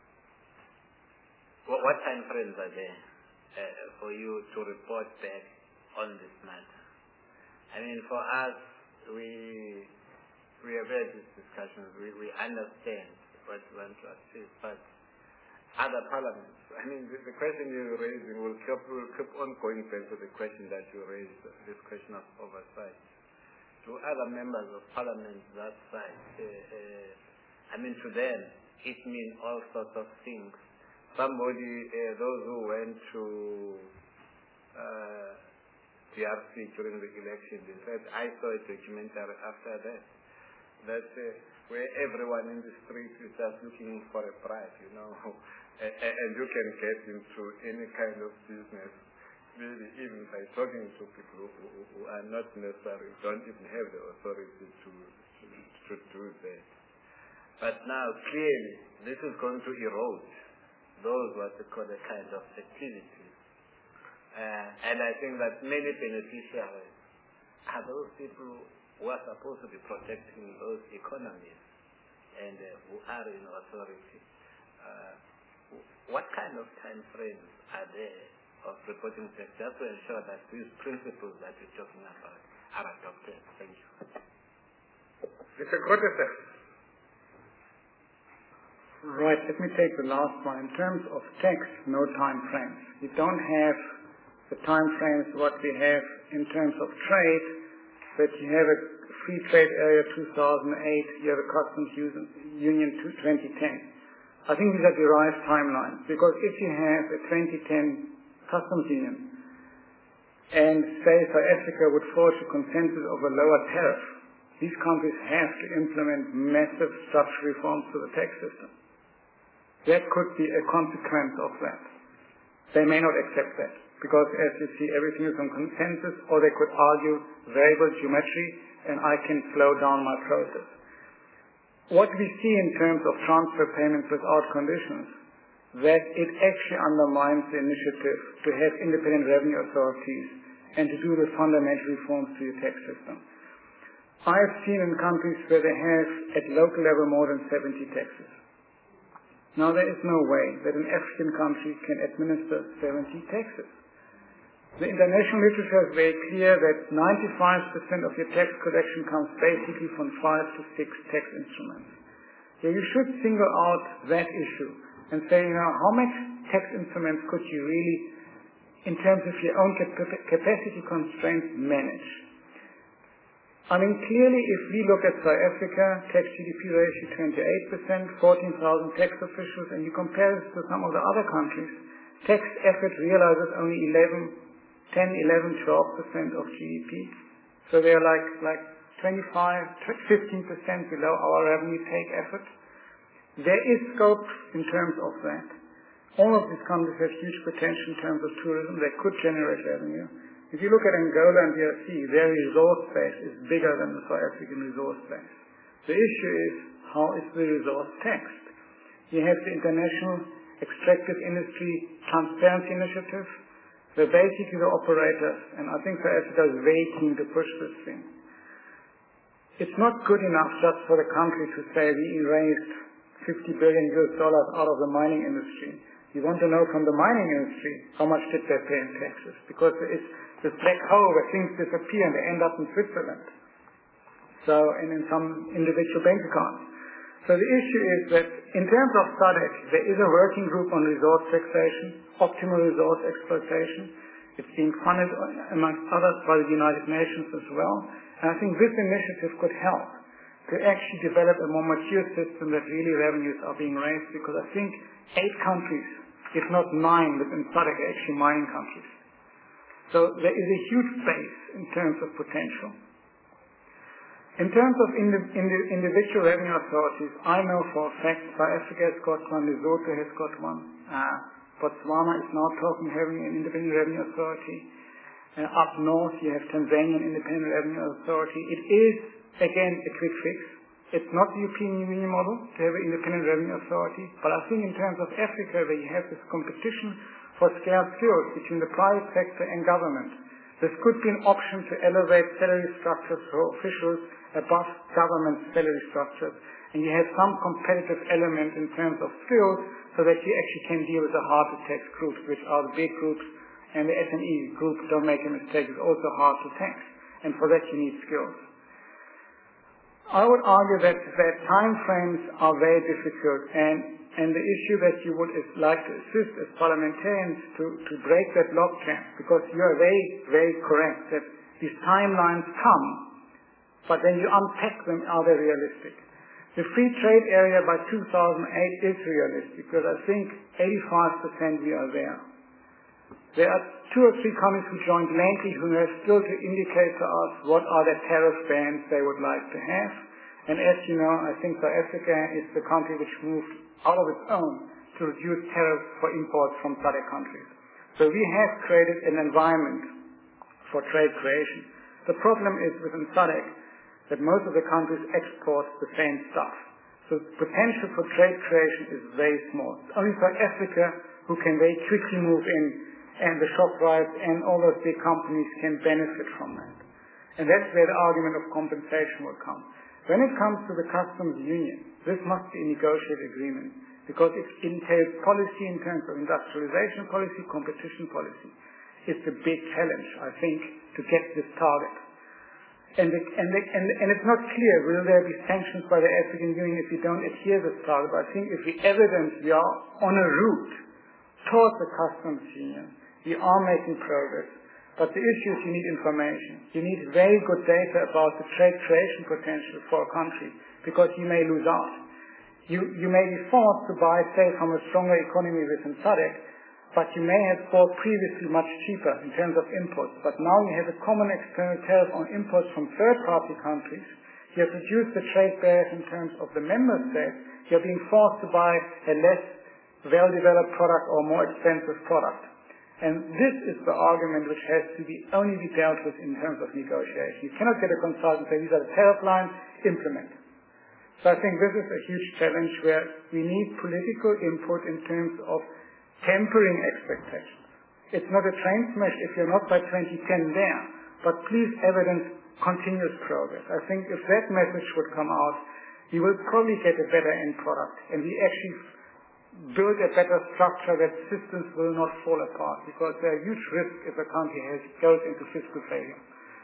what time frames are there for you to report back on this matter? I mean, for us, we have had these discussions. We understand what we want to achieve, but other parliaments, I mean, the question you're raising will keep on going back to the question that you raised, this question of oversight. To other members of parliament that side, I mean, to them, it means all sorts of things. Somebody, those who went to DRC during the election, in fact, I saw a documentary after that where everyone in the street is just looking for a prize, you know, and you can get into any kind of business, maybe even by talking to people who are not necessarily, don't even have the authority to do that. But now, clearly, this is going to erode those what we call a kind of activities. And I think that many beneficiaries are those people who are supposed to be protecting those economies and who are in authority. What kind of time frames are there of reporting tax just to ensure that these principles that you're talking about are adopted? Thank you. Mr. Grote, sir. Right, let me take the last one. In terms of tax, no time frames. We don't have the time frames what we have in terms of trade, but you have a free trade area 2008, you have a customs union 2010. I think these are derived timelines, because if you have a 2010 customs union and say South Africa would forge a consensus of a lower tariff, these countries have to implement massive structural reforms to the tax system. That could be a consequence of that. they may not accept that, because as you see, everything is on consensus, or they could argue variable geometry, and I can slow down my process. What we see in terms of transfer payments without conditions, that it actually undermines the initiative to have independent revenue authorities and to do the fundamental reforms to your tax system. I have seen in countries where they have at local level more than 70 taxes. Now there is no way that an African country can administer 70 taxes. The international literature is very clear that 95% of your tax collection comes basically from 5 to 6 tax instruments. So you should single out that issue and say, how much tax instruments could you really, in terms of your own capacity constraints, manage? I mean, clearly, if we look at South Africa, tax GDP ratio 28%, 14,000 tax officials, and you compare this to some of the other countries, tax effort realizes only 10, 11, 12% of GDP. So they are like 25, 15% below our revenue take effort. There is scope in terms of that. All of these countries have huge potential in terms of tourism. They could generate revenue. If you look at Angola and DRC, their resource base is bigger than the South African resource base. The issue is, how is the resource taxed? You have the International Extractive Industry Transparency Initiative. They're basically the operators, and I think South Africa is very keen to push this thing. It's not good enough just for the country to say we raised $50 billion out of the mining industry. You want to know from the mining industry how much did they pay in taxes, because it's this black hole where things disappear and they end up in Switzerland. And in some individual bank accounts. So the issue is that in terms of SADC, there is a working group on resource taxation, optimal resource exploitation. It's being funded, amongst others, by the United Nations as well. And I think this initiative could help to actually develop a more mature system that really revenues are being raised, because I think 8 countries, if not 9 within SADC, are actually mining countries. So there is a huge space in terms of potential. In terms of individual revenue authorities, I know for a fact South Africa has got one, Lesotho has got one, Botswana is now talking having an independent revenue authority. Up north you have Tanzania, an independent revenue authority. It is, again, a quick fix. It's not the European Union model to have an independent revenue authority, but I think in terms of Africa, where you have this competition for scarce skills between the private sector and government, this could be an option to elevate salary structures for officials above government salary structures, and you have some competitive element in terms of skills so that you actually can deal with the hard-to-tax groups, which are the big groups, and the SME group, don't make a mistake, is also hard to tax, and for that you need skills. I would argue that time frames are very difficult, and the issue that you would like to assist as parliamentarians to break that logjam, because you are very, very correct that these timelines come, but then you unpack them, are they realistic? The free trade area by 2008 is realistic, because I think 85% we are there. There are 2 or 3 countries who joined lately who have still to indicate to us what are the tariff bands they would like to have. And as you know, I think South Africa is the country which moved out of its own to reduce tariffs for imports from SADC countries. So we have created an environment for trade creation. The problem is within SADC that most of the countries export the same stuff. So the potential for trade creation is very small. It's only South Africa who can very quickly move in, and the ShopRites and all those big companies can benefit from that. And that's where the argument of compensation will come. When it comes to the customs union, this must be a negotiated agreement, because it entails policy in terms of industrialization policy, competition policy. It's a big challenge, I think, to get this target. And it's not clear, will there be sanctions by the African Union if we don't adhere to this target? But I think if we evidence we are on a route towards the customs union, we are making progress. But the issue is you need information. You need very good data about the trade creation potential for a country, because you may lose out. You may be forced to buy, say, from a stronger economy within SADC, but you may have bought previously much cheaper in terms of imports. But now you have a common external tariff on imports from third-party countries. You have reduced the trade barriers in terms of the member states. You're being forced to buy a less well-developed product or more expensive product. And this is the argument which has to only be dealt with in terms of negotiation. You cannot get a consultant and say, these are the tariff lines, implement. So I think this is a huge challenge where we need political input in terms of tempering expectations. It's not a train smash if you're not by 2010 there, but please evidence continuous progress. I think if that message would come out, you will probably get a better end product, and we actually build a better structure that systems will not fall apart, because there are huge risks if a country goes into fiscal failure.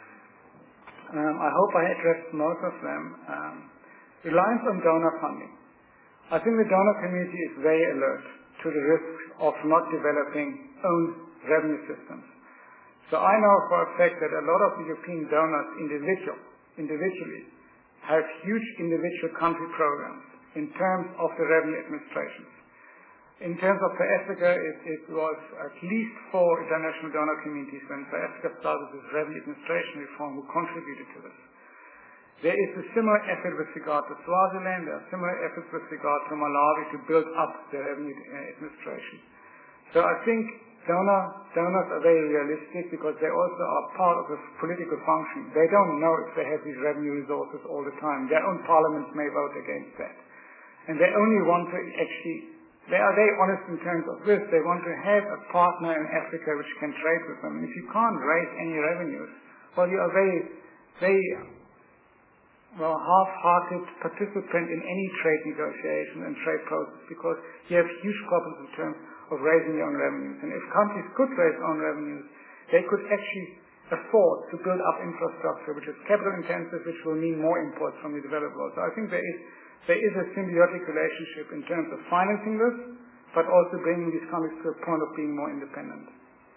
I hope I addressed most of them. Reliance on donor funding. I think the donor community is very alert to the risks of not developing own revenue systems. So I know for a fact that a lot of the European donors individually have huge individual country programs in terms of the revenue administration. In terms of South Africa, it was at least 4 international donor communities when South Africa started this revenue administration reform who contributed to this. There is a similar effort with regard to Swaziland. There are similar efforts with regard to Malawi to build up the revenue administration. So I think donors are very realistic because they also are part of the political function. They don't know if they have these revenue resources all the time. Their own parliaments may vote against that. And they only want to they are very honest in terms of this. They want to have a partner in Africa which can trade with them. And if you can't raise any revenues, well, you are very half-hearted participant in any trade negotiation and trade process, because you have huge problems in terms of raising your own revenues. And if countries could raise their own revenues, they could actually afford to build up infrastructure which is capital intensive, which will mean more imports from the developed world. So I think there is a symbiotic relationship in terms of financing this, but also bringing these countries to a point of being more independent.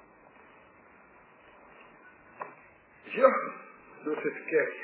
Sure, this is scary.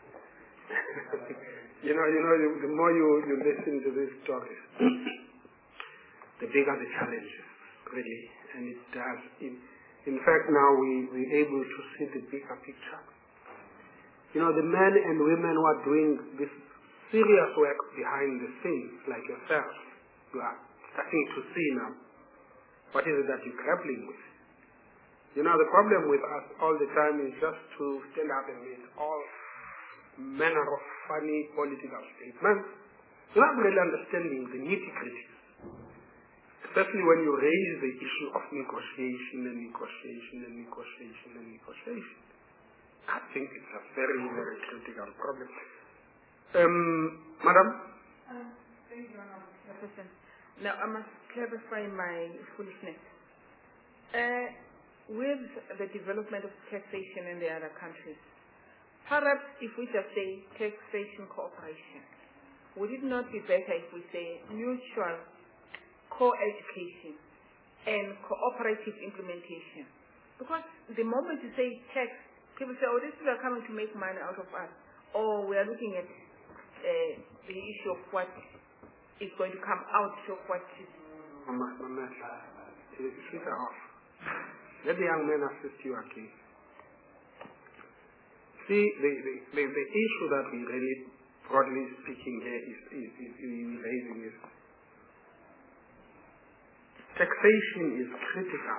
The more you listen to these stories, the bigger the challenges, really. And it does. In fact, now we're able to see the bigger picture. The men and women who are doing this serious work behind the scenes, like yourself, you are starting to see now what is it that you're grappling with. The problem with us all the time is just to stand up and make all manner of funny political statements. You're not really understanding the nitty-gritties, especially when you raise the issue of negotiation. I think it's a very, very critical problem. Madam? Thank you, Honourable Chairperson. Now, I must clarify my foolishness. With the development of taxation in the other countries, perhaps if we just say taxation cooperation, would it not be better if we say mutual co-education and cooperative implementation? Because the moment you say tax, people say, oh, these people are coming to make money out of us. Or we are looking at the issue of what is going to come out of what is... Switch off. Let the young men assist you again. See, the issue that we really, broadly speaking here, is raising is taxation is critical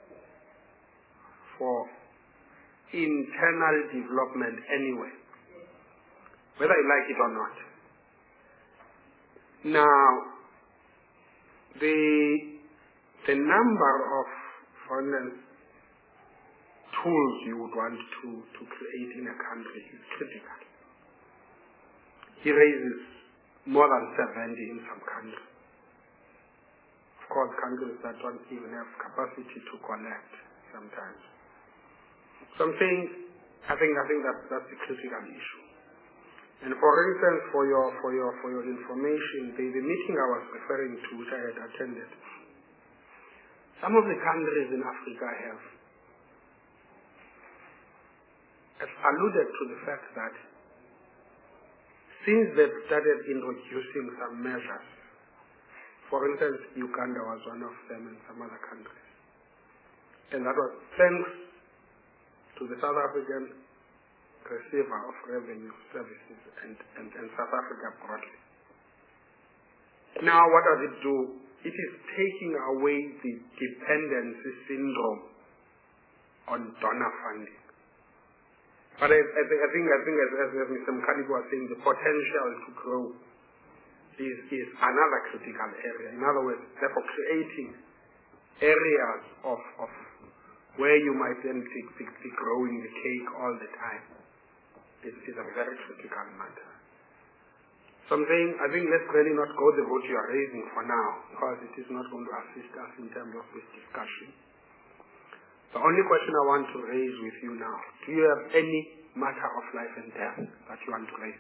for internal development anyway, whether you like it or not. Now, the number of, for instance, tools you would want to create in a country is critical. He raises more than 70 in some countries. Of course, countries that don't even have capacity to collect sometimes. So I'm saying, I think that's the critical issue. And for instance, for your information, the meeting I was referring to, which I had attended, some of the countries in Africa have alluded to the fact that since they've started introducing some measures, for instance, Uganda was one of them and some other countries, and that was thanks to the South African receiver of revenue services and South Africa broadly. Now, what does it do it is taking away the dependency syndrome on donor funding. But I think as Mr. Mkhalip was saying, the potential to grow is another critical area. In other words, therefore creating areas of where you might then be growing the cake all the time is a very critical matter. So I'm saying, I think let's really not go the route you are raising for now, because it is not going to assist us in terms of this discussion. The only question I want to raise with you now, do you have any matter of life and death that you want to raise?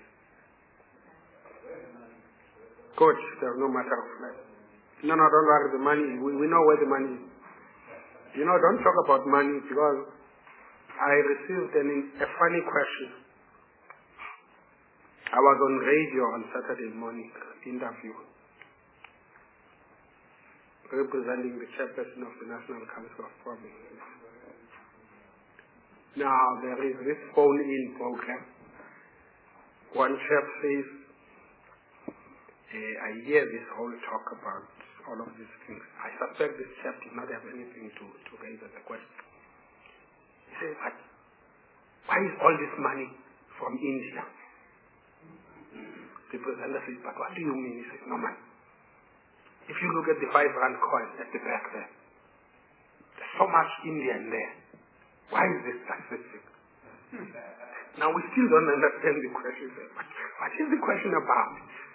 Good, there's no matter of life. No, don't worry, the money, we know where the money is. You know, don't talk about money, because I received a funny question. I was on radio on Saturday morning, interview, representing the chairperson of the National Council of Provinces. Now, there is this phone-in program. One chap says, I hear this whole talk about all of these things. I suspect this chap did not have anything to raise as a question. He says, but why is all this money from India? The presenter says, but what do you mean? He says, no man. If you look at the 5 rand coin at the back there, there's so much Indian there. Why is this successful? Now we still don't understand the question. What is the question about?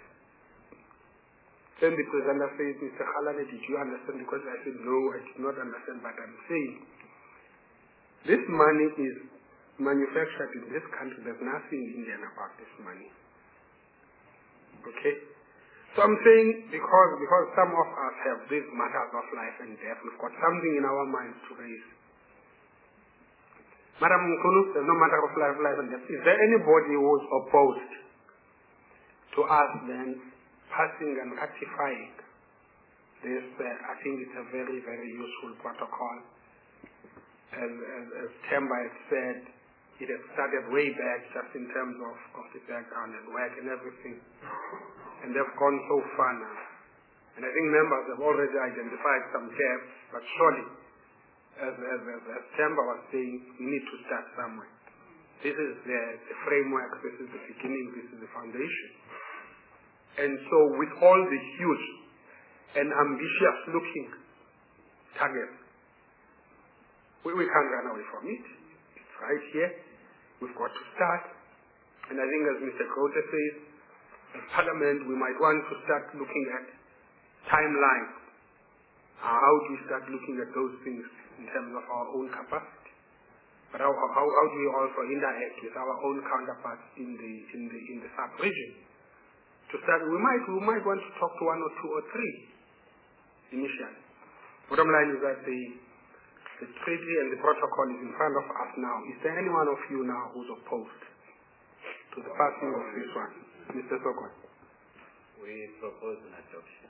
Then the presenter says, Mr. Khalane, did you understand the question? I said, no, I did not understand, but I'm saying this money is manufactured in this country. There's nothing Indian about this money. Okay? So I'm saying because some of us have these matters of life and death, we've got something in our minds to raise. Madam Nkulu, there's no matter of life and death. Is there anybody who is opposed to us then passing and ratifying this? I think it's a very, very useful protocol. As Themba had said, it has started way back just in terms of the background and work and everything. And they've gone so far now. And I think members have already identified some gaps, but surely, as Themba was saying, we need to start somewhere. This is the framework, this is the beginning, this is the foundation. And so with all the huge and ambitious looking targets, we can't run away from it. It's right here. We've got to start. And I think as Mr. Grote says, as Parliament, we might want to start looking at timelines. How do we start looking at those things in terms of our own capacity? But how do we also interact with our own counterparts in the sub-region? To start, we might want to talk to 1 or 2 or 3 initially. Bottom line is that the treaty and the protocol is in front of us now. Is there any one of you now who's opposed to the passing of this one? Mr. Sokon. We propose an adoption.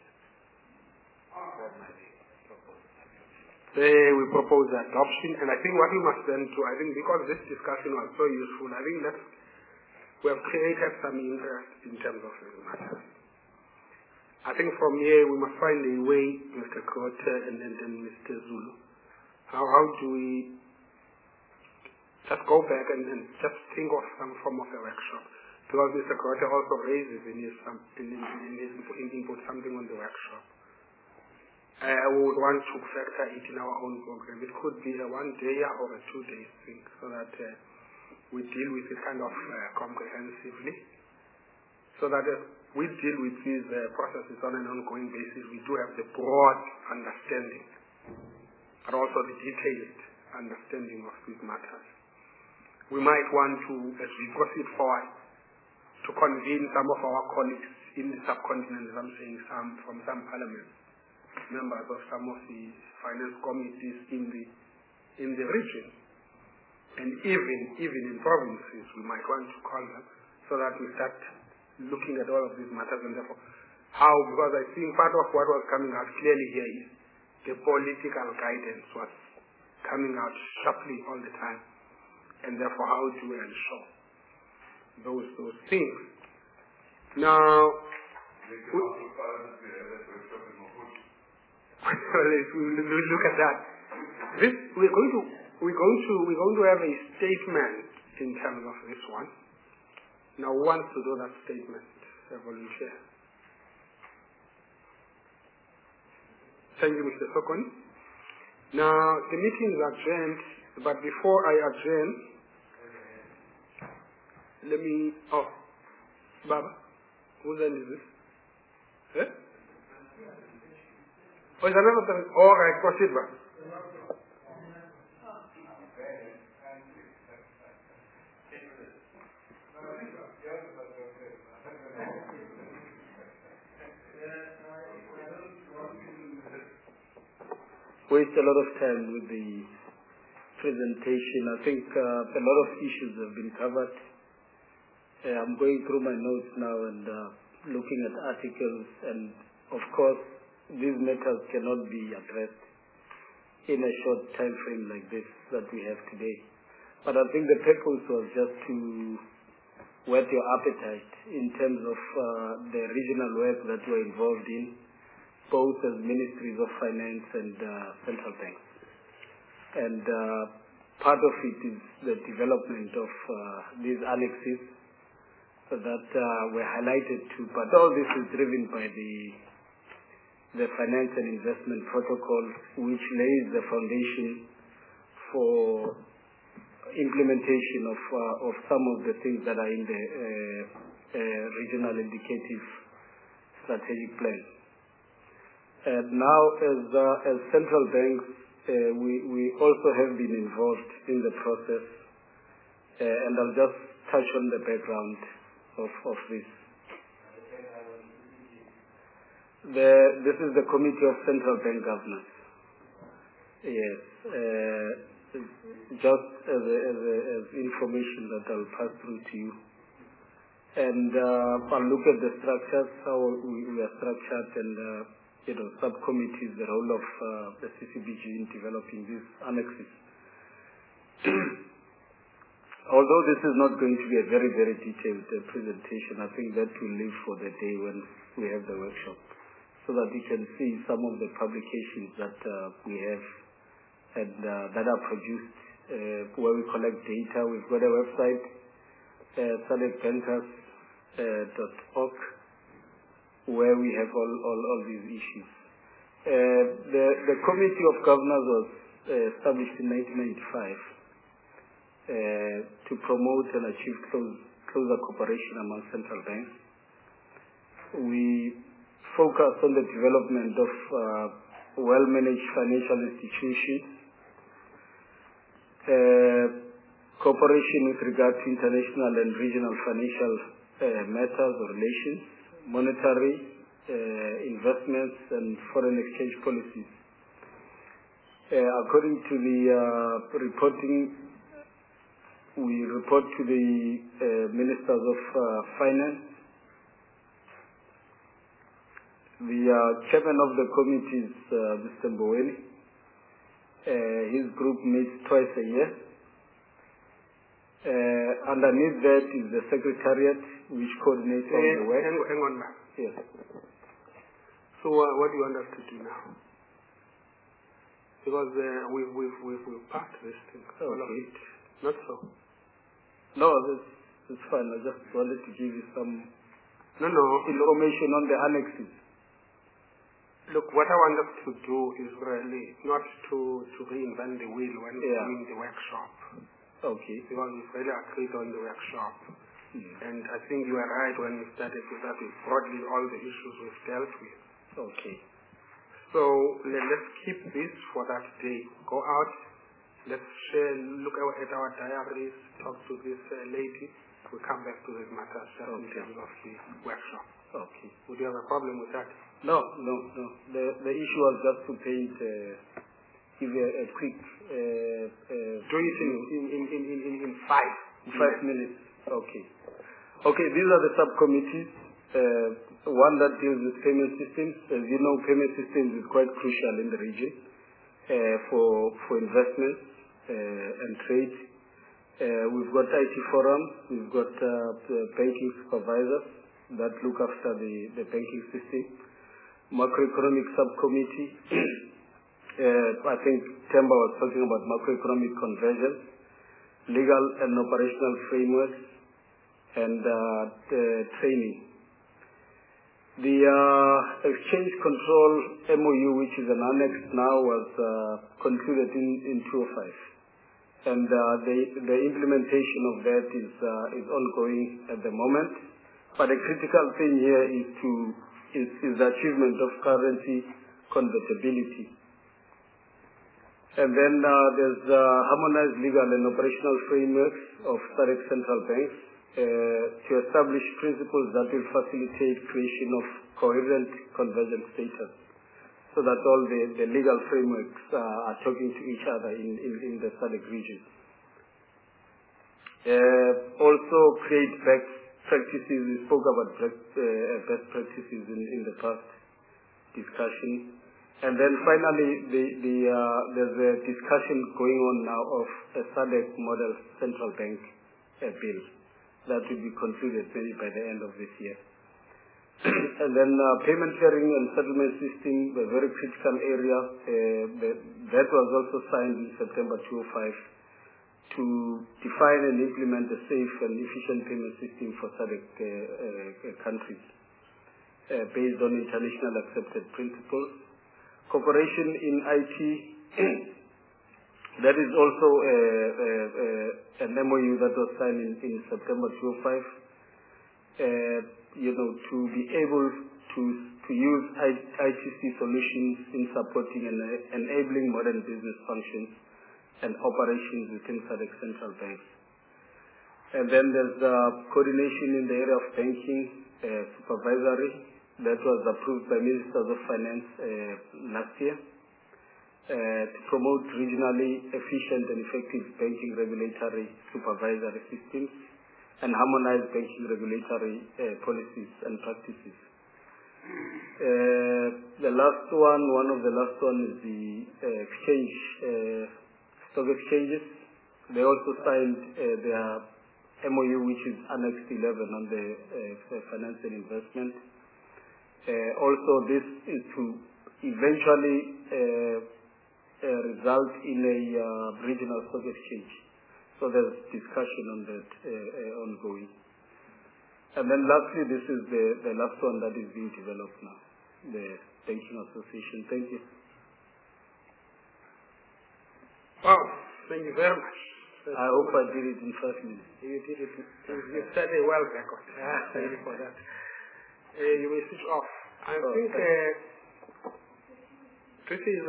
We propose adoption, and I think what we must then do, I think because this discussion was so useful, I think that we have created some interest in terms of this matter. I think from here we must find a way, Mr. Grote and then Mr. Zulu. How do we just go back and just think of some form of a workshop? Because Mr. Grote also raises in his input something on the workshop. We would want to factor it in our own program. It could be a 1-day or a 2-day thing, so that we deal with it kind of comprehensively, so that we deal with these processes on an ongoing basis. We do have the broad understanding, but also the detailed understanding of these matters. We might want to, as we proceed forward, to convene some of our colleagues in the subcontinent, as I'm saying, from some parliaments, members of some of the finance committees in the region, and even in provinces, we might want to call them, so that we start looking at all of these matters, and therefore how, because I think part of what was coming out clearly here is the political guidance was coming out sharply all the time, and therefore how do we ensure those things. Now, We'll look at that. We're going to have a statement in terms of this one. Now, who wants to do that statement? A volunteer. Thank you, Mr. Sokoni. Now, the meeting is adjourned, but before I adjourn, let me... Oh, Baba, whose end is this? Eh? Oh, it's another time. All right, proceed, Baba. Waste a lot of time with the presentation. I think a lot of issues have been covered. I'm going through my notes now and looking at articles, and of course these matters cannot be addressed in a short time frame like this that we have today. But I think the purpose was just to whet your appetite in terms of the regional work that we're involved in, both as Ministries of Finance and central banks. And part of it is the development of these annexes that were highlighted too. But all this is driven by the Finance and Investment Protocol, which lays the foundation for implementation of some of the things that are in the Regional Indicative Strategic Plan. And now, as central banks, we also have been involved in the process, and I'll just touch on the background of this. This is the Committee of Central Bank Governors. Yes, just as information that I'll pass through to you. And I'll look at the structures, how we are structured, and subcommittees, the role of the CCBG in developing these annexes. Although this is not going to be a very, very detailed presentation, I think that will live for the day when we have the workshop, so that you can see some of the publications that we have and that are produced where we collect data. We've got a website, sadecbankers.org, where we have all these issues. The Committee of Governors was established in 1995 to promote and achieve closer cooperation among central banks. We focus on the development of well-managed financial institutions, cooperation with regard to international and regional financial matters or relations, monetary, investments, and foreign exchange policies. According to the reporting, we report to the Ministers of Finance. The chairman of the committee is Mr. Mboweni. His group meets twice a year. Underneath that is the secretariat, which coordinates all the work. Hang on, ma'am. Yes. So what do you want us to do now? Because we've passed this thing. All of it. Not so. No, it's fine. I just wanted to give you some information on the annexes. Look, what I want us to do is really not to reinvent the wheel when we're doing the workshop. Okay. Because we've really agreed on the workshop. And I think you were right when we started with that. It's broadly all the issues we've dealt with. Okay. So let's keep this for that day. Go out. Let's share, look at our diaries, talk to this lady. We'll come back to this matter in terms of the workshop. Okay. Would you have a problem with that? No. The issue was just to paint, give a quick... do it in 5 minutes. Okay. Okay, these are the subcommittees. One that deals with payment systems. As you know, payment systems is quite crucial in the region for investments and trade. We've got IT forums. We've got banking supervisors that look after the banking system. macroeconomic subcommittee. I think Temba was talking about macroeconomic convergence, legal and operational frameworks, and training. The exchange control MOU, which is an annex now, was concluded in 2005. And the implementation of that is ongoing at the moment. But the critical thing here is the achievement of currency convertibility. And then there's harmonized legal and operational frameworks of SADC central banks to establish principles that will facilitate creation of coherent convergent status, so that all the legal frameworks are talking to each other in the SADC region. Also create best practices. We spoke about best practices in the past discussion. And then finally, there's a discussion going on now of a SADC model central bank bill that will be concluded maybe by the end of this year. And then payment sharing and settlement system, a very critical area. That was also signed in September 2005 to define and implement a safe and efficient payment system for SADC countries based on international accepted principles. Cooperation in IT, that is also an MOU that was signed in September 2005. To be able to use ITC solutions in supporting and enabling modern business functions and operations within SADC central banks. And then there's coordination in the area of banking, supervisory. That was approved by Ministers of Finance last year to promote regionally efficient and effective banking regulatory supervisory systems and harmonize banking regulatory policies and practices. One of the last one is the exchange, stock exchanges. They also signed their MOU, which is Annex 11 on the finance and investment. Also, this is to eventually result in a regional stock exchange. So there's discussion on that ongoing. And then lastly, this is the last one that is being developed now, the Banking Association. Thank you. Wow, thank you very much. I hope I did it in 5 minutes. You did it. You said a well record. Thank you for that. You will switch off. I think this is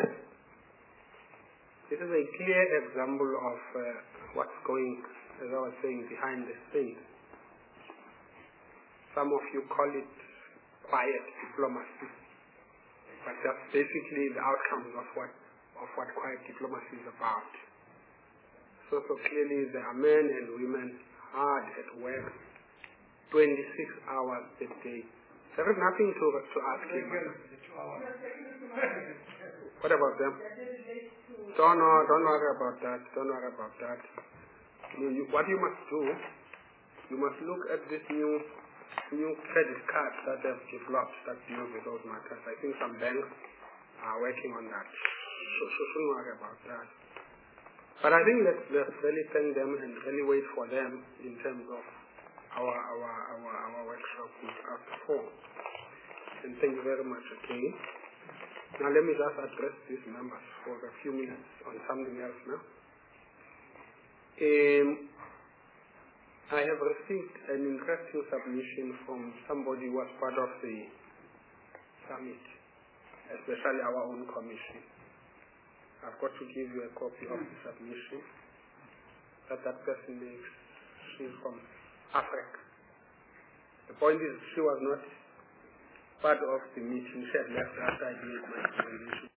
a clear example of what's going, as I was saying, behind the scenes. Some of you call it quiet diplomacy, but that's basically the outcomes of what quiet diplomacy is about. So clearly there are men and women hard at work, 26 hours a day. There is nothing to ask him. What about them? Don't worry about that. Don't worry about that. What you must do, you must look at this new credit cards that have developed that deal with those matters. I think some banks are working on that. So don't worry about that. But I think let's really thank them and really wait for them in terms of our workshop with us 4. And thank you very much again. Now let me just address these members for a few minutes on something else now. I have received an interesting submission from somebody who was part of the summit, especially our own commission. I've got to give you a copy of the submission that person makes. She's from Africa. The point is, she was not part of the meeting. She had left after I gave my recommendation.